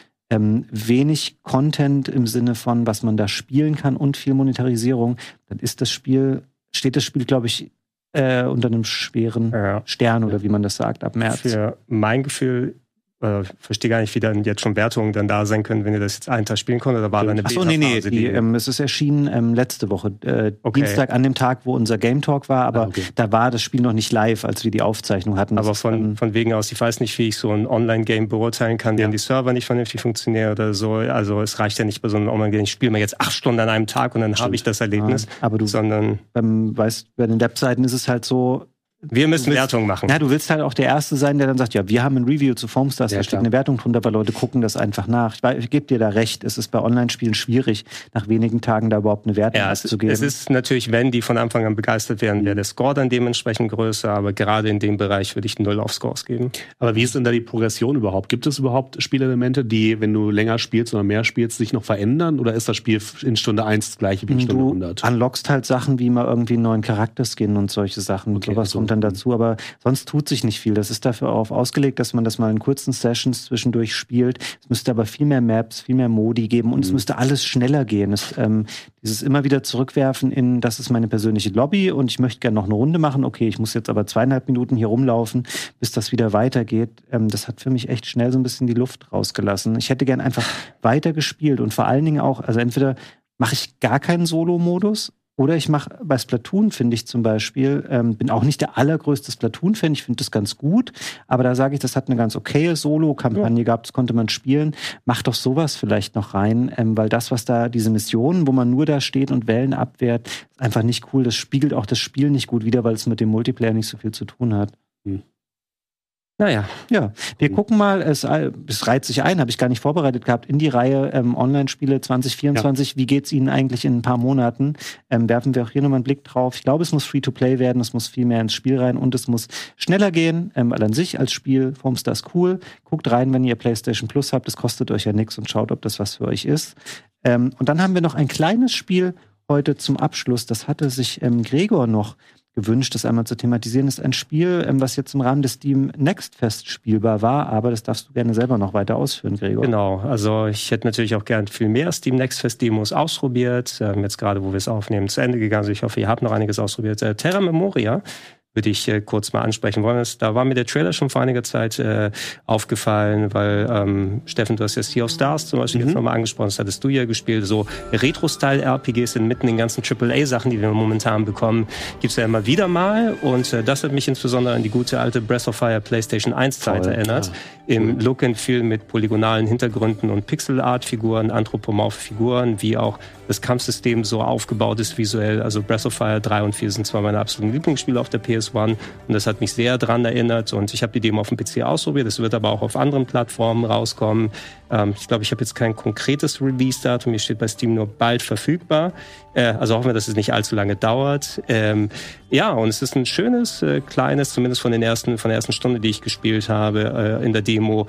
wenig Content im Sinne von, was man da spielen kann und viel Monetarisierung, dann steht das Spiel, glaube ich, unter einem schweren Stern oder wie man das sagt, ab März. Für mein Gefühl, verstehe gar nicht, wie dann jetzt schon Wertungen dann da sein können, wenn ihr das jetzt einen Tag spielen konntet, oder war da eine Beta-Phase? Es ist erschienen letzte Woche, Dienstag an dem Tag, wo unser Game Talk war, aber da war das Spiel noch nicht live, als wir die Aufzeichnung hatten. Aber von wegen aus, ich weiß nicht, wie ich so ein Online-Game beurteilen kann, wenn die Server nicht vernünftig funktionieren oder so. Also es reicht ja nicht bei so einem Online-Game, ich spiele mal jetzt 8 Stunden an einem Tag und dann habe ich das Erlebnis. Aber bei den Webseiten ist es halt so, Wir müssen Wertung machen. Ja, du willst halt auch der Erste sein, der dann sagt, ja, wir haben ein Review zu Foam Stars, da steht eine Wertung drunter, weil Leute gucken das einfach nach. Ich gebe dir da recht, es ist bei Online-Spielen schwierig, nach wenigen Tagen da überhaupt eine Wertung abzugeben. Es ist natürlich, wenn die von Anfang an begeistert werden, wäre der Score dann dementsprechend größer, aber gerade in dem Bereich würde ich 0 auf Scores geben. Aber wie ist denn da die Progression überhaupt? Gibt es überhaupt Spielelemente, die, wenn du länger spielst oder mehr spielst, sich noch verändern? Oder ist das Spiel in Stunde 1 das gleiche wie in Stunde 100? Du unlockst halt Sachen wie mal irgendwie einen neuen Charakterskin und solche Sachen. Okay, sowas kommt dann dazu, aber sonst tut sich nicht viel. Das ist dafür auch ausgelegt, dass man das mal in kurzen Sessions zwischendurch spielt. Es müsste aber viel mehr Maps, viel mehr Modi geben und es müsste alles schneller gehen. Dieses immer wieder zurückwerfen in, das ist meine persönliche Lobby und ich möchte gerne noch eine Runde machen. Okay, ich muss jetzt aber 2,5 Minuten hier rumlaufen, bis das wieder weitergeht. Das hat für mich echt schnell so ein bisschen die Luft rausgelassen. Ich hätte gern einfach weiter gespielt und vor allen Dingen auch, also entweder mache ich gar keinen Solo-Modus, oder ich mache bei Splatoon, finde ich zum Beispiel, bin auch nicht der allergrößte Splatoon-Fan, ich finde das ganz gut, aber da sage ich, das hat eine ganz okaye Solo-Kampagne gehabt, das konnte man spielen. Mach doch sowas vielleicht noch rein, weil das, was da, diese Missionen, wo man nur da steht und Wellen abwehrt, ist einfach nicht cool. Das spiegelt auch das Spiel nicht gut wider, weil es mit dem Multiplayer nicht so viel zu tun hat. Naja, ja. Wir gucken mal, es reiht sich ein, habe ich gar nicht vorbereitet gehabt, in die Reihe Online-Spiele 2024. Ja. Wie geht's Ihnen eigentlich in ein paar Monaten? Werfen wir auch hier nochmal einen Blick drauf. Ich glaube, es muss Free-to-Play werden, es muss viel mehr ins Spiel rein und es muss schneller gehen. Weil an sich als Spiel, Foam Stars cool. Guckt rein, wenn ihr PlayStation Plus habt, das kostet euch ja nichts und schaut, ob das was für euch ist. Und dann haben wir noch ein kleines Spiel heute zum Abschluss. Das hatte sich Gregor noch gewünscht, das einmal zu thematisieren. Das ist ein Spiel, was jetzt im Rahmen des Steam Next Fest spielbar war, aber das darfst du gerne selber noch weiter ausführen, Gregor. Genau, also ich hätte natürlich auch gern viel mehr Steam Next Fest Demos ausprobiert. Jetzt gerade, wo wir es aufnehmen, zu Ende gegangen. Also ich hoffe, ihr habt noch einiges ausprobiert. Terra Memoria würde ich kurz mal ansprechen wollen. Da war mir der Trailer schon vor einiger Zeit aufgefallen, weil Steffen, du hast ja Sea of Stars zum Beispiel jetzt nochmal angesprochen, das hattest du ja gespielt. So Retro-Style-RPGs sind mitten in den ganzen AAA-Sachen, die wir momentan bekommen, gibt es ja immer wieder mal. Und das hat mich insbesondere an die gute alte Breath of Fire PlayStation 1-Zeit erinnert. Ja. Im Look and Feel mit polygonalen Hintergründen und Pixel-Art-Figuren, anthropomorphe Figuren, wie auch das Kampfsystem so aufgebaut ist visuell. Also Breath of Fire 3 und 4 sind zwar meine absoluten Lieblingsspiele auf der PS1 und das hat mich sehr dran erinnert und ich habe die Demo auf dem PC ausprobiert. Das wird aber auch auf anderen Plattformen rauskommen. Ich glaube, ich habe jetzt kein konkretes Release-Datum. Hier steht bei Steam nur bald verfügbar. Also hoffen wir, dass es nicht allzu lange dauert. Ja, und es ist ein schönes, kleines, zumindest von der ersten Stunde, die ich gespielt habe, in der Demo,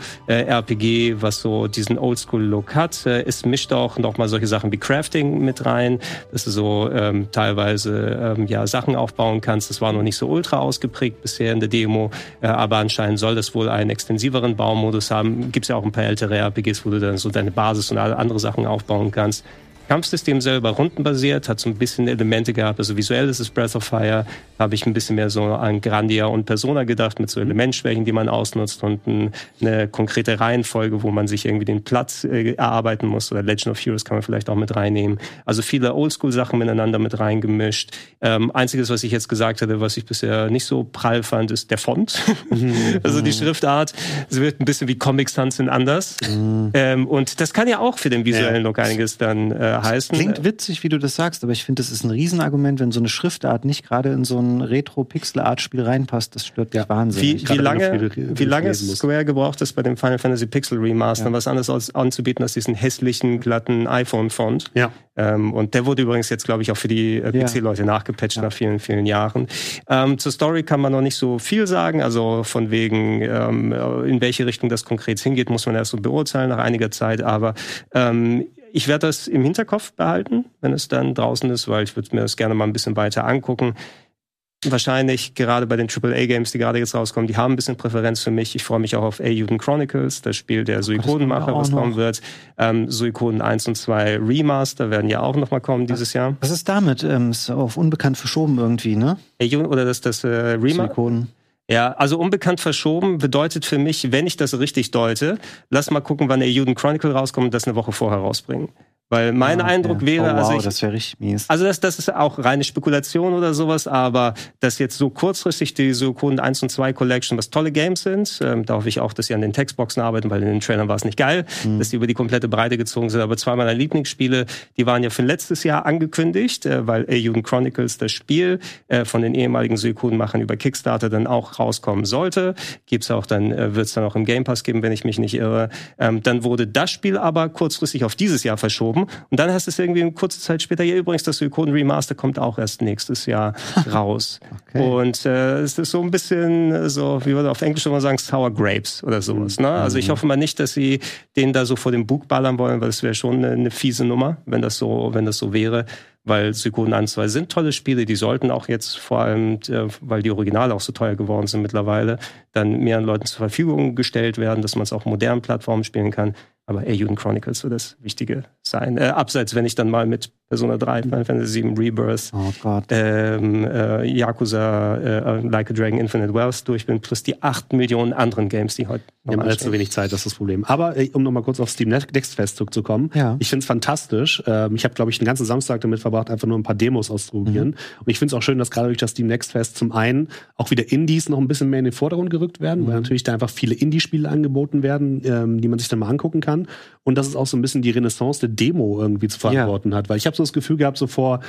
RPG, was so diesen Oldschool-Look hat. Es mischt auch nochmal solche Sachen wie Crafting mit rein, dass du so teilweise Sachen aufbauen kannst. Das war noch nicht so ultra ausgeprägt bisher in der Demo, aber anscheinend soll das wohl einen extensiveren Baumodus haben. Gibt es ja auch ein paar ältere RPGs, wo du dann so deine Basis und alle andere Sachen aufbauen kannst. Kampfsystem selber rundenbasiert, hat so ein bisschen Elemente gehabt, also visuell ist es Breath of Fire, habe ich ein bisschen mehr so an Grandia und Persona gedacht, mit so Elementschwächen, die man ausnutzt und eine konkrete Reihenfolge, wo man sich irgendwie den Platz erarbeiten muss, oder Legend of Heroes kann man vielleicht auch mit reinnehmen. Also viele Oldschool-Sachen miteinander mit reingemischt. Einziges, was ich jetzt gesagt hatte, was ich bisher nicht so prall fand, ist der Font. Also die Schriftart, es wird ein bisschen wie Comic Sans sind anders. Und das kann ja auch für den visuellen Look einiges dann heißen. Klingt witzig, wie du das sagst, aber ich finde, das ist ein Riesenargument, wenn so eine Schriftart nicht gerade in so ein Retro-Pixel-Art-Spiel reinpasst. Das stört mich wahnsinnig. Wie lange Square gebraucht ist bei dem Final Fantasy Pixel Remaster, was anderes anzubieten als diesen hässlichen, glatten iPhone-Font. Ja. Und der wurde übrigens jetzt, glaube ich, auch für die PC-Leute nachgepatcht nach vielen, vielen Jahren. Zur Story kann man noch nicht so viel sagen. Also von wegen, in welche Richtung das konkret hingeht, muss man erst so beurteilen nach einiger Zeit. Aber ich werde das im Hinterkopf behalten, wenn es dann draußen ist, weil ich würde mir das gerne mal ein bisschen weiter angucken. Wahrscheinlich gerade bei den AAA-Games, die gerade jetzt rauskommen, die haben ein bisschen Präferenz für mich. Ich freue mich auch auf Eiyuden Chronicles, das Spiel der Suikoden-Macher, was kommen wird. Suikoden 1 und 2 Remaster werden ja auch nochmal kommen dieses Jahr. Was ist damit? Ist auf unbekannt verschoben irgendwie, ne? Eiyuden oder das Remaster? Suikoden. Ja, also unbekannt verschoben bedeutet für mich, wenn ich das richtig deute, lass mal gucken, wann Eiyuden Chronicle rauskommt und das eine Woche vorher rausbringen. Weil mein Eindruck wäre, das wäre richtig mies. Also das ist auch reine Spekulation oder sowas, aber dass jetzt so kurzfristig die Suikoden 1 und 2 Collection, was tolle Games sind, da hoffe ich auch, dass sie an den Textboxen arbeiten, weil in den Trailern war es nicht geil, dass die über die komplette Breite gezogen sind. Aber 2 meiner Lieblingsspiele, die waren ja für letztes Jahr angekündigt, weil Eiyuden Chronicles, das Spiel von den ehemaligen Suikoden-Machern über Kickstarter dann auch rauskommen sollte. Gibt's auch dann, wird es dann auch im Game Pass geben, wenn ich mich nicht irre. Dann wurde das Spiel aber kurzfristig auf dieses Jahr verschoben. Und dann hast du es irgendwie eine kurze Zeit später, ja übrigens, das Suikoden Remaster kommt auch erst nächstes Jahr raus. Okay. Und es ist so ein bisschen so, wie wir auf Englisch immer sagen, Sour Grapes oder sowas. Ne? Also ich hoffe mal nicht, dass sie den da so vor dem Bug ballern wollen, weil es wäre schon eine fiese Nummer, wenn das so wäre. Weil Suikoden 1 und 2 sind tolle Spiele, die sollten auch jetzt vor allem, weil die Originale auch so teuer geworden sind mittlerweile, dann mehreren Leuten zur Verfügung gestellt werden, dass man es auf modernen Plattformen spielen kann. Aber Eiyuden Chronicles wird das Wichtige sein. Abseits, wenn ich dann mal mit Persona 3, Final Fantasy 7 Rebirth, Yakuza, Like a Dragon, Infinite Wealth durch bin, plus die 8 Millionen anderen Games, die heute noch Wir haben zu wenig Zeit, das ist das Problem. Aber um nochmal kurz auf Steam Next Fest zurückzukommen, ich finde es fantastisch. Ich habe, glaube ich, den ganzen Samstag damit verbracht, einfach nur ein paar Demos auszuprobieren. Und ich finde es auch schön, dass gerade durch das Steam Next Fest zum einen auch wieder Indies noch ein bisschen mehr in den Vordergrund gerückt werden, weil natürlich da einfach viele Indie-Spiele angeboten werden, die man sich dann mal angucken kann. Und dass es auch so ein bisschen die Renaissance der Demo irgendwie zu verantworten hat. Weil ich habe so das Gefühl gehabt, so vor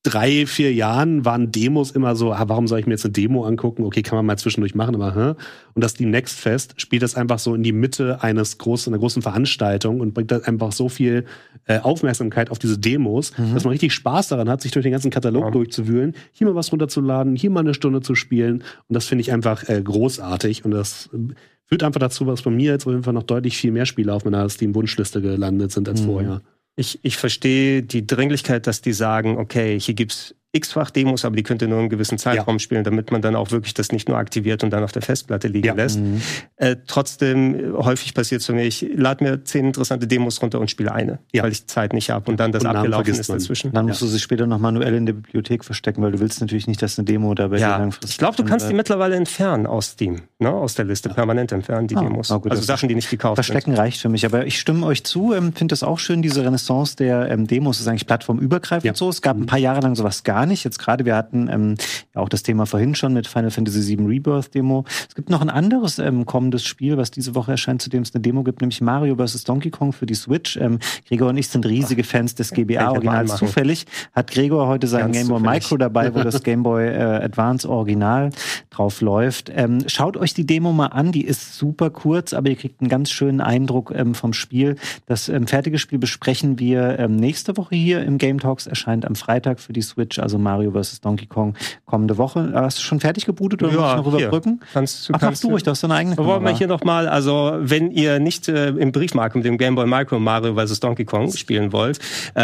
3-4 Jahren waren Demos immer so, warum soll ich mir jetzt eine Demo angucken? Okay, kann man mal zwischendurch machen, aber Und das Steam Next Fest spielt das einfach so in die Mitte einer großen Veranstaltung und bringt da einfach so viel Aufmerksamkeit auf diese Demos, dass man richtig Spaß daran hat, sich durch den ganzen Katalog durchzuwühlen, hier mal was runterzuladen, hier mal eine Stunde zu spielen. Und das finde ich einfach großartig. Und das führt einfach dazu, was bei mir jetzt auf jeden Fall noch deutlich viel mehr Spiele auf meiner Steam-Wunschliste gelandet sind als vorher. Ich verstehe die Dringlichkeit, dass die sagen, okay, hier gibt's x-fach Demos, aber die könnt ihr nur einen gewissen Zeitraum spielen, damit man dann auch wirklich das nicht nur aktiviert und dann auf der Festplatte liegen lässt. Trotzdem, häufig passiert es für mich, ich lade mir 10 interessante Demos runter und spiele eine, weil ich die Zeit nicht habe und dann das abgelaufen ist dazwischen. Dann musst du sie später noch manuell in der Bibliothek verstecken, weil du willst natürlich nicht, dass eine Demo dabei langfristig. Ich glaube, du kannst die mittlerweile entfernen aus Steam, ne? Aus der Liste, permanent entfernen, die Demos. Gut, also Sachen, die nicht gekauft Verstecken sind. reicht für mich, aber ich stimme euch zu, finde das auch schön, diese Renaissance der Demos ist eigentlich plattformübergreifend so. Es gab ein paar Jahre lang sowas gar nicht. Jetzt gerade, wir hatten auch das Thema vorhin schon mit Final Fantasy 7 Rebirth Demo. Es gibt noch ein anderes kommendes Spiel, was diese Woche erscheint, zu dem es eine Demo gibt, nämlich Mario vs. Donkey Kong für die Switch. Gregor und ich sind riesige Fans des GBA-Originals. Zufällig hat Gregor heute sein Game Boy Micro dabei, wo das Game Boy Advance Original drauf läuft. Schaut euch die Demo mal an, die ist super kurz, aber ihr kriegt einen ganz schönen Eindruck vom Spiel. Das fertige Spiel besprechen wir nächste Woche hier im Game Talks, erscheint am Freitag für die Switch, also Mario vs. Donkey Kong kommende Woche. Hast du schon fertig gebootet oder muss ich noch überbrücken? Kannst mach du ruhig, du hast deine eigene Kamera. Wollen wir hier nochmal, also wenn ihr nicht im Briefmarken mit dem Game Boy Micro Mario vs. Donkey Kong spielen wollt,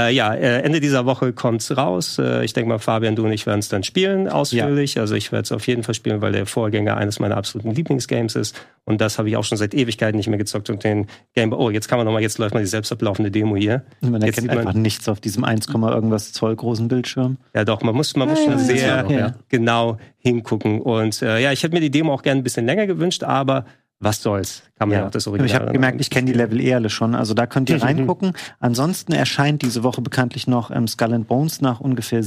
Ende dieser Woche kommt's raus. Ich denke mal, Fabian, du und ich werden es dann spielen, ausführlich. Also ich werde es auf jeden Fall spielen, weil der Vorgänger eines meiner absoluten Lieblingsgames ist. Und das habe ich auch schon seit Ewigkeiten nicht mehr gezockt. Und den Game Boy, jetzt läuft mal die selbst ablaufende Demo hier. Man erkennt einfach nichts auf diesem 1, irgendwas Zoll großen Bildschirm. Ja doch, man muss schon sehr genau hingucken. Und ich hätte mir die Demo auch gerne ein bisschen länger gewünscht, aber was soll's? Kann man ja auch das Original. Ich habe gemerkt, ich kenne die Level alle schon. Also da könnt ihr reingucken. Ansonsten erscheint diese Woche bekanntlich noch Skull and Bones nach ungefähr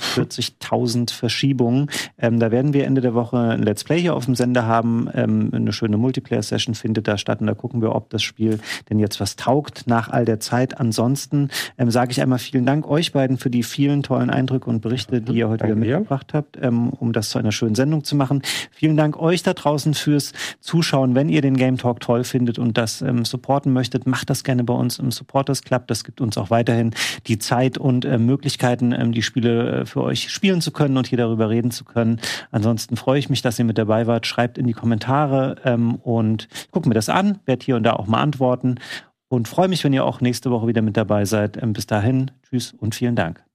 47.000 Verschiebungen. Da werden wir Ende der Woche ein Let's Play hier auf dem Sender haben. Eine schöne Multiplayer-Session findet da statt. Und da gucken wir, ob das Spiel denn jetzt was taugt nach all der Zeit. Ansonsten sage ich einmal vielen Dank euch beiden für die vielen tollen Eindrücke und Berichte, die ihr heute wieder mitgebracht habt, um das zu einer schönen Sendung zu machen. Vielen Dank euch da draußen fürs Zuschauen. Wenn ihr den Game Talk toll findet und das supporten möchtet, macht das gerne bei uns im Supporters Club. Das gibt uns auch weiterhin die Zeit und Möglichkeiten, die Spiele für euch spielen zu können und hier darüber reden zu können. Ansonsten freue ich mich, dass ihr mit dabei wart. Schreibt in die Kommentare und guckt mir das an. Werde hier und da auch mal antworten und freue mich, wenn ihr auch nächste Woche wieder mit dabei seid. Bis dahin, tschüss und vielen Dank.